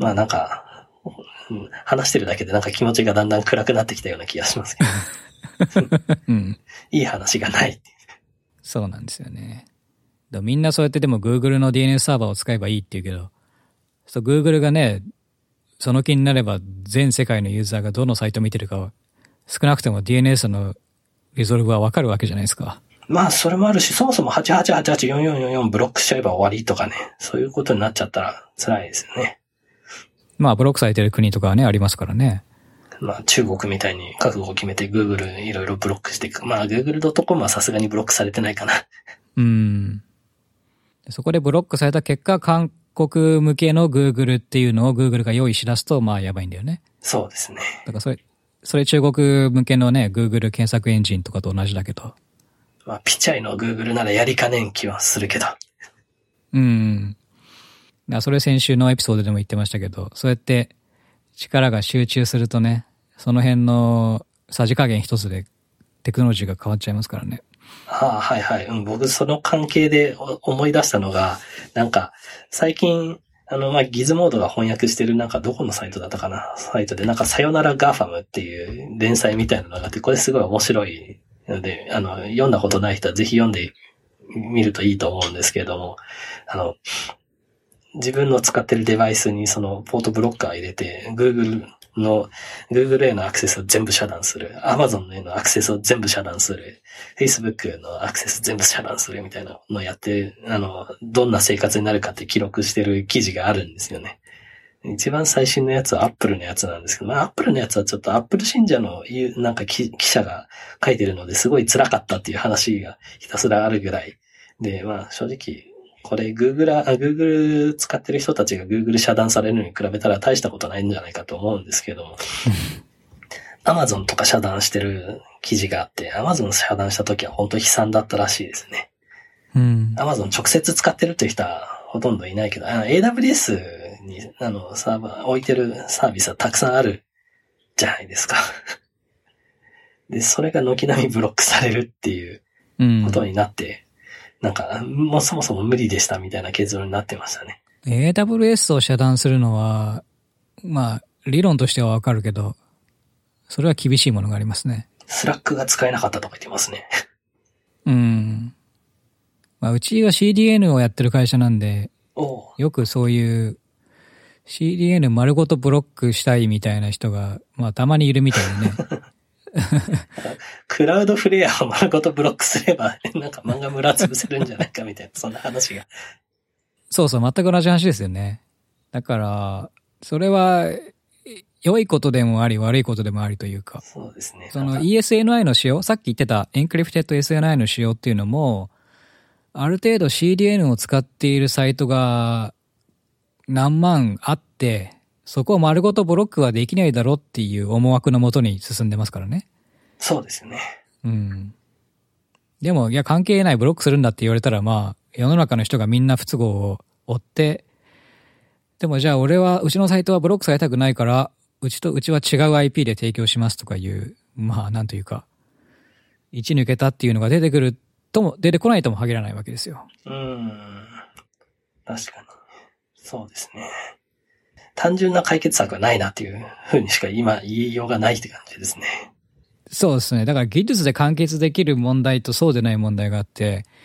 まあなんか、話してるだけでなんか気持ちがだんだん暗くなってきたような気がしますけど。うん、いい話がない。 そうなんですよね。みんなそうやってでも Google の ディーエヌエス サーバーを使えばいいって言うけど、そう Google がね、その気になれば全世界のユーザーがどのサイトを見てるかは、少なくとも ディーエヌエス のリゾルブはわかるわけじゃないですか。 まあそれもあるし、そもそもはちはちはちはちよんよんよんよんブロックしちゃえば終わりとかね、そういうことになっちゃったら辛いですよね。 まあブロックされてる国とかはね、ありますからね。 まあ中国みたいに覚悟を決めて Google いろいろブロックしていく。まあ Google ドットコム はさすがにブロックされてないかな。 うん。そこでブロックされた結果、韓国向けの Google っていうのを Google が用意し出すと、まあやばいんだよね。 そうですね。 だからそれ、それ中国向けのね、Google 検索エンジンとかと同じだけど。 まあピチャイの Google ならやりかねん気はするけど。 うん。それ先週のエピソードでも言ってましたけど、そうやって力が集中するとね、その辺のさじ加減一つでテクノロジーが変わっちゃいますからね。 ああ、はいはい。うん、僕その関係で思い出したのが、なんか最近、あの、まあ、ギズモードが翻訳してるなんかどこのサイトだったかなサイトでなんかさよならガーファムっていう連載みたいなのがあって、これすごい面白いので、あの、読んだことない人はぜひ読んでみるといいと思うんですけれども、あの、自分の使ってるデバイスにそのポートブロッカー入れて、Google の、Google へのアクセスを全部遮断する。Amazon へのアクセスを全部遮断する。Facebook のアクセス全部遮断するみたいなのをやって、あの、どんな生活になるかって記録してる記事があるんですよね。一番最新のやつは Apple のやつなんですけど、まあ Apple のやつはちょっと Apple 信者のなんか記者が書いてるのですごい辛かったっていう話がひたすらあるぐらい。で、まあ正直、これ Google、あ、Google 使ってる人たちが Google 遮断されるのに比べたら大したことないんじゃないかと思うんですけども。Amazon とか遮断してる記事があって、Amazon 遮断した時は本当悲惨だったらしいですね。 うん。 Amazon 直接使ってるという人はほとんどいないけど、あの エーダブリューエス にあのサーバー置いてるサービスはたくさんあるじゃないですか。で、それが軒並みブロックされるっていうことになって、うん、なんか、もうそもそも無理でしたみたいな結論になってましたね。 エーダブリューエス を遮断するのは、まあ、理論としてはわかるけど、それは厳しいものがありますね。 スラックが使えなかったとか言ってますね。 うん。まあ、うちは シーディーエヌ をやってる会社なんで、よくそういう シーディーエヌ 丸ごとブロックしたいみたいな人が、まあたまにいるみたいでね。 クラウドフレアを丸ごとブロックすれば、なんか漫画村潰せるんじゃないかみたいな、そんな話が。 そうそう、全く同じ話ですよね。だから、それは、良いことでもあり、悪いことでもありというか。 そうですね。 その イーエスエヌアイ の仕様、さっき言ってたエンクリプテッド エスエヌアイ の仕様っていうのも、ある程度 シーディーエヌ を使っているサイトが何万あって、そこを丸ごとブロックはできないだろうっていう思惑のもとに進んでますからね。 そうですね。 うん。でも、いや関係ないブロックするんだって言われたら、まあ、世の中の人がみんな不都合を追って、でもじゃあ俺は、うちのサイトはブロックされたくないから、うちと、うちは違う アイピー で提供しますとかいう、まあ、なんというか、一抜けたっていうのが出てくるとも、出てこないとも限らないわけですよ。 うーん。確かに。そうですね。単純な解決策はないなっていうふうにしか今言いようがないって感じですね。 そうですね。だから技術で完結できる問題とそうでない問題があって、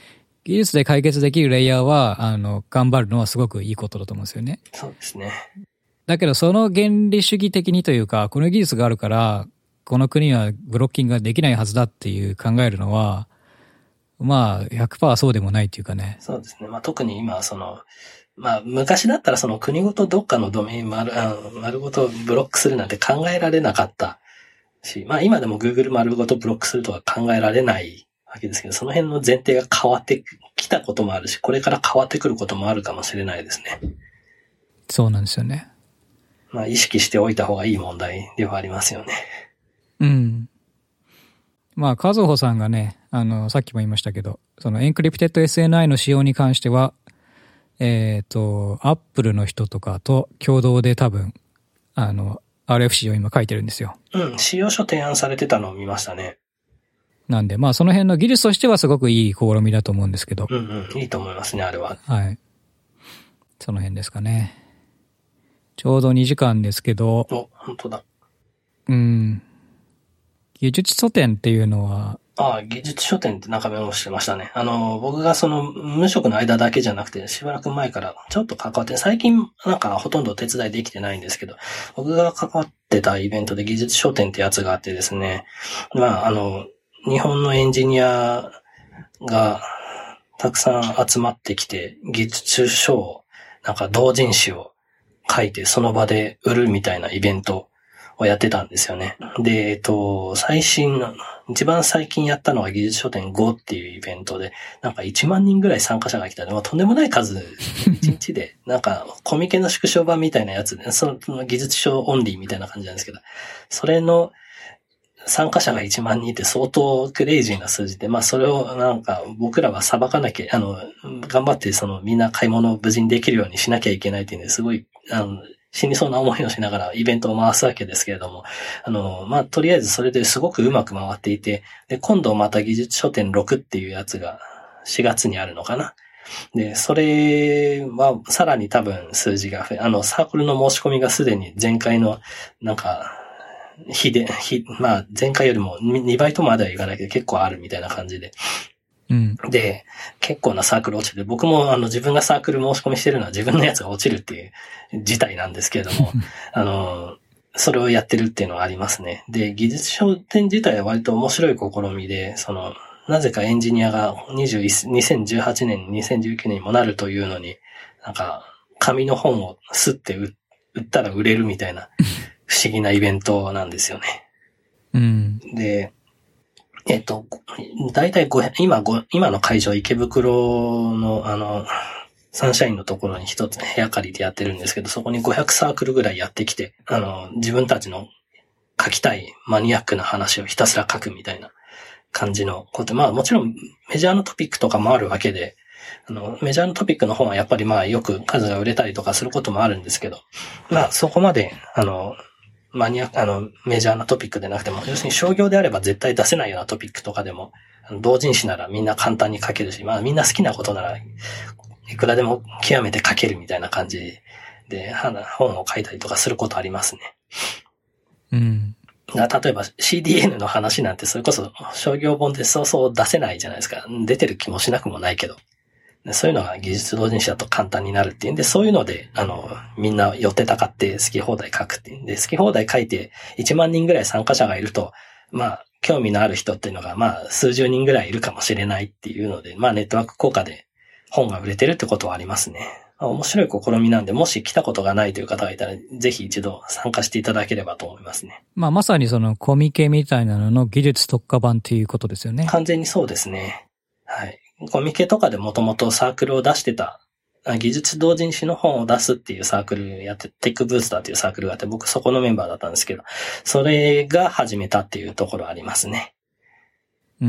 技術で解決できるレイヤーは、あの、頑張るのはすごくいいことだと思うんですよね。 そうですね。 だけど、その原理主義的にというか、この技術があるから、この国はブロッキングができないはずだっていう考えるのは、まあ、ひゃくパーセント そうでもないっていうかね。 そうですね。まあ、特に今、その、まあ、昔だったらその国ごとどっかのドメイン丸、あの丸ごとブロックするなんて考えられなかったし、まあ今でも Google 丸ごとブロックするとは考えられないわけですけど、その辺の前提が変わってきたこともあるし、これから変わってくることもあるかもしれないですね。 そうなんですよね。 まあ意識しておいた方がいい問題ではありますよね。 うん。まあ、和穂さんがね、あの、さっきも言いましたけど、そのエンクリプテッド エスエヌアイ の使用に関しては、えっと、Apple の人とかと共同で多分、あの、アールエフシー を今書いてるんですよ。 うん、使用書提案されてたのを見ましたね。 なんで、まあその辺の技術としてはすごくいい試みだと思うんですけど。 うんうん、いいと思いますね、あれは。 はい。その辺ですかね。ちょうどにじかんですけど。 お、本当だ。 うん。技術書店っていうのは、 ああ、技術書店ってなんかメモしてましたね。あの、僕がその無職の間だけじゃなくて、しばらく前からちょっと関わって、最近なんかほとんど手伝いできてないんですけど、僕が関わってたイベントで技術書店ってやつがあってですね、まあ、あの、日本のエンジニアがたくさん集まってきて、技術書を、なんか同人誌を書いてその場で売るみたいなイベントをやってたんですよね。で、えっと、最新の、一番最近やったのは技術書店ごっていうイベントで、なんかいちまんにんぐらい参加者が来たので、まあ、とんでもない数、いちにちで、なんかコミケの縮小版みたいなやつで、その技術書オンリーみたいな感じなんですけど、それの参加者がいちまんにんって相当クレイジーな数字で、まあそれをなんか僕らは裁かなきゃ、あの、頑張ってそのみんな買い物を無事にできるようにしなきゃいけないっていうんですごい、あの、死にそうな思いをしながらイベントを回すわけですけれども、あの、まあ、とりあえずそれですごくうまく回っていて、で、今度また技術書店ろくっていうやつがしがつにあるのかな。で、それはさらに多分数字が増え、あの、サークルの申し込みがすでに前回の、なんか、日で、日、まあ、前回よりもにばいとまでは言わないけど結構あるみたいな感じで。 うん、 で、結構なサークル落ちて、僕もあの自分がサークル申し込みしてるのは自分のやつが落ちるっていう事態なんですけれども、あの、それをやってるっていうのはありますね。で、技術書店自体は割と面白い試みで、その、なぜかエンジニアがにじゅういち にせんじゅうはちねん、にせんじゅうきゅうねんにもなるというのに、なんか、紙の本をすって売ったら売れるみたいな不思議なイベントなんですよね。 うん、 で、えっと、だいたい今、今の会場池袋のあの、サンシャインのところに一つ部屋借りてやってるんですけど、そこにごひゃくサークルぐらいやってきて、あの、自分たちの書きたいマニアックな話をひたすら書くみたいな感じのこと。まあもちろんメジャーなトピックとかもあるわけで、あの、メジャーなトピックの本はやっぱりまあよく数が売れたりとかすることもあるんですけど、まあそこまで、あの、マニア、あの、メジャーなトピックでなくても、要するに商業であれば絶対出せないようなトピックとかでも、同人誌ならみんな簡単に書けるし、まあみんな好きなことならいくらでも極めて書けるみたいな感じで、本を書いたりとかすることありますね。 うん。 例えば シーディーエヌ の話なんてそれこそ商業本でそうそう出せないじゃないですか。出てる気もしなくもないけど。そういうのが技術同人誌だと簡単になるっていうんで、そういうので、あの、みんな寄ってたかって好き放題書くっていうんで、好き放題書いていちまんにんぐらい参加者がいると、まあ、興味のある人っていうのが、まあ、数十人ぐらいいるかもしれないっていうので、まあ、ネットワーク効果で本が売れてるってことはありますね。まあ、面白い試みなんで、もし来たことがないという方がいたら、ぜひ一度参加していただければと思いますね。 まあ、まさにそのコミケみたいなのの技術特化版っていうことですよね。 完全にそうですね。はい。コミケとかでもともとサークルを出してた、技術同人誌の本を出すっていうサークルやって、テックブースターっていうサークルがあって、僕そこのメンバーだったんですけど、それが始めたっていうところありますね。 うん。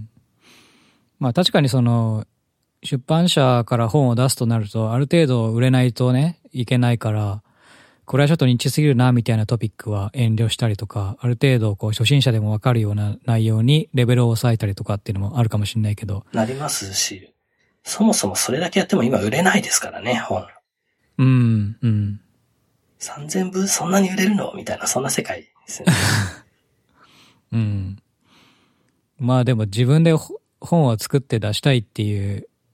まあ確かにその、出版社から本を出すとなると、ある程度売れないとね、いけないから、これはちょっとニッチすぎるな、みたいなトピックは遠慮したりとか、ある程度こう初心者でもわかるような内容にレベルを抑えたりとかっていうのもあるかもしれないけど。 なりますし、そもそもそれだけやっても今売れないですからね、本。 うん、うん。 さんぜんぶそんなに売れるのみたいな、そんな世界ですよね。 うん。まあでも自分で本を作って出したいっていう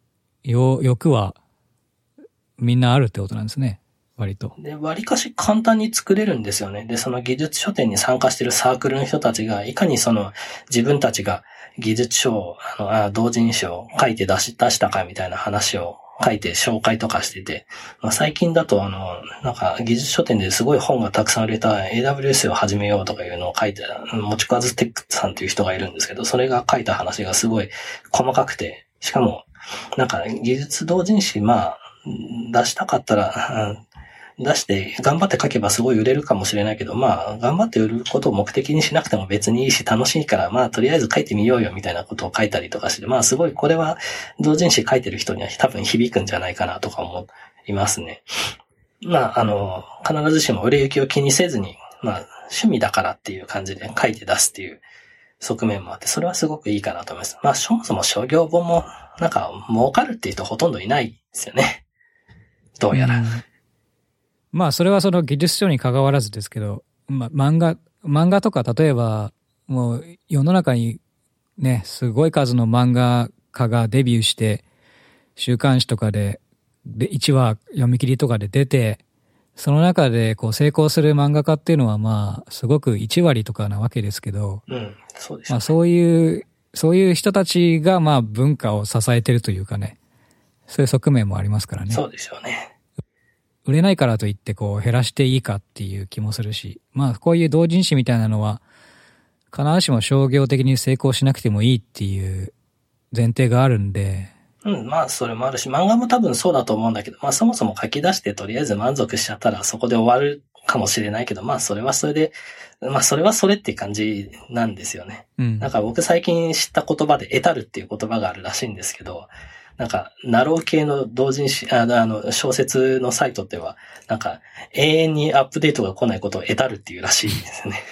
よ欲はみんなあるってことなんですね。割と。 で、割かし簡単に作れるんですよね。で、その技術書店に参加しているサークルの人たちが、いかにその自分たちが技術書を、あの、あ同人誌を書いて出し、出したかみたいな話を書いて紹介とかしてて、まあ、最近だとあの、なんか技術書店ですごい本がたくさん売れた エーダブリューエス を始めようとかいうのを書いて、もちかずテックさんという人がいるんですけど、それが書いた話がすごい細かくて、しかも、なんか技術同人誌、まあ、出したかったら、うん出して頑張って書けばすごい売れるかもしれないけど、まあ頑張って売ることを目的にしなくても別にいいし楽しいからまあとりあえず書いてみようよみたいなことを書いたりとかして、まあすごいこれは同人誌書いてる人には多分響くんじゃないかなとか思いますね。まああの、必ずしも売れ行きを気にせずに、まあ趣味だからっていう感じで書いて出すっていう側面もあって、それはすごくいいかなと思います。まあそもそも商業本もなんか儲かるっていう人ほとんどいないですよね。どうやら。うんまあそれはその技術書に関わらずですけど、まあ漫画、漫画とか例えばもう世の中にね、すごい数の漫画家がデビューして、週刊誌とかでいちわ読み切りとかで出て、その中でこう成功する漫画家っていうのはまあすごくいちわりとかなわけですけど、 うん、そうですね。 まあそういう、そういう人たちがまあ文化を支えてるというかね、そういう側面もありますからね。 そうでしょうね。 売れないからといってこう減らしていいかっていう気もするし、まあこういう同人誌みたいなのは必ずしも商業的に成功しなくてもいいっていう前提があるんで。 うん、まあそれもあるし、漫画も多分そうだと思うんだけど、まあそもそも書き出してとりあえず満足しちゃったらそこで終わるかもしれないけど、まあそれはそれで、まあそれはそれって感じなんですよね。うん。なんか僕最近知った言葉で得たるっていう言葉があるらしいんですけど、なんか、ナロー系の同人誌、あの、小説のサイトでは、なんか、永遠にアップデートが来ないことを得たるっていうらしいですね。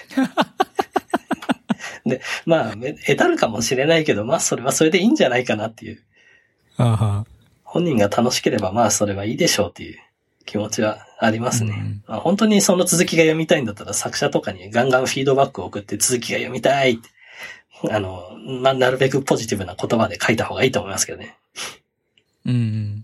で、まあ、得たるかもしれないけど、まあ、それはそれでいいんじゃないかなっていう。 あは本人が楽しければ、まあ、それはいいでしょうっていう気持ちはありますね。うんまあ、本当にその続きが読みたいんだったら、作者とかにガンガンフィードバックを送って続きが読みたいって。あの、まあ、なるべくポジティブな言葉で書いた方がいいと思いますけどね。 うん、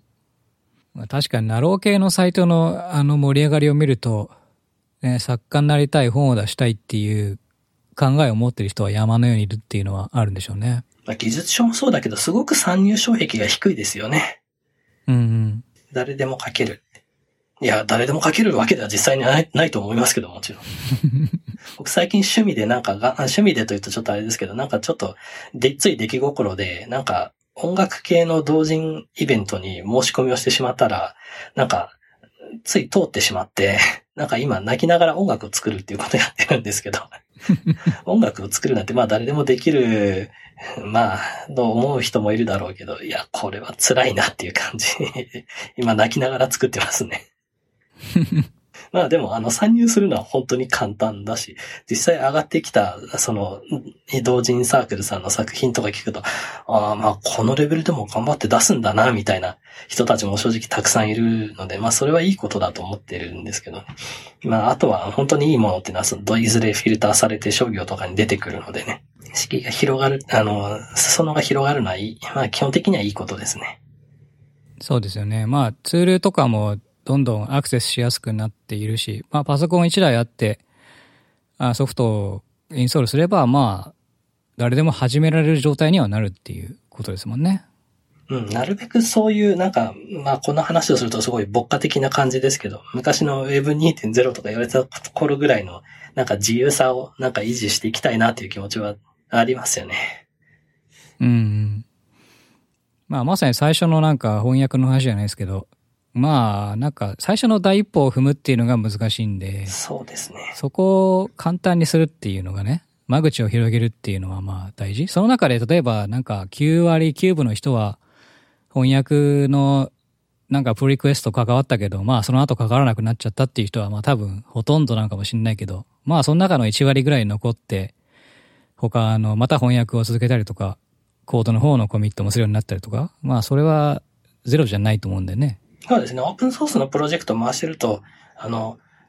うん。確かにナロー系のサイトのあの盛り上がりを見ると、ね、作家になりたい、本を出したいっていう考えを持っている人は山のようにいるっていうのはあるんでしょうね。 まあ、技術書もそうだけど、すごく参入障壁が低いですよね。 うんうん。 誰でも書ける。いや、誰でも書けるわけでは実際にない、ないと思いますけど、もちろん。僕最近趣味でなんかが、趣味でというとちょっとあれですけど、なんかちょっと、で、つい出来心で、なんか音楽系の同人イベントに申し込みをしてしまったら、なんか、つい通ってしまって、なんか今泣きながら音楽を作るっていうことをやってるんですけど、音楽を作るなんてまあ誰でもできる、まあ、と思う人もいるだろうけど、いや、これは辛いなっていう感じ。今泣きながら作ってますね。まあでも、あの、参入するのは本当に簡単だし、実際上がってきた、その、同人サークルさんの作品とか聞くと、ああ、まあ、このレベルでも頑張って出すんだな、みたいな人たちも正直たくさんいるので、まあ、それはいいことだと思ってるんですけど、まあ、あとは本当にいいものっていうのは、その、いずれフィルターされて商業とかに出てくるのでね、敷居が広がる、あの、裾野が広がるのはいい、まあ、基本的にはいいことですね。 そうですよね。まあ、ツールとかも、どんどんアクセスしやすくなっているし、まあパソコン一台あって、あソフトをインストールすれば、まあ、誰でも始められる状態にはなるっていうことですもんね。 うん、なるべくそういう、なんか、まあこの話をするとすごい牧歌的な感じですけど、昔の ウェブにてんゼロ とか言われた頃ぐらいの、なんか自由さをなんか維持していきたいなっていう気持ちはありますよね。 うん、うん。まあまさに最初のなんか翻訳の話じゃないですけど、まあ、なんか、最初の第一歩を踏むっていうのが難しいんで。 そうですね。 そこを簡単にするっていうのがね、間口を広げるっていうのはまあ大事。その中で例えばなんかきゅうわりきゅうぶの人は翻訳のなんかプリクエスト関わったけど、まあその後関わらなくなっちゃったっていう人はまあ多分ほとんどなんかもしれないけど、まあその中のいちわりぐらい残って、他のまた翻訳を続けたりとか、コードの方のコミットもするようになったりとか、まあそれはゼロじゃないと思うんでね。 そうですね。オープンソースのプロジェクトを回してると、あの、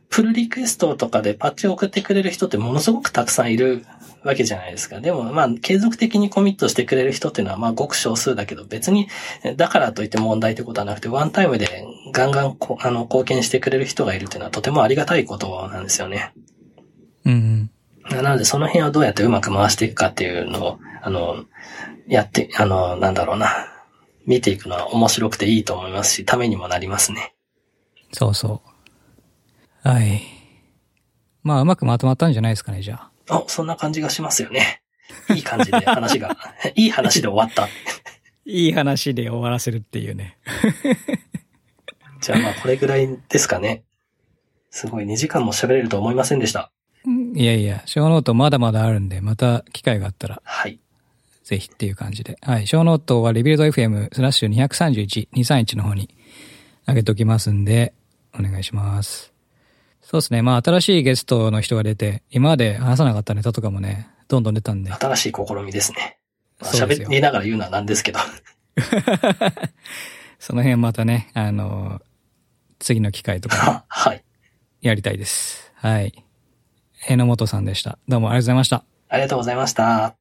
プルリクエストとかでパッチを送ってくれる人ってものすごくたくさんいるわけじゃないですか。でもまあ継続的にコミットしてくれる人っていうのはまあごく少数だけど、別にだからといって問題ってことはなくて、ワンタイムでガンガンこあの貢献してくれる人がいるっていうのはとてもありがたいことなんですよね。 うんうん。 なのでその辺をどうやってうまく回していくかっていうのを、あの、やって、あの、なんだろうな。見ていくのは面白くていいと思いますし、ためにもなりますね。 そうそう。はい。まあ、うまくまとまったんじゃないですかね、じゃあ。 あ、そんな感じがしますよね。いい感じで話が、いい話で終わった。 いい話で終わらせるっていうね。 じゃあまあ、これぐらいですかね。すごいにじかんも喋れると思いませんでした。 いやいや、ショーノートまだまだあるんで、また機会があったら。 はい。 ぜひっていう感じで。はい。ショーノートはリビルド エフエム スラッシュにひゃくさんじゅういち、にひゃくさんじゅういちの方に上げときますんで、お願いします。そうですね。まあ、新しいゲストの人が出て、今まで話さなかったネタとかもね、どんどん出たんで。 新しい試みですね。まあ、 そうですよ。 喋りながら言うのはなんですけど。 その辺またね、あの、次の機会とか、 はい。 やりたいです。はい。榎本さんでした。どうもありがとうございました。 ありがとうございました。